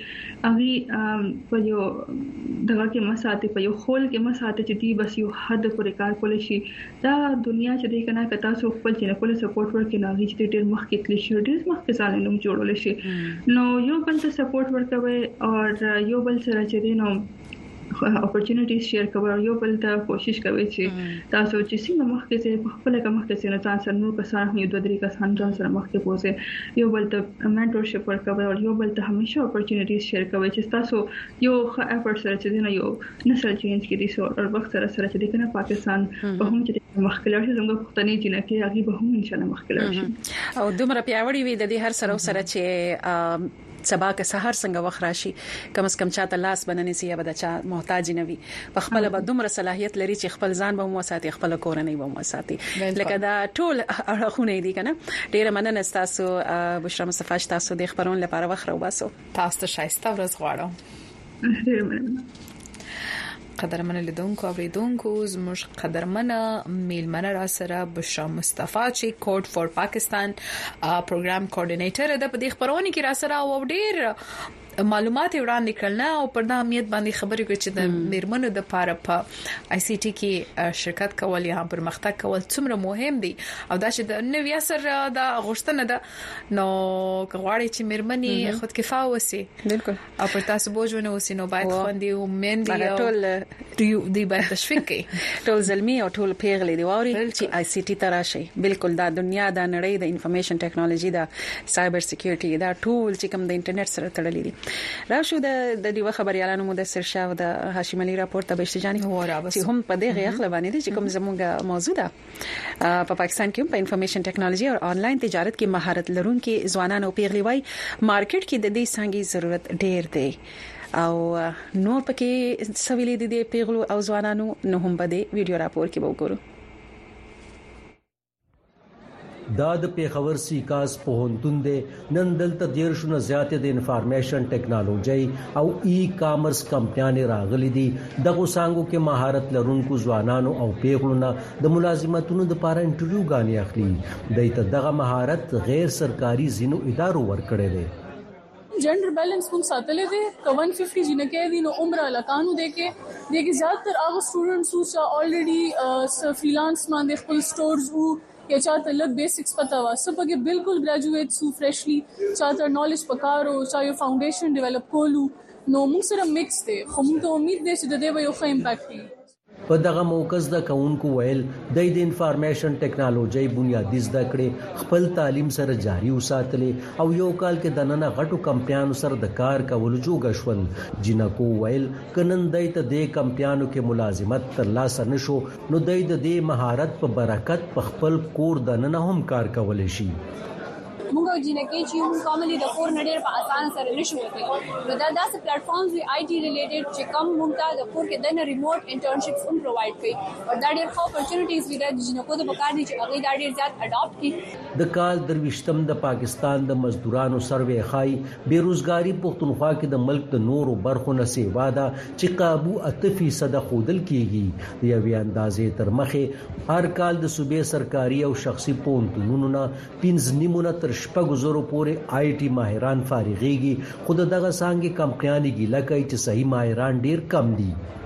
هغه په یو دغه کې مساته په یو خول کې مساته چې دی بس یو حد پورې کار کول شي دا دنیا چې دی کنه کتا سو خپل جنکو له سپورټ ورکړي نه چې ډېر مخ کې تل شي ډېر مخ کې ځان نوم جوړول شي نو یو بل ته سپورټ ورکوي او یو بل سره چې دی نو اپورچونټیز شیر کوي یو بل ته کوشش کوي چې تاسو چې څنګه مخکې سره په خپل کوم مخکې سره ځان سره نور کسان یو دوه درې کسان ځان سره مخکې پوسه یو بل ته منټورشپ ورکوي او یو بل ته همیشه اپورچونټیز شیر کوي چې تاسو یو ښه افورت سره چې یو نسل چینج کړي سو او وخت سره سره چې کنه پاکستان په هم چې مخکې لاړ شي زموږ پښتني جنکه هغه به هم ان شاء الله مخکې لاړ شي او دومره پیاوړی وي د دې هر سره چې سبا که سحر څنګه وخت راشي کم از کم چاته لاس بننې سي یا بد چا محتاج نه وي په خپل به دومره صلاحيت لري چې خپل ځان به مو ساتي خپل کورنۍ به مو ساتي لکه دا ټول اړخونه دي کنه ډیره مننه تاسو بشرا مصطفی تاسو د خبرون لپاره وخت راوباسو تاسو ته شایسته ورځ غواړم قدرمن لیدونکو اوریدونکو زموږ قدرمنه میلمنه را سره بشرا مصطفی چې کوډ فور پاکستان پروګرام کوارډینیټر ده په دې خبرونه کې را سره او ډیر معلومات وړاندې کړل او پر د اهمیت باندې خبرې کوي چې د میرمنو د پاره په آی سی ټي کې شرکت کول یا پرمختګ کول څومره مهم دي او دا چې د نوي اثر د غوښتنه ده نو غواړي چې میرمنې خود کفایه وسی بالکل او پر تاسو بوجونه وسی نو باید خوندې او مندي ټول دی باید تشویق کوي ټول زلمی او ټول پیغلې دی ووري چې آی سی ټي تراشي بالکل دا دنیا د نړۍ د انفارمیشن ټیکنالوژي دا سایبر سکیورټي دا ټول چې کوم د انټرنیټ سره تړلي دي راوشو د دیو خبريالانو مدثر شاه د هاشم علي راپورټ ته بشتجاني چې هم په دغه اخله باندې چې کوم زموږه موضوع ده په پاکستان کې په انفارمیشن ټیکنالوژي او انلاین تجارت کې مهارت لرونکي ځوانان او پیغلي وای مارکیټ کې د دې څنګه ضرورت ډېر دی او نور پکې سویلې دي پیغلو او ځوانانو نو هم په دې ویډیو راپور کې وګورو دا د پیښور سیکاس پوهنتون د نن دلته دیرشونه زیاتې د انفارمیشن ټیکنالوژي او ای کامرس کمپنیانې راغلي دي دغه څنګه کې مهارت لرونکو ځوانانو او پیغلونو د ملازمتونو لپاره انټرویو غانې اخلي دایته دغه مهارت غیر سرکاري زینو ادارو ورکړي دي جنڈر بیلنس کوم ساتلې دي 150 جنکه دي نو عمره لکانو دي کې زیاتره هغه سټوډنټس چې الریډي فریلانس باندې خپل سٹورز او یا چاته لږ بیسکس پتا و سبګه بالکل ګریجویټ سو فرشلی چاته نالج پکارو چا یو فاونډیشن ډیولپ کولو نو موږ سره میکس دي خو موږ ته امید ده چې د دې یو ښه امپیکټ وي په دغه موقع د کونکو ویل د انفارمیشن ټیکنالوژي بنیادی زده کړې خپل تعلیم سره جاری وساتلې او یو کال کې د نن غټو کمپیانو سره د کار کولو جوګ شول جنکو ویل کنن دایته د کمپیانو کې ملازمت ترلاسه نشو نو د دې مهارت په برکت په خپل کور د نن هم کار کولای شي موږ جنکه چې موږ کوملی د کور نړۍ په اسان سره نشو وکړو نو دا داسې پلیټ فارمز وی آی ټي ریلیټډ چې کوم موږ ته د کور کې د ریموټ انټرنشپس هم پرووایډ کوي او دا ډېر ښه اپورچونټیز وی د جنکو د پکار دي چې هغه دا ډېر زیات اډاپټ کړي د کال درويشتم د پاکستان د مزدورانو سروې خای بیروزګاری پښتونخوا کې د ملک د نورو برخو نه سیوا ده چې قابو 8% خودل کیږي د یوې اندازې تر مخه هر کال د صوبې سرکاري او شخصي پونتونونو نه 15 تر شپږ زرو پورې آی ټي ماهران فارغيږي خود دغه څنګه کمپنیانې ګیله کوي چې صحیح ماهران ډیر کم دي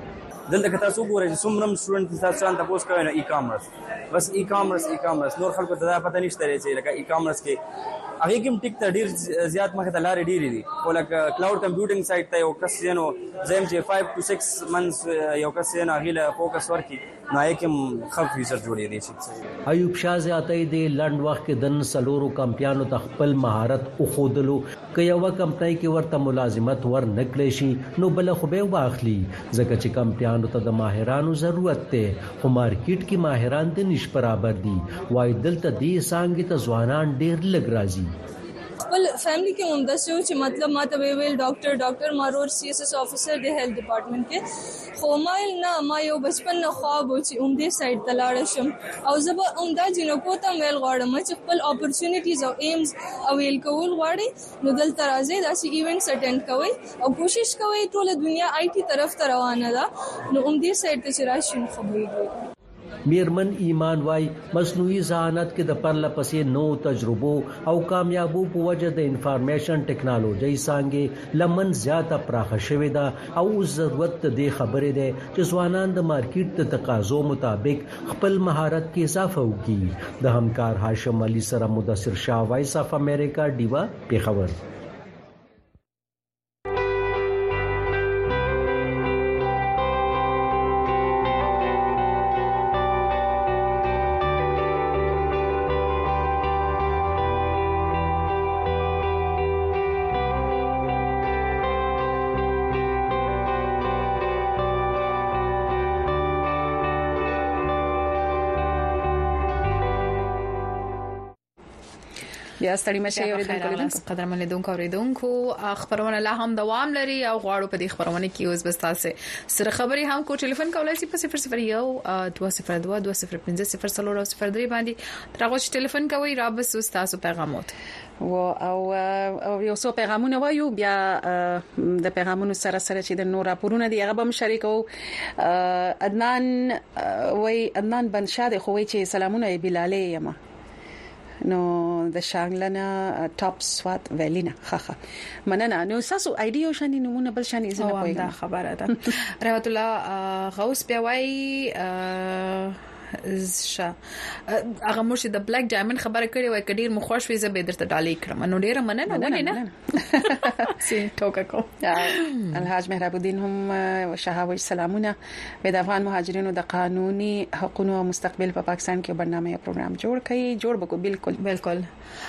دلته که تاسو ګورئ چې څومره سټوډنټ تاسو څنګه تاسو کوي نو ای کامرس بس ای کامرس نور خلکو ته دا پته نشته چې لکه ای کامرس کې هغه کوم ټیک ته ډیر زیات مخه ته لارې ډیرې دي او لکه کلاود کمپیوټینګ سایت ته یو کس نو زم چې 5 to 6 months یو کس نه هغه فوکس ورکي نو یې کوم خف ریسرچ جوړې دي شي ایوب شاه زیاتې د لند وخت کې دن سلورو کمپیانو تخپل مهارت او خودلو کې یو کمپنۍ کې ورته ملازمت ور نکړې شي نو بل خو به واخلي ځکه چې کمپیانو ته د ماهرانو ضرورت ته خو مارکیټ کې ماهران د نش برابر دي وای دلته دې څنګه ته ځوانان ډیر لګ راځي خپل فیملی کې هم داسې و چې مطلب ما ته ویل ډاکټر مارور CSS افیسر د هیلث ډپارټمنټ کې خو ما یو بچپن نه خواب و چې دې سایډ ته لاړ شم او زه به دا جنکو ته ویل غواړم چې خپل اپورچونټیز او ایمز او ویل کول غواړي نو دلته راځي داسې ایونټس اټینډ کوئ او کوشش کوئ ټول دنیا IT طرف ته روانه ده نو دې سایډ ته چې راشي خبرې میرمن ایمان وای مصنوعي ذہانت کې د پرله پسې نو تجربو او کامیابو په وجه د انفارمیشن ټیکنالوژي څنګه لمن زیاته پراخه شوې ده او ضرورت د خبرې ده چې ځوانان د مارکیټ د تقاضو مطابق خپل مهارت کې اضافه وکړي د همکار هاشم علي سره مدثر شاه وایس اف امریکا ډیوا پیښور بیا ستړي مشه قدرمن لیدونکو خبرونه لا هم دوام لري او غواړو په دې خبرونه کې اوس بس تاسو سره خبري هم کو ټلیفون کولای شي په 001-202-205-003 باندې ترغه ټلیفون کوي را بس تاسو پیغامات او یو څو پیغامونه وایو بیا د پیغامونو سره چې د نور راپورونه دی هغه هم شریکو عدنان بنشاد خو وی چې سلامونه بلاله یما نو د شانګلنا ټاپ سوات ویلینا خخه مننه نو ساسو ایډیو شانی نمونه بل شانی زنه کوي دا خبره ده رحمت الله غوث پیوای هغه مرشد د بلیک ډایمند خبره کړې وای کډیر مخوش وي زه به درته ډالې کړم نو ډیره مننه ونه نه سي ټوکا کو الحاج مهراب الدین هم شهاوی سلامونه به د افغان مهاجرینو د قانوني حقوقو او مستقبل په پاکستان کې برنامه یا پروګرام جوړ بکو بالکل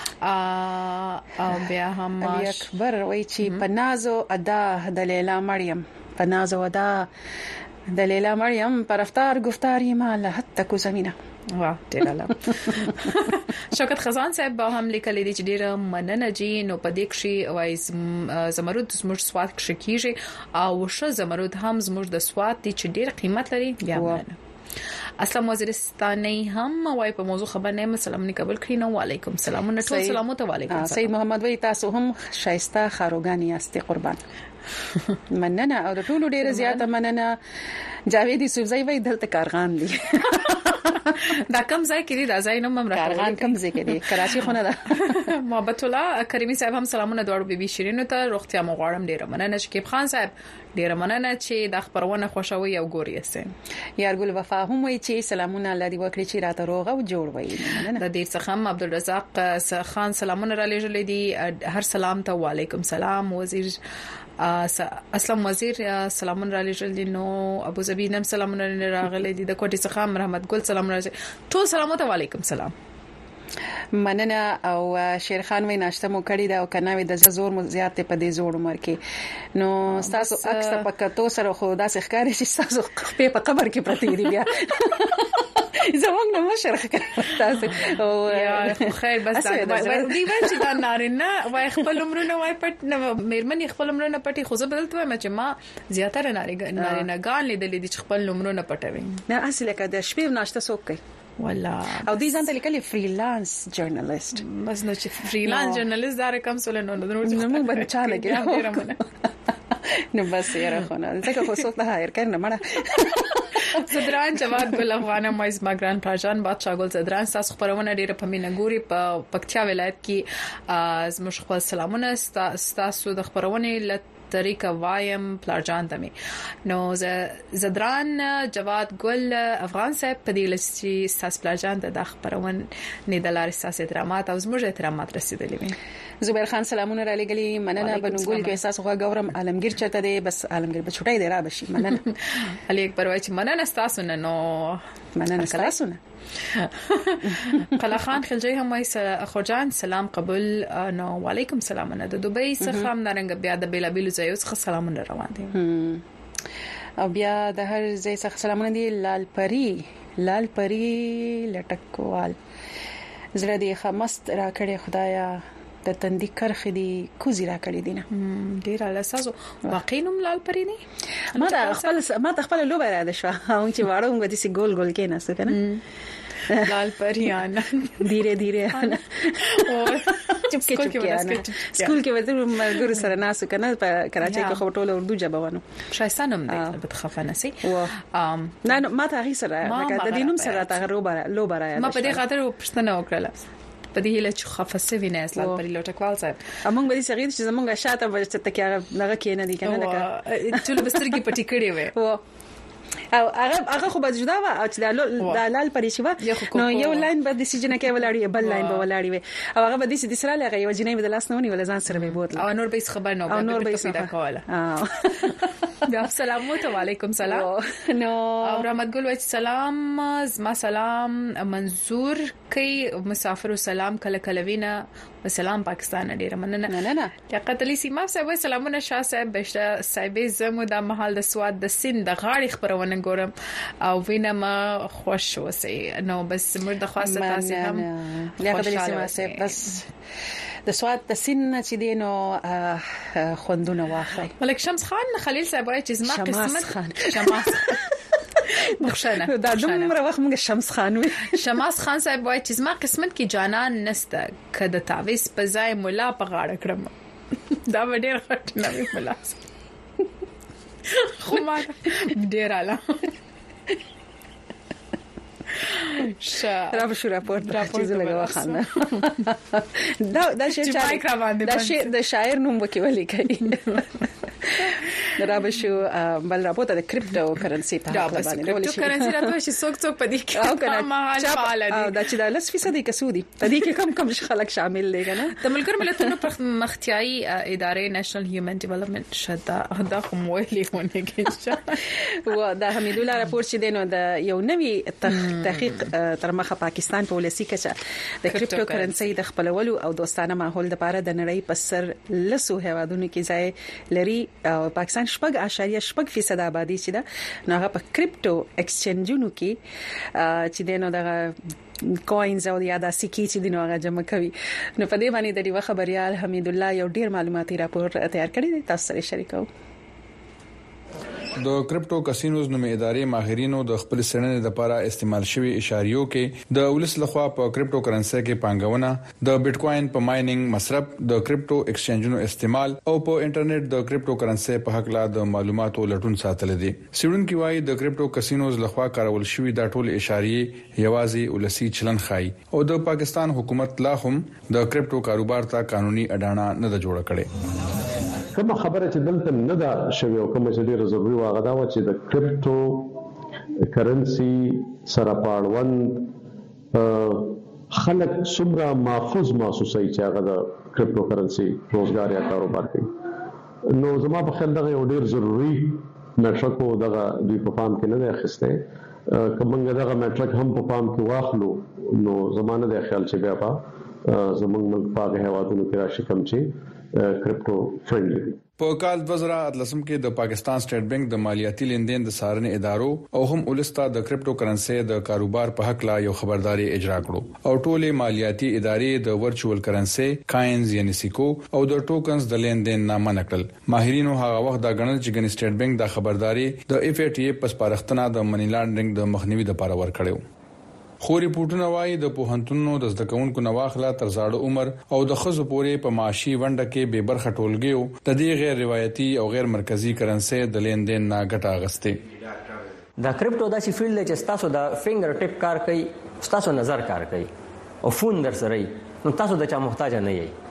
او بیا هم اکبر وای چې پنازو ادا د لیلا مریم پنازو ادا د لیلا مریم پر رفتار گفتاری ما لحد تکو زمینه واه ډیر اعلی شوکت خزان صاحب به هم لیکل دي چې ډیر مننه جی نو پدې کې وای زمرد زموږ سواد کې کیږي او ش زمرد هم زموږ د سواد دي چې ډیر قیمت لري بیا مننه اسلام وزیرستاني هم وای په موضوع خبرنامه سلام نه قبول کړی نو وعلیکم السلام نو ټول سلامات علیکم سید محمد وای تاسو هم شایسته خاروګانی یاستي قربان مننه او د ټولو ډیره زیاته مننه جاوید یوسفزئی وای دلته کارغان دي دا کم ځای کې دي دا ځای نوم هم راغلی کارغان کم ځای کې دي کراچي خونه ده محبت الله کریمی صاحب هم سلامونه دوړو بیبي شیرینو ته روغتیا مو غواړم ډیره مننه شکیب خان صاحب ډیره مننه چې د خبرونه خوشوي او ګوري اسه یارګل وفا هم وای چې سلامونه الله دی وکړي چې راته روغ او جوړ وای د دې څخه عبدالرزاق خان سلامونه را لېږل دي هر سلام ته وعلیکم سلام وزیر اسلام وزیر سلامونه را لېږل دي نو ابو ظبي نم سلامونه راغلي دي د کوټي څخه محمد ګل سلام راځي ټول سلامات وعلیکم سلام مننه او شیر خان وای ناشته مو کړی دا او کنه وي د زور مو زیات په دې زوړ عمر کې نو تاسو اکثر پکاتو سره خو داسې ښکاري چې تاسو په قبر کې پرتی دی بیا زمونږ نو مشرخ تاسو او خیر بس دی چې دا نارینه وای خپل عمرونه وای پټ نو مېرمنې خپل عمرونه پټي خو زه بدلته وایم چې ما زیاتره نارینه ګان لیدلې دي چې خپل عمرونه پټوي نه اصل کې د شپې ناشته څوک کوي والله او دې ځان ته لیکلي فریلانس جرنالست بس نو چې فریلانس جرنالست دار کم سول نو موږ به چا لګي نو بس یې راخونه ځکه خو څوک نه هایر کړنه مړه زدران جواد ګل افغان مایز ماګران پاجان بادشاہ ګل زدران تاسو خبرونه ډیره په مینګوري په پکتیا ولایت کې زموږ خپل سلامونه تاسو د خبرونه طریقه وایم پلارجان ته نو زدران جواد ګل افغان صاحب په دې لسي ساس پلارجان ته د خبرون نه د لارې ساسې درامات او زموږ احترامات رسیدلې وي. زبیر خان سلامونه را لګلی مننه بنګول کې احساس غوا ګورم عالمگیر چرته دی بس عالمگیر په چټای دی را بشي مننه علي اکبر وای چې مننه تاسو نه نو مننه تاسو نه قلا خان خلجی هم وای خوجان سلام قبول نو وعلیکم سلام نه د دوبۍ څخه هم نارنګ بیا د بیلابیلو ځایو څخه سلامونه روان دي او بیا د هر ځای څخه سلامونه دي. لال پری لټکوال زړه دې خمست را کړې خدایا د تندې کرخې دي کوزي را کړې دي نه ډیر لاساسو واقعینم لال پری نه ما خپل لوبه را ده شو او چې واړو موږ دې سي ګول کې نه څه کنه لال پریان धीरे चुपके स्कूल کې وځم مرګور سره ناسو کنه په کراچۍ کې خټول اردو جبه ونه شایستانم نه بتخفنه سي نه ما ته هي سره لکه د دینوم سره تا لو برا ما په دې خاطر پښتنه وکړه په دې هله چې خفصه وینې اصلا پر لوټکوال صاحب امونږ به دې صغیر چې زمونږ شاته به چې تکیا لغه کې نه دي کنه لکه ټول بسترګي پټی کړي وي او هغه خو به جدا و او چې د لال پرې شو نو یو لاین به د سجنه کې ولاړی بل لاین به ولاړی وي او هغه به د سره لغه یو جنې به د لاس نه ونی ول ځان سره به بوتل او نور به خبر نه او نور به پیدا کوله بیا السلام علیکم سلام نو رحمت ګل وای سلام زما سلام منظور کوي مسافر سلام کله کله وینا سلام پاکستان ډیر مننه نه یا قتلی سیما صاحب سلامونه شاه صاحب بشته صاحب زمو د محل د سواد د سین د غاړي خبرونه ګورم او وینم خوش وسی نو بس مرده خاصه تاسو هم یا قتلی سیما صاحب بس د سواد د سین چې دینو خوندونه واخلي ملک شمس خان خلیل صاحب وایي چې زما قسمت شماس بخښنه دا دومره وخت موږ شمس خان وي شماس خان صاحب وایي چې زما قسمت کې جانان نسته کده تعویز په ځای مولا په غاړه کړم دا ډېر خټ نه وي مولا خو ما ډېر اعلی را بشو راپورت چیز لګوا خان دا شعر د شاعر نوم وکولې کوي را بشو بل راپورت د کریپټو کرنسي په اړه باندې کریپټو کرنسي راته شي څوک په دې کې فعال دي دا چې د 10% کسودي په دې کې کم خلک شامل دي کنه د ملګر ملتونو پر مختیاي ادارې نېشنل هیومن ډیولپمنټ شدا دا کوم ویلي ونه کې و دا حمید الله راپورت چې دینو د یو نوي تحقیق تر مخه پاکستان په ولسی کچه د کریپټو کرنسي د خپلولو او دوستانه ماحول لپاره د نړۍ په سر لسو هوادونو کې ځای لري او پاکستان 0.8% آبادی چې دا نو هغه په کریپټو ایکسچینجونو کې چې دینو د کوینز او یا د سکی چې دینو هغه جمع کوي نو په دې باندې د ډیوه خبريال حمید الله یو ډیر معلوماتي راپور تیار کړی دی تاسو سره شریکو د کریپټو کسینوز نومې ادارې ماهرینو د خپل سرنې لپاره استعمال شوی اشاریو کې د ولس لخوا په کریپټو کرنسي کې پانګونه د بیټکوین په مایننګ مصرف د کریپټو ایکسچینجونو استعمال او په انټرنیټ د کریپټو کرنسي په حق لا د معلوماتو لټون ساتل دي. سیډون کې وایي د کریپټو کسینوز لخوا کارول شوی د ټول اشاریه یوازې ولسی چلن خای او د پاکستان حکومت لا هم د کریپټو کاروبار ته قانوني اډانه نه جوړ کړي. کوم خبره چې دلته نه دا شوی او کوم چې ډیره ضروري واغه دا و چې د کریپټو کرنسي سره پاړوند خلک څومره محفوظ محسوسي چې هغه د کریپټو کرنسي روزګار یا کاروبار کوي نو زما په خیال دا یو ډیر ضروري مټرک او دغه دوی په پام کې نه دی اخیسته کومنګ دغه مټرک هم په پام کې واخلو نو زمانه د خیال چې بیا زمونږ ملک په هوادونو کې راشي کم چې کریپټو فرندلی په کال 2013 کې د پاکستان سټیټ بانک د مالیاتي لیندین د سارنې ادارو او هم ولستا د کریپټو کرنسي د کاروبار په حق لا یو خبرداري اجرا کړو او ټولې مالیاتي ادارې د ورچوال کرنسي کاینز یعنی سیکو او د ټوکنز د لیندین نامه نکړل. ماهرینو هغه وخت دا غنل چې ګن سټیټ بانک د خبرداري د اف ای ټي پس پارختنه د منی لانډرینګ د مخنیوي لپاره ورکړو. خو ریپورتونه وايي د پوهنتونونو د زدکونکو نواخله تر زاړه عمر او د خزو پورې په معاشي ونډه کې به برخه ټولګیو د دې غیر روایتي او غیر مرکزی کرنسي د لیندین نه ګټه اغسته. دا کریپټو داسې فیلډ چې تاسو د فینګر ټپ کار کوي تاسو نظر کار کوي او فون در سره نو تاسو د چا محتاج نه یې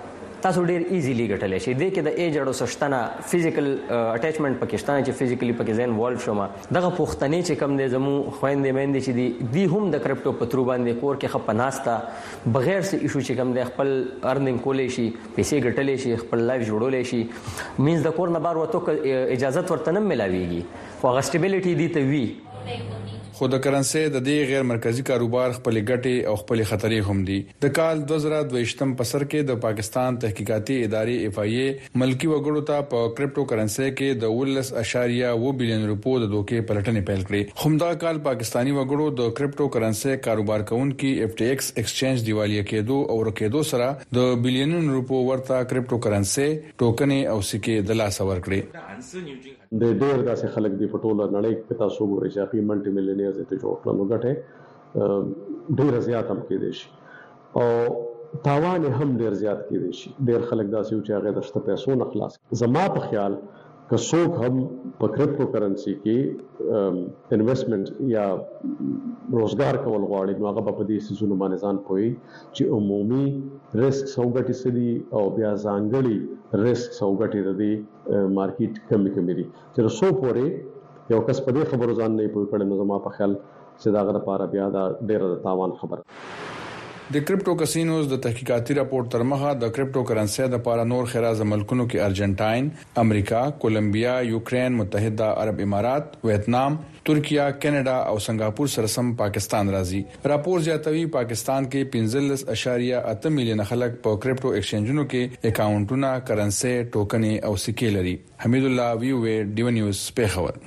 تاسو ډیر ایزیلی ګټلې شي د کې د ایج اړو سشتنه فزیکل اٹیچمنت پاکستان چې فزیکلی پکې ځین والف شوما دغه پښتنې چې کم دي زمو خويندې مېندې چې دی هم د کرپټو پترو باندې کور کې خپناستا بغیر څه ایشو چې کم دي خپل ارننګ کولې شي پیسې ګټلې شي خپل لایف جوړولې شي مینز د کور نه بار وته اجازه ورته نه ملاويږي خو غسټیبিলিټي دي ته وی خو د کرنسي د دې غیر مرکزی کاروبار خپل ګټې او خپل خطرې هم دي د کال 2022م پسر کې د پاکستان تحقیقاتي ادارې اف ای اے ملکی وګړو ته په کرپټو کرنسي کې د 19.2 بلین روپو د دوکې پلټنې پیل کړې همدا کال پاکستانی وګړو د کرپټو کرنسي کاروبار کوونکي اف ټي ایکس ایکسچینج دیوالیه کېدو او رکېدو سره د بلینونو روپو ورته کرپټو کرنسي ټوکنې او سکې د لاس ور کړې د ډېر داسې خلک دی په ټوله نړۍ کې تاسو ګورئ چې هغه ملټي ملینیرز ته جوړ کړل نو ګټه ډېر زیات هم کېدې شي او تاوان هم ډېر زیات کېدې شي ډېر خلک داسې چې هغه د شته پیسو نه خلاص زما په خیال که څوک هم په کرپټو کرنسي کې انویسټمنټ یا روزګار کول غواړي نو هغه په دې سيزونو باندې ځان پوي چې عمومي ریسک سوګټي سدي او بیا ځانګړي ریسک سوګټي د مارکیټ کمی دي چې رسو پورې یو کس په دې خبرو ځان نه پوي کړي نو زما په خیال چې دا غره لپاره بیا دا ډېر تاوان خبره د کرپټو کسینوز د تحقیقاتي راپور تر مخه د کرپټو کرنسي د لپاره نور خراز ملکونو کې ارجنټاین، امریکا، کولمبیا، یوکرين، متحده عرب امارات، ویتنام، ترکیه، کینیډا او سنگاپور سره سم پاکستان راځي راپور زیاتوي پاکستان کې 15.8 میلیون خلک په کرپټو ایکسچینجونو کې اکاونټونه کرنسي ټوکنې او سکې لري حمید الله وی وی ډیو نیوز پیښور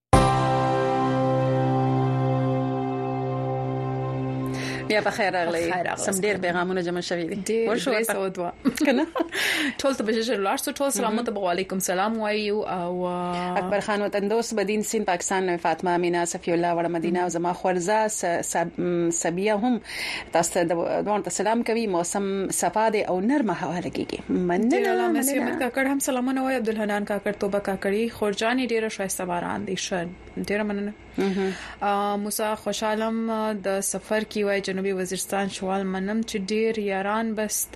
بیا په خیر راغلی سم ډیر پیغامونه جمع شوي دي ورشو ودوا کنه ټول ته بشیر لارسو ټول سلامت علیکم سلام وایو او اکبر خان وطندوس بدین سین پاکستان فاطمه امینا صفی الله وړ مدینه او زما خورزه سبیه هم تاسو دوه سلام کوي موسم صفا دي او نرمه هوا لګيږي مننه مسیمت کاکړ هم سلامونه وای عبدالحنان کاکړ توبه کاکړي خورجانی ډیره شایسته باران دي شر ډیره مننه موسی خوشالم د سفر کی وای جنوبي وزیرستان شوال منم چې ډیر یاران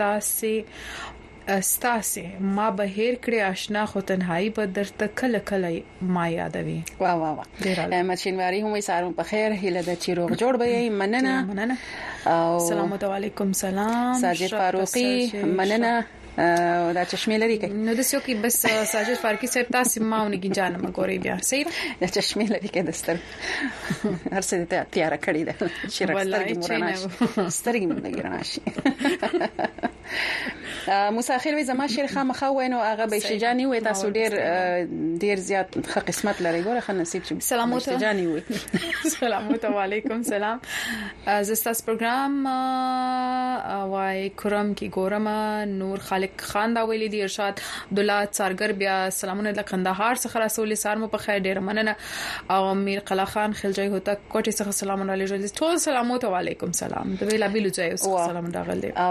استاسه ما بهیر کړی آشنا خو تنهایی په درته کله کله ما یادوي واه مچینواری هم سارم په خیر هله د چیروغ جوړ به مننه او سلام علیکم سلام ساجد فاروقی مننه دا چشمه لري کوي نو د سیو کې بس ساجد فاروقی صاحب تاسو ما ونګی جانم ګوري بیا صحیح د چشمه لري کې دستر هر څه ته تیار کړی ده چې راسترګي مورانه سترګي مونږ راناشي موسی خیر وي زما شیر خامخه وینو هغه به شجانی وي تاسو ډیر زیات ښه قسمت لري ګوره خل نصیب شي سلامات شجانی وي سلامات علیکم سلام زستاس پروګرام وای کرم کی ګورم نور خالق خان دا ویلي دی ارشاد عبدالله څارګر بیا سلامونه د قندهار څخه رسول سارمو په خیر ډیر مننه او امیر قلا خان خلجای هوتا کوټي څخه سلامونه علیکم ټول سلامات علیکم سلام د ویلا بیلو ځای سلام داغل دی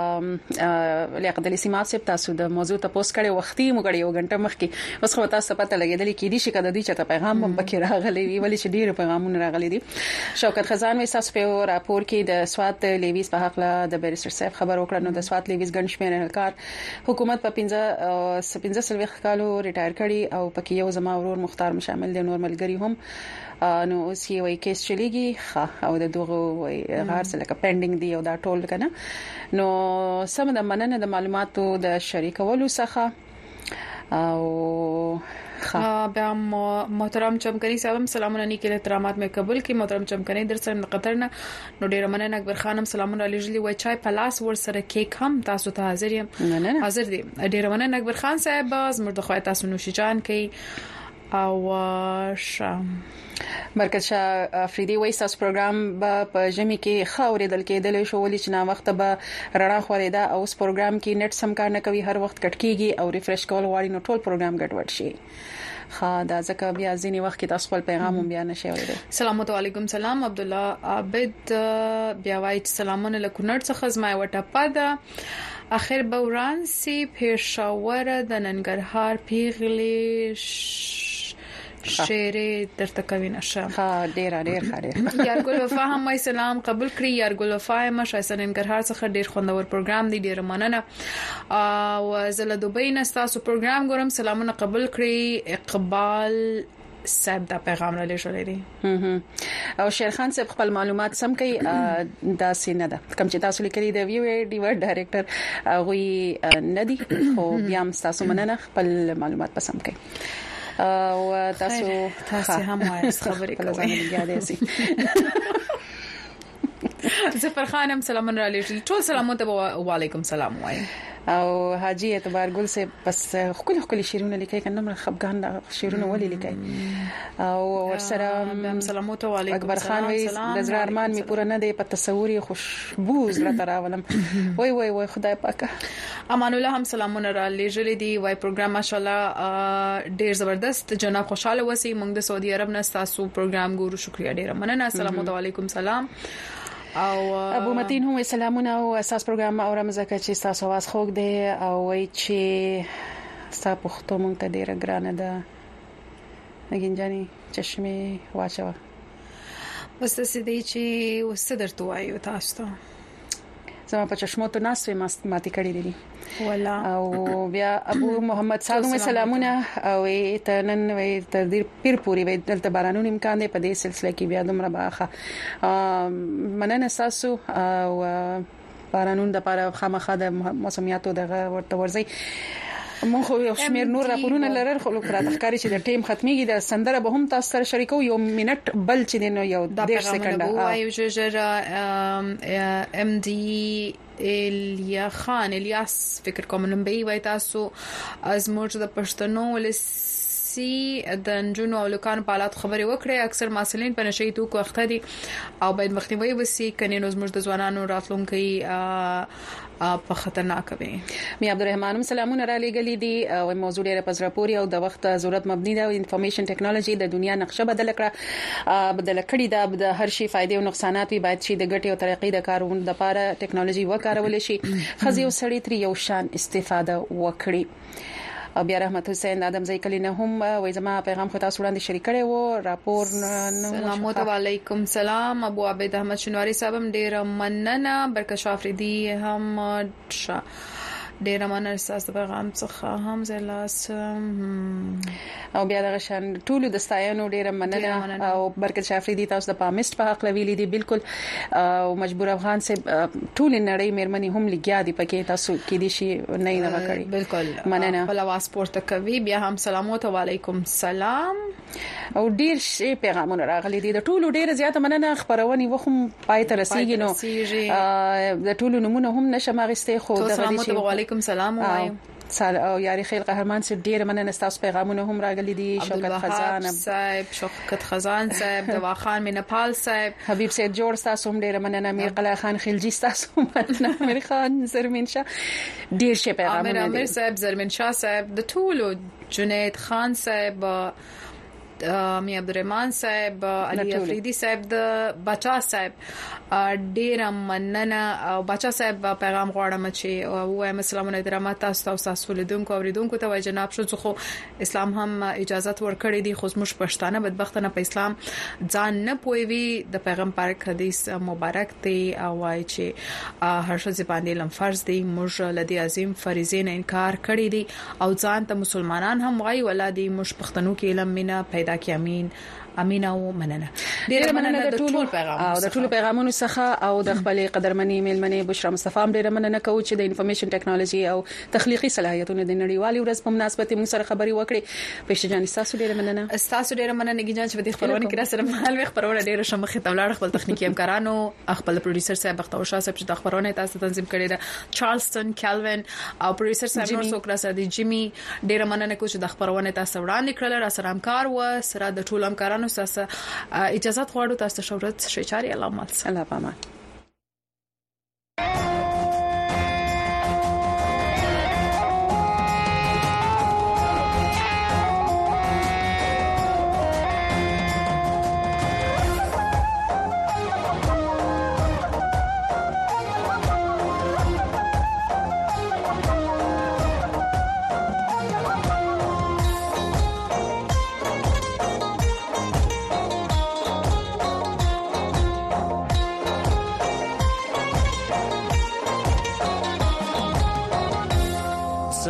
او لیاقت علي سیمات صاحب تاسو د موضوع ته پوسټ کړي وختي موږ یو غنټه مخکې اوس خو تاسو پته لګیدل کې دي چې کده دي چې پیغام هم پکې راغلي وی ولې چې ډیر پیغامونه راغلي دي شوکت خزان وي تاسو په راپور کې د سوات لیویز په حق له د بیرستر صاحب خبر وکړ نو د سوات لیویز ګنشمیر کار حکومت په 15 سلويخ کالو ریټایر کړي او پکې یو زما ورور مختار شامل دي نور ملګری هم نو اوس یې وای کیس چلیږي او د دوغه وای غار څه لکه پینډینګ دی او دا ټول کنه نو سم د مننه د معلوماتو د شریکولو څخه او بیا محترم چمکنی صاحب سلامونه نیکه احترامات مې قبول کی محترم چمکنی در سره قطر نه نو ډیر مننه اکبر خانم سلامونه علیجلی وای چای پلاس ور سره کیک هم تاسو ته حاضر یم حاضر دي ډیر مننه اکبر خان صاحب زموږ د خو تاسو نوشي جان کی او شام مرکز شاه افریدي وایساس پروګرام په جمی کې خاورې دل کېدل شو ولې چې نا وخت به رڼا خوريده او اس پروګرام کې نت سم کار نه کوي هر وخت کټ کیږي او ریفرش کول غواړي نو ټول پروګرام ګډوډ شي خا دا ځکه بیا ځینی وخت کې تاسو خپل پیغام هم بیان شي ورته سلام علیکم سلام عبد الله عابد بیا وایي سلامونه لکونړ څخه زما وټه پاده اخر بوران سی پېښور د ننګرهار پیغلی شعر درته کوي نشه ها ډیر خاله یارګل وفا هم سلام قبول کړی یارګل وفا ما شایسته ننګرهار څخه ډیر خوندور پروګرام دی ډیر مننه او زله دوبۍ نه تاسو پروګرام ګورم سلامونه قبول کړی اقبال صاحب دا پیغام را لېږلی دی او شیرخان صاحب خپل معلومات سم کوي دا سینه ده کوم چې تاسو لیکلي د ویو ډیور ډایریکټر غوي ندی خو بیا هم تاسو مننه خپل معلومات پسم کوي او تاسو هم وایس خبرې کوي یاد سي ظفر خان هم سلام را لېږل ټول سلامونه وعلیکم سلام وایي او حاجی اعتبار ګل سے بس خپل شیرونه لیکي کنه خفغان شیرونه ولې لیکي او ورسره سلامونه وعلیکم اکبر خان وی د زړه ارمان می پوره نه دی په تصوري خوشبو زړه تراولم وای خدای پاک امان الله هم سلامونه را لېږل دي وای پروګرام ماشاءالله ډیر زبردست جناب خوشاله وسی موږ د سعودي عرب نه تاسو پروګرام ګورو شکریا ډیر مننه سلام علیکم سلام او ابو متین هم سلامونه او اساس پروګرام اورم زکه چې تاسو आवाज خوګ دی او وای چې تاسو پښتو مونږ ته ډیره ګرانه ده نګینجانی چشمه واچو بس سدې چې وسدر تو وایو تاسو ته زما په چشمو ته ناس ماتي کړی دي ولا او بیا ابو محمد صاحب سلامونه او ته نن وي تر پیر پوری وي دلته بارانونو امکان دی په دې سلسله کې بیا دومره باخه مننه تاسو او بارانونو د لپاره خامخا د موسمیاتو دغه ورته ورځي مونږ خو یو شمیر نور راپورونه لرل خو لکه راځي چې د ټیم ختميږي د سندره به هم تاسو سره شریکو یو منټ بل چې دینو یو 10 سکند وایو چې ام ډي الیا خان الیاس فکر کوم نن به وای تاسو از موږ د پښتنو ولسی د نجونو او لکان په حالات خبرې وکړي اکثر مسلین په نشي توکو وخت دي او باید مخنیوي وسی کني نو زموږ د ځوانانو راتلونکي په خطرناک وي می عبدالرحمن سلامونه را لګلې دي او موضوع ډیره پزره پوری او د وخت ضرورت مبني ده انفارمیشن ټیکنالوژي د دنیا نقشه بدل کړي ده د هر شي فائدې او نقصانات وي باید چې د ګټې او ترقې د کارونو لپاره ټیکنالوژي وکارول شي خزي او سړی تر یو شان استفاده وکړي او بیا رحمت حسین ادم زیکلی نه هم وای زما پیغام خو تاسو وړاندې شریک کړي وو راپور السلام علیکم سلام ابو عبید احمد شنواری صاحب ډیر مننه برکت شافریدی هم ډیر مننه تاسو پیغام څخه هم زلاس او بیا دغه شان ټول د ستاینو ډیر مننه او برکت شافریدی تاسو د پامیست په حق لویلې دي بالکل او مجبور افغان سے ټول نړۍ مېرمنې هم لګیا دي پکې تاسو کې دي شي نه کړی بالکل مننه بل आवाज پورته کوي بیا هم سلامونه وعلیکم سلام او ډیر شي پیغامونه راغلي دي د ټولو ډیر زیاته مننه خبرونه وخم پای ته رسیدي نو د ټولو نمونه هم نشم غسته خو د وعلیکم سلام وایو او یاري خیل قهرمان سره ډیر مننه تاسو پیغامونه هم راغلي دي شوکت خزان صاحب دوا خان مینپال صاحب حبیب سید جوړ تاسو هم ډیر مننه میر قلعه خان خلجی تاسو مننه میر خان زرمین شاه ډیر شي پیغامونه امیر صاحب زرمین شاه صاحب د ټولو جنید خان صاحب می عبدالرحمن صاحب علي افریدي صاحب د بچا صاحب ډیر مننه او بچا صاحب پیغام غواړم چې وایم السلام علیکم تاسو لیدونکو او اوریدونکو ته جناب شو خو اسلام هم اجازه ورکړي دي خو موږ پښتانه بدبختانه په اسلام ځان نه پوي د پیغمبر حدیث مبارک دی او وايي چې هر څه باندې لم فرض دی موږ لدی عظیم فریضه نه انکار کړی دي او ځان ته مسلمانان هم وايي ولادي موږ پښتنو کې علم مینا پیدا کی امین او مننه ډیر مننه د ټول پیغام او د ټول پیغامونو څخه او د خپل قدرمنې میلمنې بشرا مصطفی هم ډیر مننه کوم چې د انفارمیشن ټیکنالوژي او تخلیقي صلاحیتونو د نړیوالي ورځ په مناسبت موږ سره خبري وکړي پېښه جان تاسو ډیر مننه تاسو ډیر مننه کیږي چې د خبرونه کې را سره مهال وي خبرونه ډیر شمخه تولړ خپل تخنیکی همکارانو خپل پروډوسر صاحب بختور شاه صاحب چې د خبرونه تاسو تنظیم کړی دا چارلستون کیلوین او پروډوسر صاحب نور څوک را سره دی جیمی ډیر مننه کوم چې د خبرونه تاسو وړاندې کړل را سره همکار و سره د ټول همکارانو سره اجازه غواړو تاسو شهرت شچاري علامات الله پامان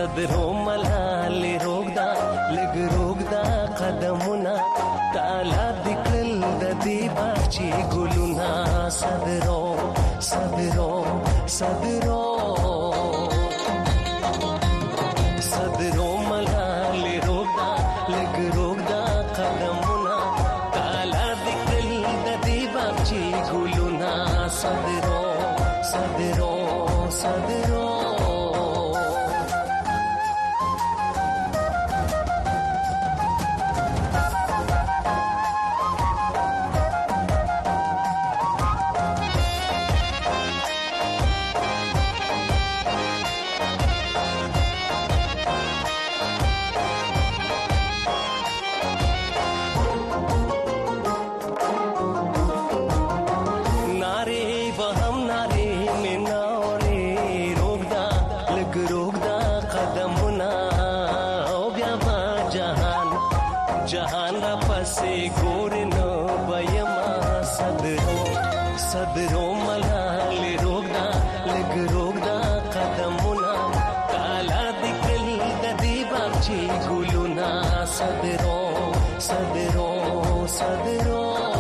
صدرو ملال روغدا لګ روغدا قدمونه تعالی دکل د دې باغچې ګلونه صدرو صدرو صدرو صدرو ملال روغدا لګ روغدا قدمونه تعالی دکل د دې باغچې ګلونه صدرو صدرو صدرو صدرو ملال روغدا لګ روغدا قدمونه تعالی دکل د دې باغچې ګلونه صدرو صدرو صدرو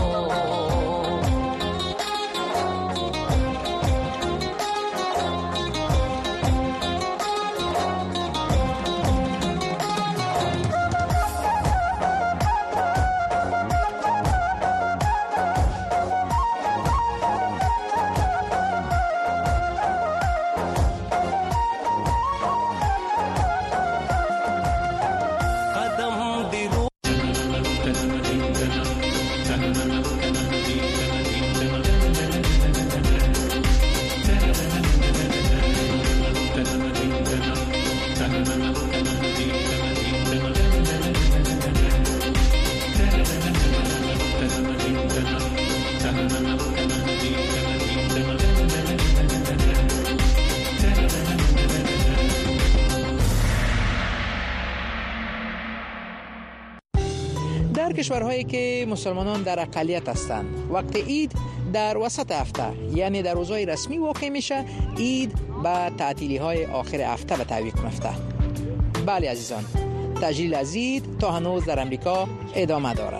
در کشورهایی که مسلمانان در اقلیت هستند وقت عید در وسط هفته یعنی در روزهای رسمی واقع میشه، عید به تعطیلی های آخر هفته به تعویق میفته. بله عزیزان، تجلیل از عید تا هنوز در امریکا ادامه دارد.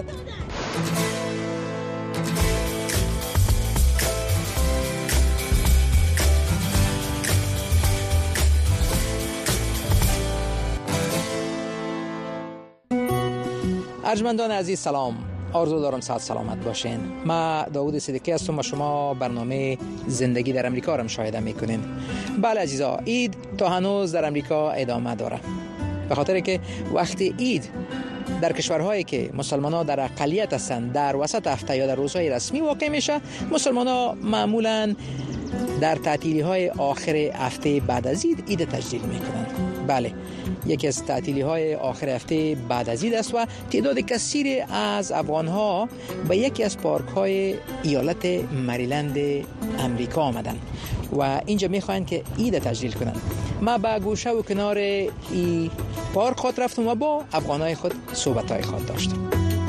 ارجمندان عزیز سلام، آرزو دارم صحت سلامت باشین. من داوود صدیقی هستم و شما برنامه زندگی در امریکا را مشاهده میکنین. بله عزیزا، عید تا هنوز در امریکا ادامه داره، به خاطر که وقت عید در کشورهایی که مسلمان‌ها در اقلیت هستند در وسط هفته یا در روزهای رسمی واقع میشه. مسلمان‌ها معمولاً در تعطیلی‌های آخر هفته بعد از عید تجلیل میکنند. بله، یکی از تعطیلی‌های آخر هفته بعد از عید است و تعداد کثیر از افغان‌ها به یکی از پارک‌های ایالت مریلند امریکا آمدند و اینجا می‌خواهند که عید تجلیل کنند. ما به گوشه و کنار این پارک خود رفتم و با افغان‌های خود صحبت‌های خود داشتم.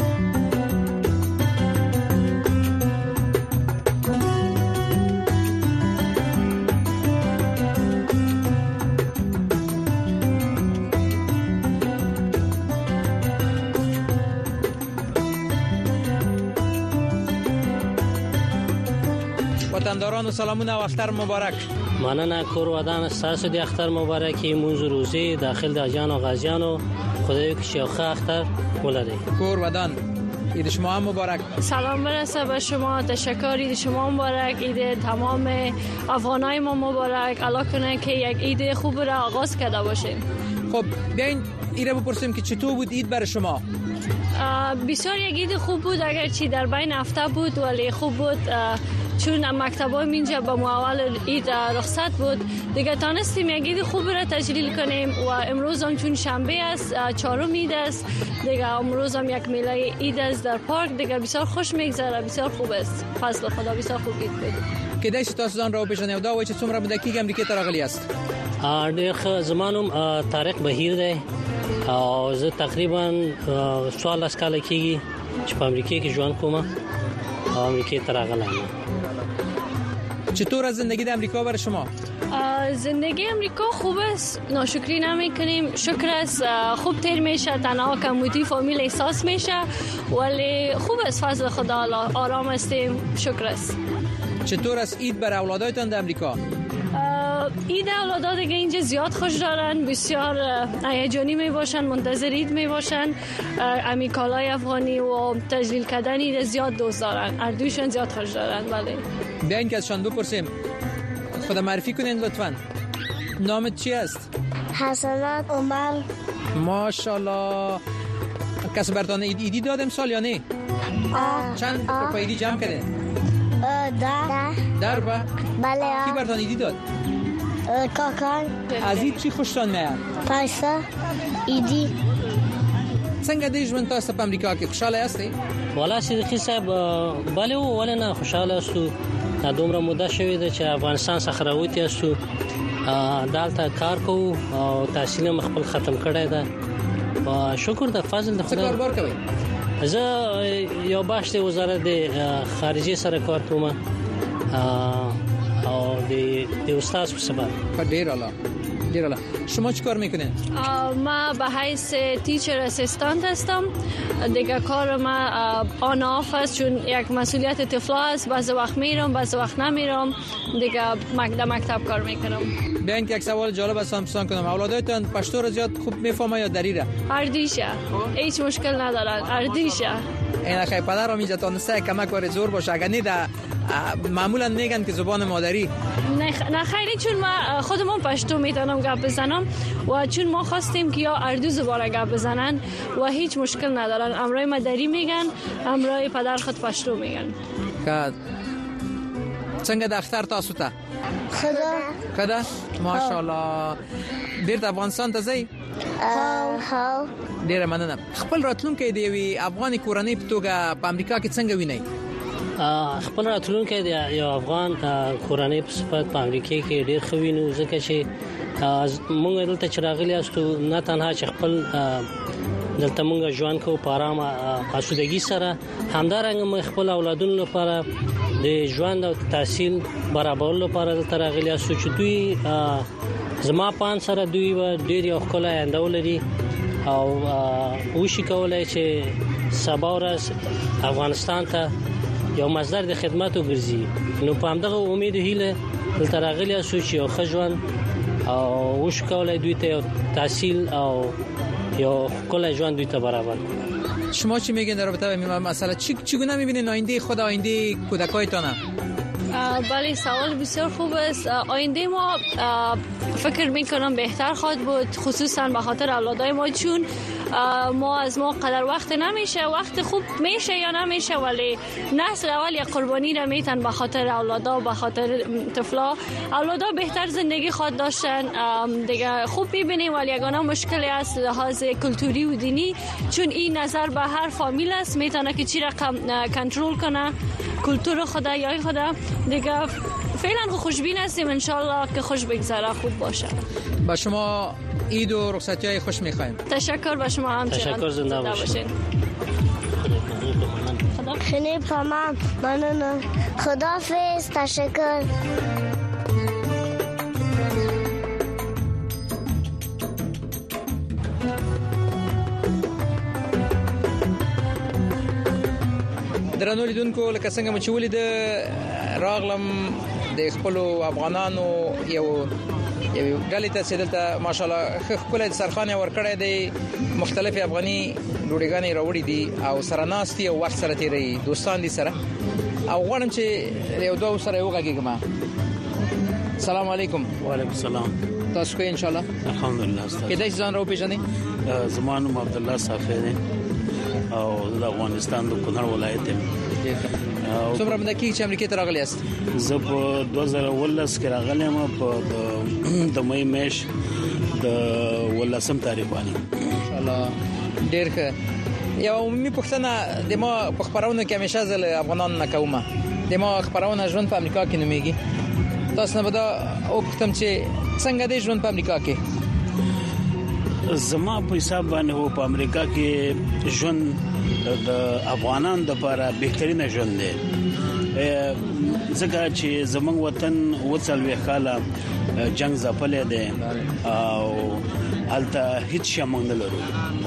وطنداران و سلامونه و اختر مبارک. مننه، کور ودان استاسو دی اختر مبارکی، منځ روزي داخل د اجان او غازیانو خدای که شیخ اختر ولري. کور ودان، عید شما هم مبارک. سلام برسه به شما، تشکر، عید شما مبارک، عید تمام افغانای ما مبارک. الله کنه که یک عید خوب را آغاز کرده باشیم. خب بیاین ایره بپرسیم که چطور بود عید برای شما؟ بسیار یک عید خوب بود، اگرچه در بین هفته بود ولی خوب بود، چون مکتبای اینجا به اول عید رخصت بود دیگه تانستیم یک عید خوب را تجلیل کنیم و امروز هم چون شنبه است، چهارم عید است دیگه، امروز هم یک میله عید است در پارک دیگه، بسیار خوش میگذره، بسیار خوب است، فضل خدا، بسیار خوب عید بود. که دایش تاسو ځان راو پېژنئ دا وایي چې څومره مده کېږي امریکا ته راغلي یاست؟ ډېر زمانم طارق بهیر دی او زه تقریبا 14 کال کېږي چې په امریکا کې ژوند کوم او امریکا ته راغلم. چطور زندگی در امریکا برای شما؟ زندگی امریکا خوب است، ناشکری نمیکنیم، شکر است، خوب تیر میشه، تنها کمیونیتی فامیل احساس میشه، ولی خوب است، فضل خدا، آرام هستیم، شکر است. چطور است عید برای اولادایتان در امریکا؟ عید اولادها دیگه اینجا زیاد خوش دارن، بسیار هیجانی می باشن، منتظر عید می باشن، امیکالای افغانی و تجلیل کردن عید زیاد دوست دارن، اردوشون زیاد خوش دارن. بله بیاین که ازشان بپرسیم. خدا معرفی کنین لطفاً. نامت چی است؟ حسنات عمر. ماشاءالله. کسی براتون ایدی داد امسال یا نه؟ چند روپا ایدی جمع کردین؟ 10 روپا؟ بله. کی براتون ایدی داد؟ کاکان. از اید چی خوشتان میاد؟ پیسه ایدی. څنګه دی ژوند تاسو په امریکا کې خوشاله یاستئ؟ والا صدیقی صاحب بله ولې نه خوشاله استو. دومره موده شوې ده چې افغانستان څخه راوتی استو، دالته کار کوو او تحصیل هم خپل ختم کړی ده. شکر د فضل د خدای. څه کار کوئ؟ زه یو باش د وزارت د خارجه سره کار کوم او د استاد په سبب. ډیر اعلی. شما چی کار میکنین؟ ما به حیث تیچر اسیستانت هستم. دیگه کار ما آن آف است، چون یک مسئولیت طفل است. بعضی وقت میرم، بعضی وقت نمیرم. دیگه مکتب کار میکنم. بیاین که یک سوال جالب است پرسان کنم. اولادایتان پشتو را زیاد خوب میفهمه یا دریره؟ اردیشه. هیچ مشکل ندارن. اردیشه. این اخی پدر رو میجتانسته کمک وارد زور باشه. اگر نیده معمولا میگن که زبان مادری. نه خیلی، چون ما خودمون پشتو میتونم گپ بزنم و چون ما خواستیم که یا اردو زبان گپ بزنن و هیچ مشکل ندارن. امرای مادری میگن، امرای پدر خود پشتو میگن. که څنګه د اختر تاسو ته؟ خدا ماشاءالله. ډیر د افغانستان ته ځئ؟ ډیر مننه. خپل راتلونکی دی وی افغاني کورنۍ په توګه په امریکا کې څنګه وینئ؟ خپل راتلونکی دی یو افغان کورنۍ په صفت په امریکا کې ډیر خوینو، ځکه چې موږ دلته چې راغلي یاستو نه تنها چې خپل دلته موږ ژوند کوو په آرامه آسودګي سره، همدارنګه موږ خپل اولادونو لپاره د ژوند او تحصیل برابرولو لپاره دلته راغلي یاستو چې دوی زما پان سره دوی و ډیر یو ښکلی آینده ولري او وشي کولای چې سبا ورځ افغانستان ته یو مصدر د خدماتو ګرځي. نو په همدغه امید او هیله دلته راغلي یاستو چې یو ښه ژوند او وشي کولای دوی ته تحصیل او یو ښکلی ژوند دوی ته برابر. شما چی میگین در رابطه با این مسئله؟ چگونه میبینین آینده خود، آینده کودکایتانه؟ بله سوال بسیار خوب است. آینده ما فکر میکنم بهتر خواهد بود، خصوصا به خاطر اولادای ما، چون ما از ما قدر وقت نمیشه. وقت خوب میشه یا نمیشه، ولی نسل اول یا قربانی را میتن به خاطر اولادا، به خاطر طفلا. اولادا بهتر زندگی خواهد داشتن دیگه. خوب میبینیم، ولی یگانه مشکلی است لحاظ کلتوری و دینی، چون این نظر به هر فامیل است، میتونه که چی رقم کنترل کنه کلتور خدا یا خدا دیگه. فعلا خوشبین هستیم، انشالله که خوش بگذره، خوب باشه. با شما عید و رخصتی‌های خوش می‌خوایم. تشکر به شما هم. تشکر، زنده باشین. خیلی تمام، ممنون. خداحافظ. تشکر. درنو لیدونکو، لکه څنګه مو چې ولید راغلم د خپل افغانانو یو ډلې ته چې دلته ماشاءالله خپل سرخانه ورکړې دي، مختلف افغاني ډوډۍ راوړي دي او سره ناستي او وخت سره تیری دوستان دي سره. او غواړم چې یو دوه سره وګورم. السلام علیکم. وعلیکم السلام. تاسو کوی ان شاء الله؟ الحمدلله استاد. کله ځان راو پیژنې؟ زمانو عبد الله صافی دی او د افغانستان د کونړ ولایت یم. څومره مده کې چې امریکا ته راغلی یاست؟ زه په 2019 کې راغلم په د مې میش د 18 تاریخ باندې. ان شاء الله ډیر ښه. یو می پښتنه د ما په خبرونه کې همیشه زل افغانان نه کومه. د ما خبرونه ژوند په امریکا کې نوميږي. تاسو نه بده او کوم چې څنګه د ژوند په امریکا کې؟ زما په حساب باندې هو په امریکا کې ژوند د افغانان د لپاره بهترینه ژوند دی. ځکه چې زمونږ وطن وڅلوي کاله جنگ زپلې ده او الته هیڅ شمن نه لرو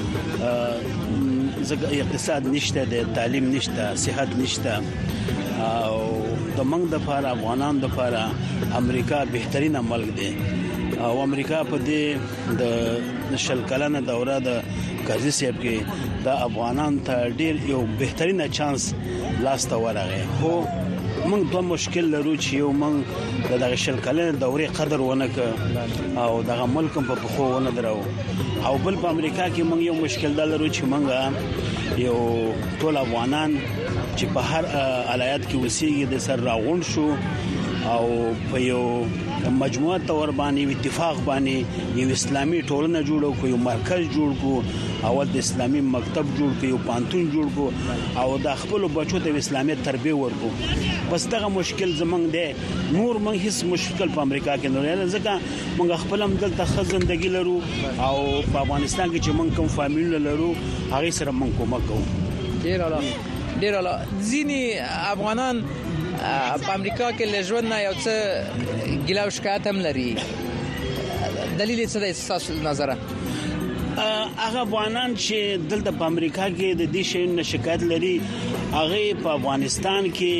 ځکه اقتصاد نشته ده تعلیم نشته صحت نشته او د موږ د لپاره افغانان د لپاره امریکا بهترینه ملک دی او امریکا په دې د شل کلنه دوره د کرزي صاحب کې د افغانان ته ډیر یو بهترینه چانس لاس ته ورغی هو موږ دوه مشکل لرو چې یو موږ د شل کلنه دورې قدر ونه ک او دغه ملک په بخو ونه درو او بل په امریکا کې موږ یو مشکل لرو چې موږ یو ټول افغانان چې په هر ولایت کې وسیږي د سر راغون شو او په یو مجموعه تور باندې اتفاق باندې یو اسلامي ټولنه جوړو کو یو مرکز جوړ کو اول د اسلامي مکتب جوړ کو یو پانتون جوړ کو او د خپل بچو ته اسلامي تربیه ورکو بس دغه مشکل زمنګ دی نور موږ هیڅ مشکل په امریکا کې نه لري ځکه موږ خپل هم دلته خزندګي لرو او په افغانستان کې چې موږ کوم فامیل لرو هغه سره موږ کومک کوو ډیر اعلی ځینی افغانان په امریکا کې لژوند نه یو څه ګیلا او شکایت هم لري دلیل څه دی تاسو نظر هغه افغانان چې دلته په امریکا کې د دې شی نه شکایت لري هغه په افغانستان کې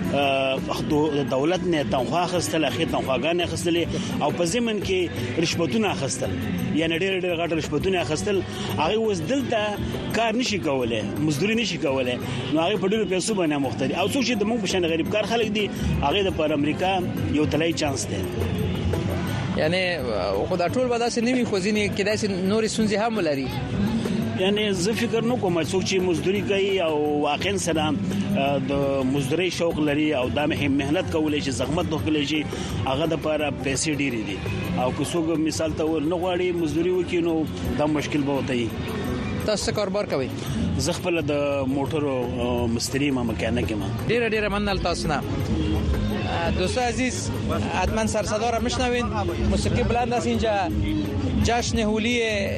دولت نه تنخواه خستل اخی تنخواهګان خستل او په ضمن کې رشوتونه خستل یعنی ډېر غټ رشوتونه خستل هغه وس دلته کار نشي کولای مزدوري نشي کولای نو هغه په ډېر پیسو باندې مختلف او څوک چې د موږ په شان غریب کار خلک دي هغه د پر امریکا یو تلای چانس دی یعنی خدای ټول به داسې نیوي خو ځینې کې داسې نورې سنځي هم لري یعنی زه فکر نه کوم څوک چې مزدوري کوي او واقعا سره د مزدوري شوق لري او د مهنت کولای شي زحمت وکړي شي هغه د لپاره پیسې ډېری دي او که څوک مثال ته ور نه غواړي مزدوري وکړي نو دا مشکل به وي تاسو کاروبار کوي زه خپل د موټرو مستری ما مکانیک ما ډېر مننه تاسو نه دوست عزیز حتما سرصدا را میشنوین موسیقی بلند است اینجا جشن هولی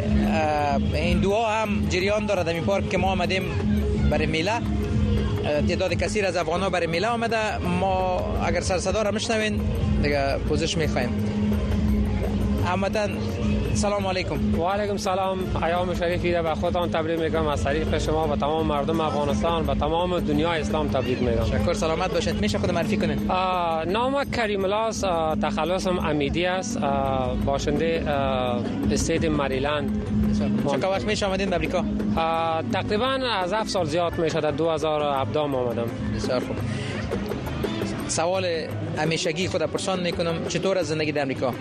هندوها هم جریان داره در این پارک که ما آمدیم برای میله تعداد کثیر از افغان‌ها برای میله آمده ما اگر سرصدا را میشنوین دیگه پوزش میخوایم هموطن سلام علیکم و علیکم سلام ایام شریفی را به خودتان تبریک میگم از طریق شما و تمام مردم افغانستان و تمام دنیای اسلام تبریک میگم شکر سلامت باشید میشه خود معرفی کنین نام کریم الله است تخلصم امیدی است باشنده استیت مریلند چقدر وقت میشه آمدین به امریکا تقریبا از 7 سال زیاد میشه در 2017 آمدم بسیار خوب سوال همیشگی خود پرسان میکنم چطور از زندگی در امریکا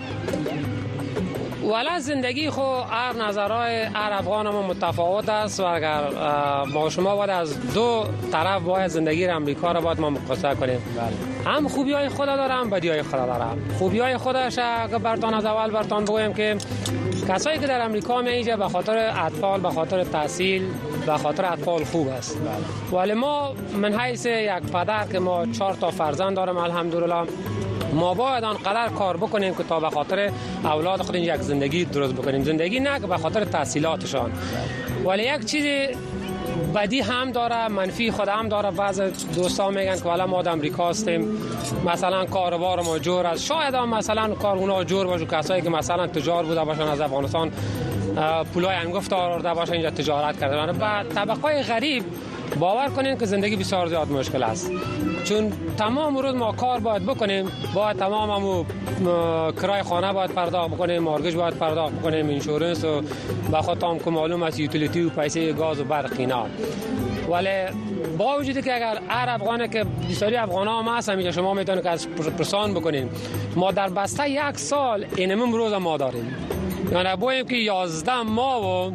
والا زندگی خو هر نظرهای هر افغان ما متفاوت است و اگر ما شما باید از دو طرف باید زندگی امریکا را باید ما مقایسه کنیم هم خوبی‌های خود داره هم بدی‌های خود داره خوبی‌های خودش اگر برتان از اول برتان بگویم که کسایی که در امریکا میایجا به خاطر اطفال به خاطر تحصیل به خاطر اطفال خوب است ولی ما من حیث یک پدر که ما 4 تا فرزند دارم الحمدلله ما باید آنقدر کار بکنیم که تا به خاطر اولاد خود یک زندگی درست بکنیم زندگی نه که به خاطر تحصیلاتشان ولی یک چیز بدی هم داره منفی خود هم داره بعض دوستان میگن که والا ما در امریکا هستیم مثلا کاروبار ما جور است شاید هم مثلا کار اونا جور باشه کسایی که مثلا تجار بوده باشن از افغانستان پولای انگفت آورده باشن اینجا تجارت کردن بعد طبقه غریب باور کنین که زندگی بسیار زیاد مشکل است چون تمام روز ما کار باید بکنیم باید تمام کرای خانه باید پرداخت بکنیم مارگج باید پرداخت بکنیم اینشورنس و بخاطر که معلوم است یوتیلیتی و پیسه گاز و برق اینا ولی با وجودی که اگر هر افغانه که بسیاری افغانا هم هست همیشه شما میتونید که از پرسان بکنین ما در بسته 1 سال اینمیم روز ما داریم یعنی باید که 11 ماه و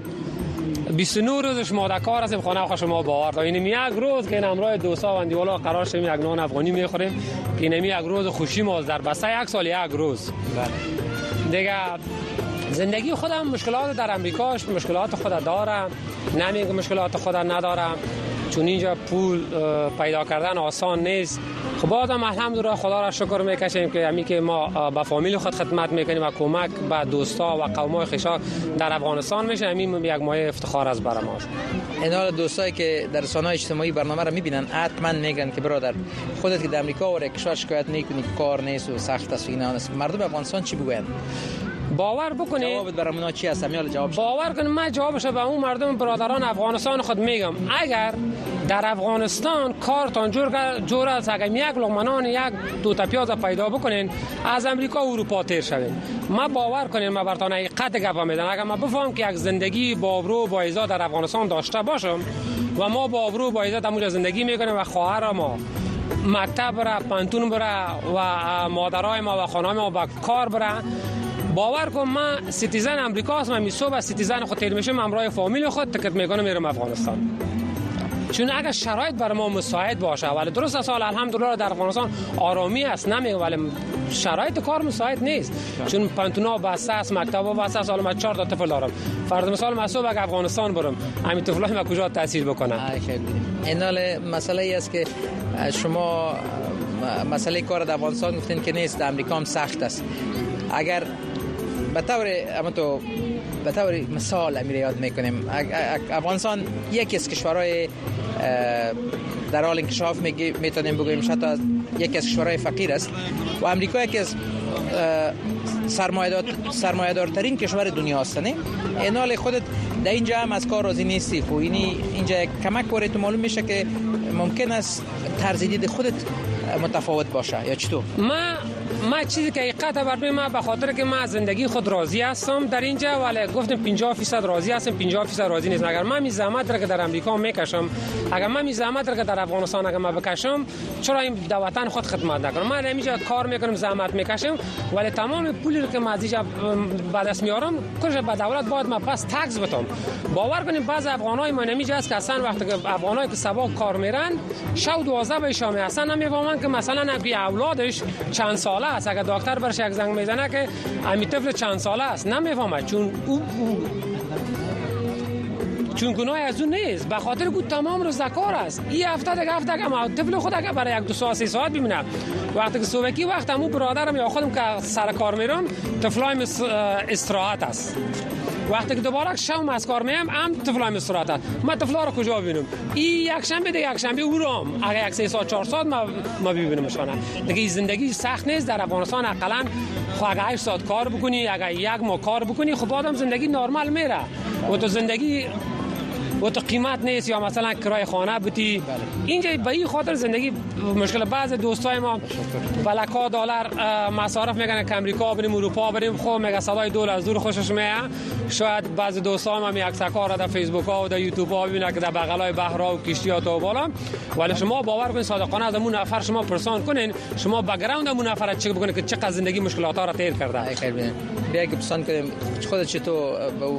29 روزش ما در کار هستیم خانه شما باور کنید اینم یک روز که همراه دوستا و اندیوالا قرار شدیم یک نان افغانی میخوریم که اینم یک روز خوشی ما در بسته 1 سال 1 روز دیگه زندگی خودم مشکلات در امریکا مشکلات خود داره نمیگم مشکلات خود نداره چون اینجا پول پیدا کردن آسان نیست. خب بازم الحمدلله خدا را شکر میکشیم که همین که ما با فامیل خود خدمت میکنیم و کمک به دوستا و قومای خویشا در افغانستان میشه، همین یک مایه افتخار از برای ما. این حال دوستایی که در رسانه‌های اجتماعی برنامه را میبینن حتما میگن که برادر خودت که در امریکا و کشور شکایت میکنی کار نیست و سخت است و اینا است، مردم افغانستان چی بگوین؟ باور بکنید جوابت برامون چی است؟ میال جواب باور کنید من جوابش به اون مردم برادران افغانستان خود میگم، اگر در افغانستان کارتان جور است، اگر یک لقمه یک دو تا پیاز پیدا بکنین از امریکا و اروپا تیر شوین. ما باور کنین ما براتون حقیقت گپ میدم، اگر ما بفهم که یک زندگی با ابرو با عزت در افغانستان داشته باشم و ما با ابرو با عزت اونجا زندگی میکنیم و خواهر ما مکتب بره، پانتون بره و مادرای ما و خانم ما با کار بره، باور کن من سیتیزن امریکا هستم، من صبح سیتیزن خود تیر میشم همراه فامیل خود تکت میکنم میرم افغانستان. چون اگر شرایط برای ما مساعد باشه، ولی درست سال الحمدلله در افغانستان آرامی است نمیگم، ولی شرایط کار مساعد نیست. چون پانتونا بسته است، مکتبا بسته است. حالا من 4 تا طفل دارم، فرض مثال من صبح اگر افغانستان برم همین طفلای من کجا تاثیر بکنه؟ این حال مسئله ای است که شما مسئله کار در افغانستان گفتین که نیست، در امریکا هم سخت است. اگر به طور مثال امیر یاد میکنیم، افغانستان یکی از کشورهای در حال انکشاف میتونیم بگوییم، شاید یکی از کشورهای فقیر است و امریکا یکی از سرمایه‌دارترین کشور دنیا است. نه این حال خودت در اینجا هم از کار راضی نیستی، خب اینجا کمک کوری تو معلوم میشه که ممکن است طرز دید خودت متفاوت باشه یا چطور؟ ما چیزی که حقیقت برای من به خاطر که من زندگی خود راضی هستم در اینجا، ولی گفتم 50% راضی هستم 50% راضی نیستم. اگر من می زحمت را که در امریکا میکشم، اگر من می زحمت را که در افغانستان اگر من بکشم، چرا این در وطن خود خدمت نکنم؟ من اینجا کار میکنم، زحمت میکشم، ولی تمام پولی که من از اینجا به دست میارم کلش به دولت باید من پس تکس بدم. باور کنید بعض افغانای ما نمیجه است که اصلا وقتی که افغانایی که سبا کار میرن شب 12 به شام اصلا نمیفهمن که مثلا بی اولادش چند ساله است. اگر دکتر برش یک زنگ میزنه که همین طفل چند ساله است نمیفهمه، چون گناه از اون نیست، به خاطر که تمام روز کار است. این هفته که ما طفل خود اگر برای 1-2 ساعت 3 ساعت ببینم، وقتی که صبحی وقت همون برادرم یا خودم که سر کار میرم طفلایم استراحت است، وقتی که دوباره شام از کار میام هم طفلایم استراحت است. من طفلا رو کجا ببینم؟ این یک شنبه او رو اگر 3 ساعت 4 ساعت ما ببینمشانه. دیگه زندگی سخت نیست در افغانستان. حداقل اگر 8 ساعت کار بکنی، اگر یک ماه کار بکنی، خب آدم زندگی نرمال میره و تو زندگی و تو قیمت نیست یا مثلا کرایه خانه بودی. اینجا به این خاطر زندگی مشکل. بعض دوستای ما بلکا دلار مصارف میکنن که امریکا بریم اروپا بریم، خب میگه صدای دول از دور خوشش میاد. شاید بعض دوستای ما عکس‌ها در فیسبوک ها و در یوتیوب ها ببینن که در بغلای بحرها و کشتی‌ها تو بالا، ولی شما باور کنید صادقانه از اون نفر شما پرسان کنین، شما بک‌گراند اون نفر چک بکنید که چقدر زندگی مشکلات ها را طی کرده. خیر ببین بیا که پرسان کنیم خودت چطور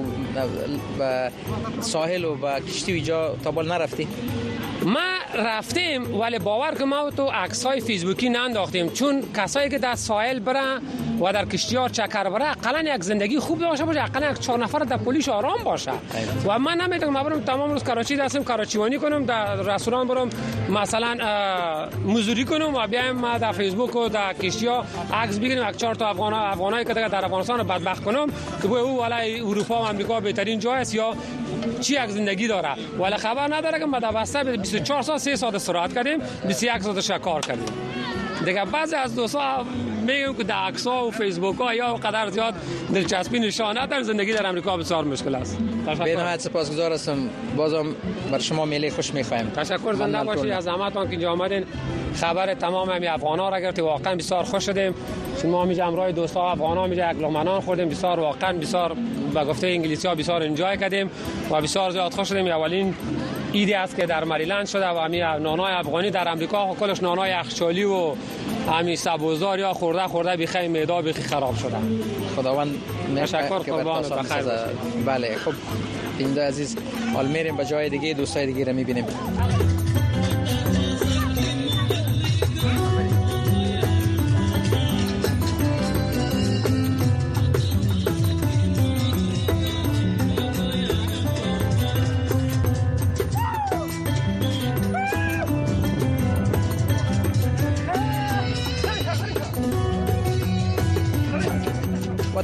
به ساحل و کشتی اینجا تا بال نرفتی؟ ما رفتیم ولی باور که ما تو عکس‌های فیسبوکی ننداختیم، چون کسایی که در ساحل برن و در کشتی‌ها چکر بره حداقل یک زندگی خوب داشته باشه، حداقل یک 4 نفر در پلیس آرام باشه. و من نمی‌تونم ما برم تمام روز کراچی هستم کراچیوانی کنم، در رستوران برم مثلا مزدوری کنم و بیایم ما در فیسبوک و در کشتی‌ها عکس بگیریم، یک 4 تا افغانایی که در افغانستان بدبخت کنم که او ولای اروپا و آمریکا بهترین جای است یا چی یک زندگی داره، ولی خبر نداره که ما در واسطه 24 ساعت 3 ساعت استراحت کردیم، 21 ساعت کار کردیم. دیگه بعضی از دوستا میگن که در عکس‌ها و فیسبوک ها یا قدر زیاد دلچسبی نشان ندارن، زندگی در امریکا بسیار مشکل است. بنهایت سپاسگزار هستم، بازم بر شما میله خوش می‌خوایم. تشکر، زنده باشید از زحمتتون که اینجا آمدین. خبر تمام همین افغانا را گرفتیم، واقعا بسیار خوش شدیم. ما میگم همراه دوستا افغانا میگه یک لقمه خوردیم، بسیار واقعا بسیار به گفته انگلیسی‌ها بسیار انجای کردیم و بسیار زیاد خوش شدیم. اولین ایده است که در مریلند شده و همین نانای افغانی در امریکا کلش نانای یخچالی و همین سبوزدار یا خورده بخی معده بخی خراب شده. خداوند تشکر قربان، بخیر. بله خب این دو عزیز حال میریم به جای دیگه، دوستای دیگه رو میبینیم.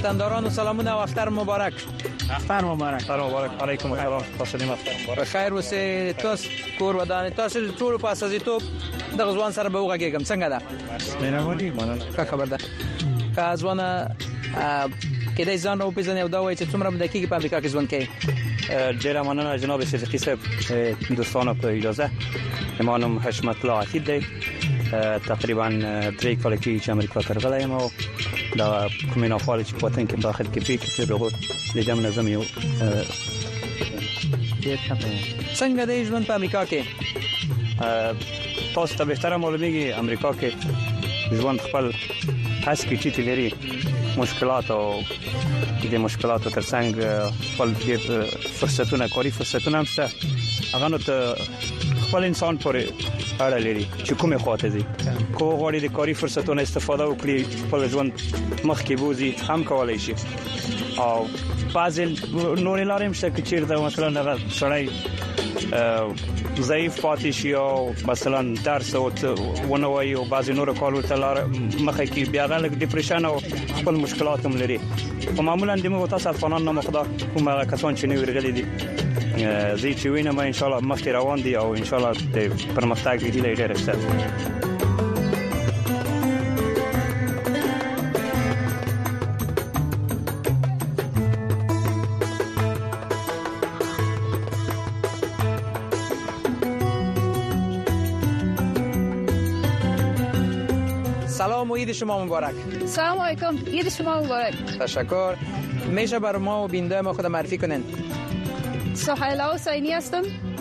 وطنداران و سلامونه او اختر مبارک. اختر مبارک. علیکم السلام. تاسو په خیر اوسه. تاسو کور ودان تاسو ټول پاس از ته د غزوان سره به وګورم څنګه ده؟ مهرباني مننه. ښه خبر ده. که ځوانه کله ځان او پیژنې او دا وایي چې څومره مدکې په امریکا کې ژوند کوي؟ ډیر مننه جناب صدیقی صاحب. دوستانو په اجازه امانم حشمت الله عتیق دی. تقریبا 3 کال چې امریکا ته راغلی او دا کومینه فعال چې په وطن کې داخل کې پیښې به لیدم نظم یو څنګه د ژوند په امریکا کې تاسو ته بهتره معلومیږي امریکا کې ژوند خپل هڅه کې چې لري مشکلات او د مشکلاتو ترڅنګ خپل فرصتونه کاری فرصتونه هم شته. هغه نو ته خپل انسان پورې اړه لري چې کومه خواته دي کو غوړي د کاری فرصتونو استفاده وکړي خپل ژوند مخکې بوزي هم کولای شي. او بعضی نور لارې مشته چې چیرته مثلا هغه سړی ضعیف پاتې شي او مثلا درس او ونه وایي او بعضی نور کارو ته لار مخه کې بیا غلط ډیپریشن او خپل مشکلات هم لري. او معمولا د موږ تاسو افغانان نه مخدا کومه کسان چې نو ورغلي دي زی چې وینم ان شاء الله مخکې روان دي او ان شاء الله د پرمختګ دی ډېر ښه. سلام و عید شما مبارک. سلام علیکم. عید شما مبارک. تشکر. میشه بر ما و بیننده ما خود معرفی کنین؟ سهیلا حسینی هستم.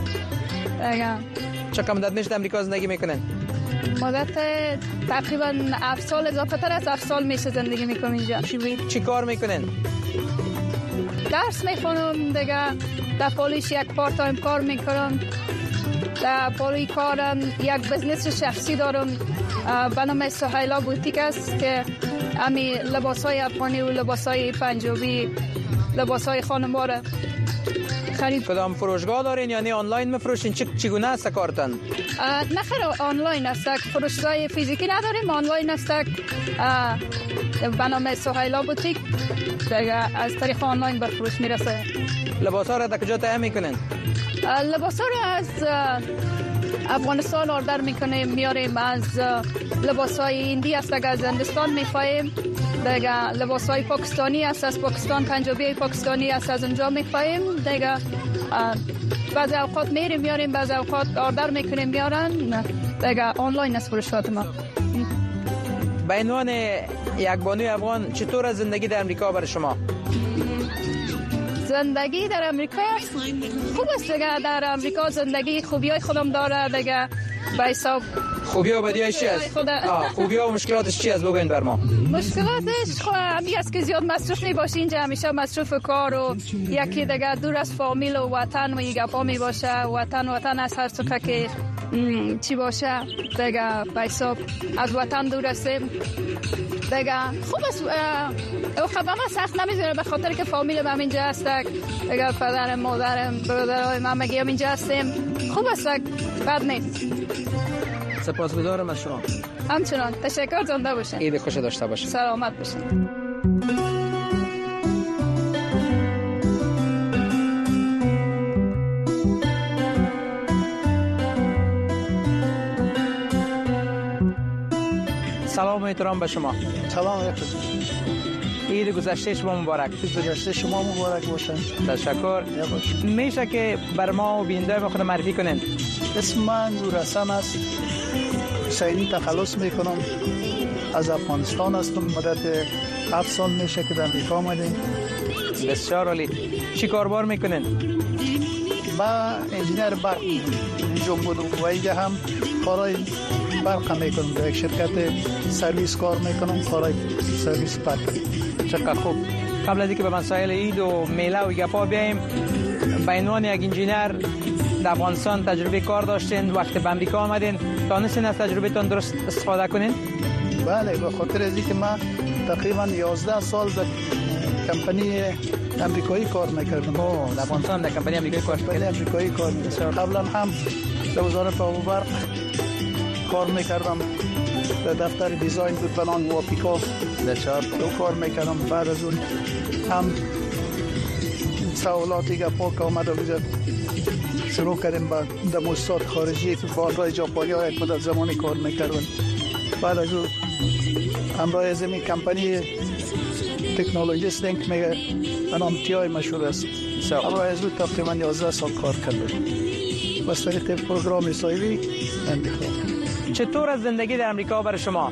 چقدر مدت میشه امریکا زندگی میکنین؟ مدت تقریبا 7 سال، اضافه تر از 7 سال میشه زندگی میکنم اینجا. چی کار میکنین؟ درس میخونم دیگه. در پالیش یک پارت تایم کار میکنم. در پالی کارم یک بزنس شخصی دارم به نام سهیلا بوتیک است که امی لباسای افغانی و لباسای پنجابی لباسای خانم‌ها را خرید. کدام فروشگاه دارین یعنی آنلاین میفروشین؟ چگونه است کارتون؟ نه خیر آنلاین است. فروشگاه فیزیکی نداریم، آنلاین است به نام سهیلا بوتیک. دیگه از طریق آنلاین بر فروش میرسه. لباسا را در کجا تهیه میکنین؟ لباسا را از افغانستان آردر میکنیم میاریم. از لباسای هندی است که از هندوستان میخوایم. دیگه لباسای پاکستانی است از پاکستان، پنجابی پاکستانی است از اونجا میخوایم. دیگه بعضی اوقات میریم میاریم، بعضی اوقات آردر میکنیم میارن. دیگه آنلاین است فروشات ما. به عنوان یک بانوی افغان چطور زندگی در امریکا برای شما؟ زندگی در امریکا خوب است دیگه. در امریکا زندگی خوبیای خودم داره دیگه. به حساب خوبی و بدیاش چی است؟ خوبی و مشکلاتش چی است بگوین بر ما؟ مشکلاتش همی است که زیاد مصرف میباشی اینجا، همیشه مصرف کار و یکی دیگه دور از فامیل و وطن و یک گپا میباشه. وطن از هر سوکه که چی باشه دیگه به حساب از وطن دور هستیم دیگه. خوب است. او خب ما سخت نمیذاره به خاطر که فامیل هم اینجا هست دیگه. پدرم مادرم برادرای من مگی هم اینجا هستیم. خوب است، بد نیست. سپاسگزارم از شما. همچنان. تشکر. زنده باشین. عید خوش داشته باشین. سلامت باشین. سلام و احترام به شما. سلام علیکم. عید گذشته شما مبارک. عید گذشته شما مبارک باشه. تشکر. میشه که بر ما و بیننده خود معرفی کنین؟ اسم من نورحسن است. حسینی تخلص میکنم. از افغانستان هستم. مدت 7 سال میشه که در امریکا آمدیم. بسیار عالی. چی کاربار میکنین؟ با انجینیر برق جنبودوایی هم کارای برق میکنم. در یک شرکت سرویس کار میکنم. کارای سرویس برق. چقدر خوب. قبل از اینکه به مسائل عید و میله و گپا بیایم، به عنوان یک انجینیر در افغانستان تجربه کار داشتین، وقتی به امریکا آمدین تونستین از تجربهتون درست استفاده کنین؟ بله، به خاطر از اینکه من تقریبا 11 سال در کمپانی امریکایی کار میکردم. در افغانستان در کمپانی امریکایی کار میکردم. قبلا هم در وزارت آب و برق کار میکردم. در دفتر دیزاین بود بنان واپیکا دو کار میکردم. بعد از اون هم سوالاتی که پاک آمد و شروع کردیم با دموستات خارجی که باندای ژاپنی ها یک مدت زمانی کار میکردن. بعد از اون همراه از این کمپانی تکنولوژیست لینک میگه بنام TI مشهور است. همراه از اون تقریبا 11 سال کار کردم بس طریق پروگرام سایوی انتخاب. چطور از زندگی در امریکا برای شما؟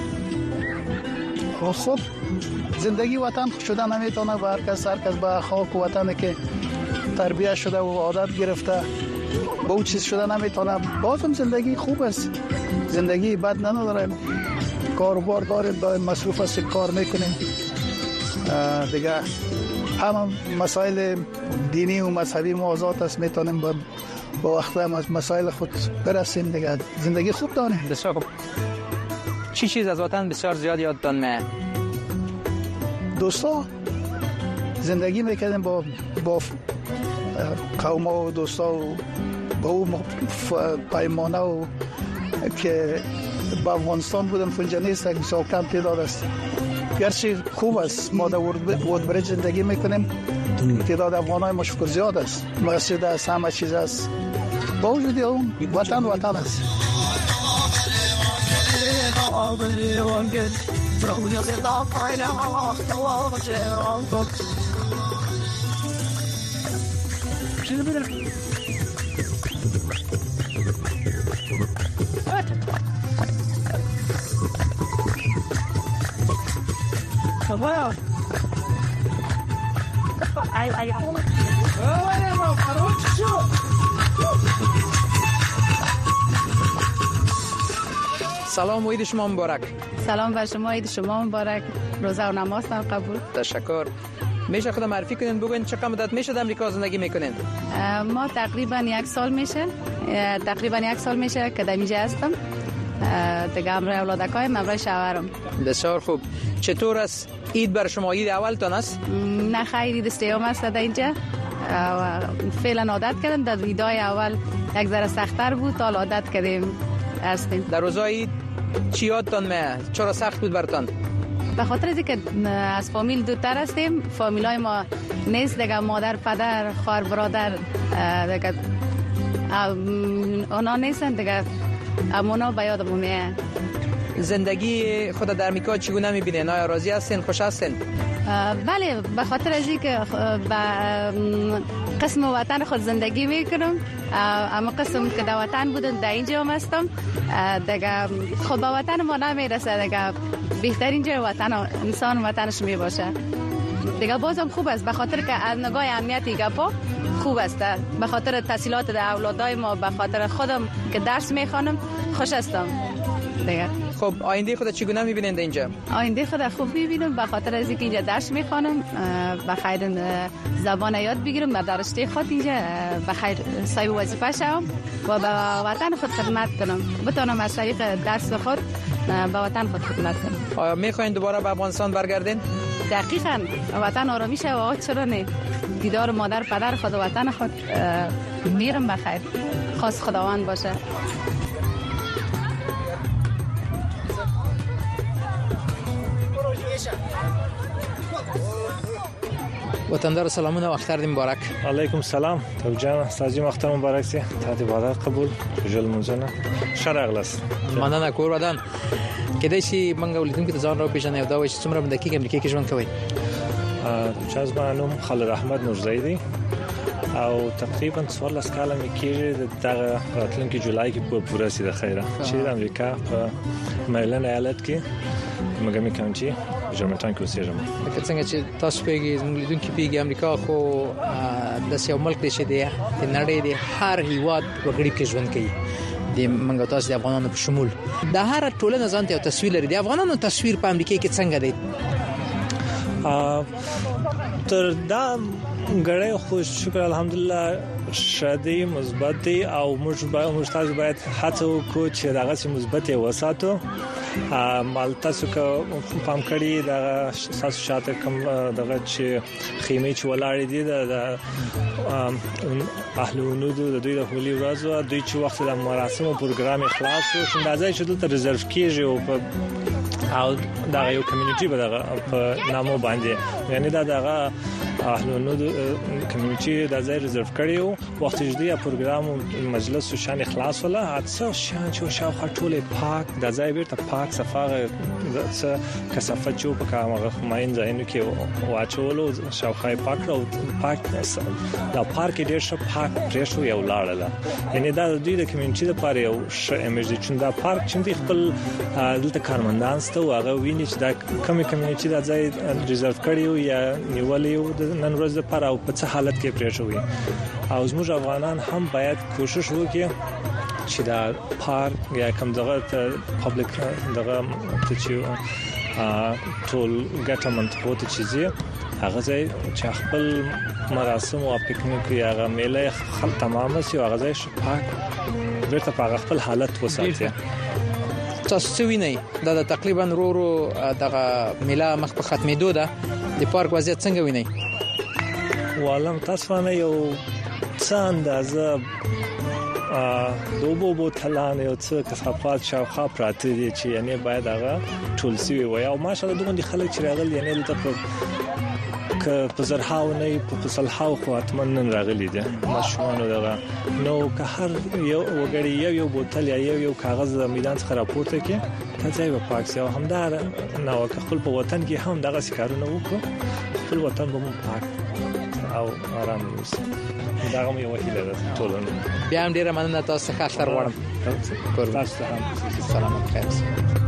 خب زندگی وطن شده نمیتونه به هر کس به خاک وطن که تربیت شده و عادت گرفته با اون چیز شده نمیتونه. بازم زندگی خوب است، زندگی بد نداره. کاروبار داریم، دائم مصروف است، کار میکنیم دیگه. همه مسائل دینی و مذهبی ما آزاد است، میتونیم با وقت از مسائل خود برسیم دیگه. زندگی خوب داریم. بسیار خوب. چی چیز از وطن بسیار زیاد یادتان میاد؟ دوستا زندگی میکردیم با قوم و دوستا و با اون پیمانه و که با افغانستان بودم فنجا نیست، بسیار کم تعداد است. گرچه خوب است ما در وودبریج زندگی میکنیم، تعداد افغانای مشکل زیاد است، مسجد است، همه چیز است. با وجود اون وطن است. سلام و عید شما مبارک. سلام بر شما، عید شما مبارک. روزه و نمازتان قبول. تشکر. میشه خودم معرفی کنین، بگوین چقدر مدت میشه در امریکا زندگی میکنین؟ ما تقریبا یک سال میشه که در اینجا هستم. دیگه همراه اولادکایم، همراه شوهرم. بسیار خوب. چطور است عید بر شما؟ عید اولتان است؟ نه خیر، عید سوم است در اینجا. فعلا عادت کردم. در عیدای اول یک ذره سخت‌تر بود، تا عادت کردیم هستیم. در روزای عید چی یادتان میاد؟ چرا سخت بود برتان؟ به خاطر از اینکه از فامیل دورتر هستیم، فامیلای ما نیست دیگه، مادر، پدر، خواهر، برادر دیگه اونا نیستن دیگه، امونا به یادمون میاد. زندگی خود در امریکا چگونه میبینین؟ آیا راضی هستین؟ خوش هستین؟ بله، به خاطر از اینکه به قسم وطن خود زندگی میکنم، اما قسم که در وطن بودم در اینجا هم هستم دیگه. خب به وطن ما نمیرسه دیگه، بهترین جای وطن انسان وطنش میباشه دیگه. بازم خوب است به خاطر که از نگاه امنیتی گپا خوب است، به خاطر تحصیلات در اولادای ما، به خاطر خودم که درس میخوانم خوش هستم دیگه. خب آینده خود چگونه میبینید اینجا؟ آینده خود خوب میبینم به خاطر از اینکه اینجا درس میخوانم، بخیر زبان یاد بگیرم، در درسته خود اینجا بخیر صاحب وظیفه شوم و به وطن خود خدمت کنم، بتونم از طریق درس خود به وطن خود خدمت کنم. آیا میخواین دوباره به افغانستان برگردین؟ دقیقاً، وطن آرامیشه و چرا نه؟ دیدار مادر پدر خود و وطن خود میرم بخیر، خواست خداوند باشه. وطندار سلامونه و اختر مبارک. علیکم سلام. تو جان سازی اختر مبارک سی. تات عبادت قبول. جل منزنه. شرغلس. مننه کور ودان. کدی شي منګه ولیدم کې ځان را پیژنې او دا وایي چې څومره مدکې امریکا کې ژوند کوي. چاز بانم خالد احمد نورزیدی او تقریبا 14 کال مې کېږي دغه راتلونکي جولای کې په پوره سي د خیره چې د امریکا په میلن ایالت کې مګمی کاونټي جرمنټان کې اوسېږم. لکه څنګه چې تاسو پیږي زموږ لیدونکو پیږي امریکا خو د یو ملک دی چې د نړۍ د هر هیواد وګړي کې ژوند کوي، د منګو تاسو د افغانانو په شمول د هر ټولنه ځان ته تصویر لري. د افغانانو تصویر په امریکا کې څنګه دی؟ تر دا غړې خو شکر الحمدلله شادي مثبت دي او موږ تاسو باید هڅه وکړو چې دغه سي مثبت وساتو مال تاسو که پام کړی دا تاسو شاته کوم دغه چې خیمه چې ولاړې دي د اهلونو د دوی د هولي ورځو دوی چې وخت د مراسم او پروګرام خلاص شو اندازې چې دلته رزرو کیږي او دا یو کمیونټي به دغه په نامو باندې یعنی دا دغه اهلونو د کمیونټي د ځای رزرو کړیو وخت چې دی پروګرام مجلس شان خلاص ولا حادثه شان چې شاو خټولې پاک د ځای بیرته پاک صفاغه کثافت جو په کارمغه ماین ځایونو کې واچولو شاوخای پاک او پاک دا پارک ډیر ښه پاک پرېښو یو لاړه یعنی دا د دوی د کمیونټي لپاره یو ښه امیج دی چې دا پارک چې خپل دلته کارمندان ستو هغه ویني چې دا کمی کمیونټي د ځای رزرو کړیو یا نیولې د نن ورځ لپاره او په څه حالت کې پرېښوي او زموږ افغانان هم باید کوشش وکړي چې دا پارک یا کوم دغه پبلک دغه چې ټول ګټمنټ بوته چیزی هغه ځای چې خپل مراسم او پکنیک یا هغه میله خل تمامه سی هغه ځای شپه ورته په خپل حالت وساتي تاسو وینئ دا تقریبا ورو دغه میله مخ په ختمېدو ده د پارک وضعیت څنګه وینئ والله تاسو نه یو څه اندازه دوبو بوتلان یو څه کثافات شاوخوا پراته دي چې یعنی باید هغه ټول سی وي او ماشاءالله دومره خلک چې راغلي یعنی دلته په زرهاو نه په صلحاو خو اتمنن راغلي دي ماشومان دغه نو که هر یو وګړي یو بوتل یا یو کاغذ د میدان څخه راپورته کې ځای په پاک سي او همدار نو که خپل په وطن کې هم دغه کارونه وکړو خپل وطن به مو پاک او آرام وي دا هم یو وسیله ده ټولنه بیا هم ډیره مننه تاسو ښه اختر غواړم تاسو ته هم سلامت خیر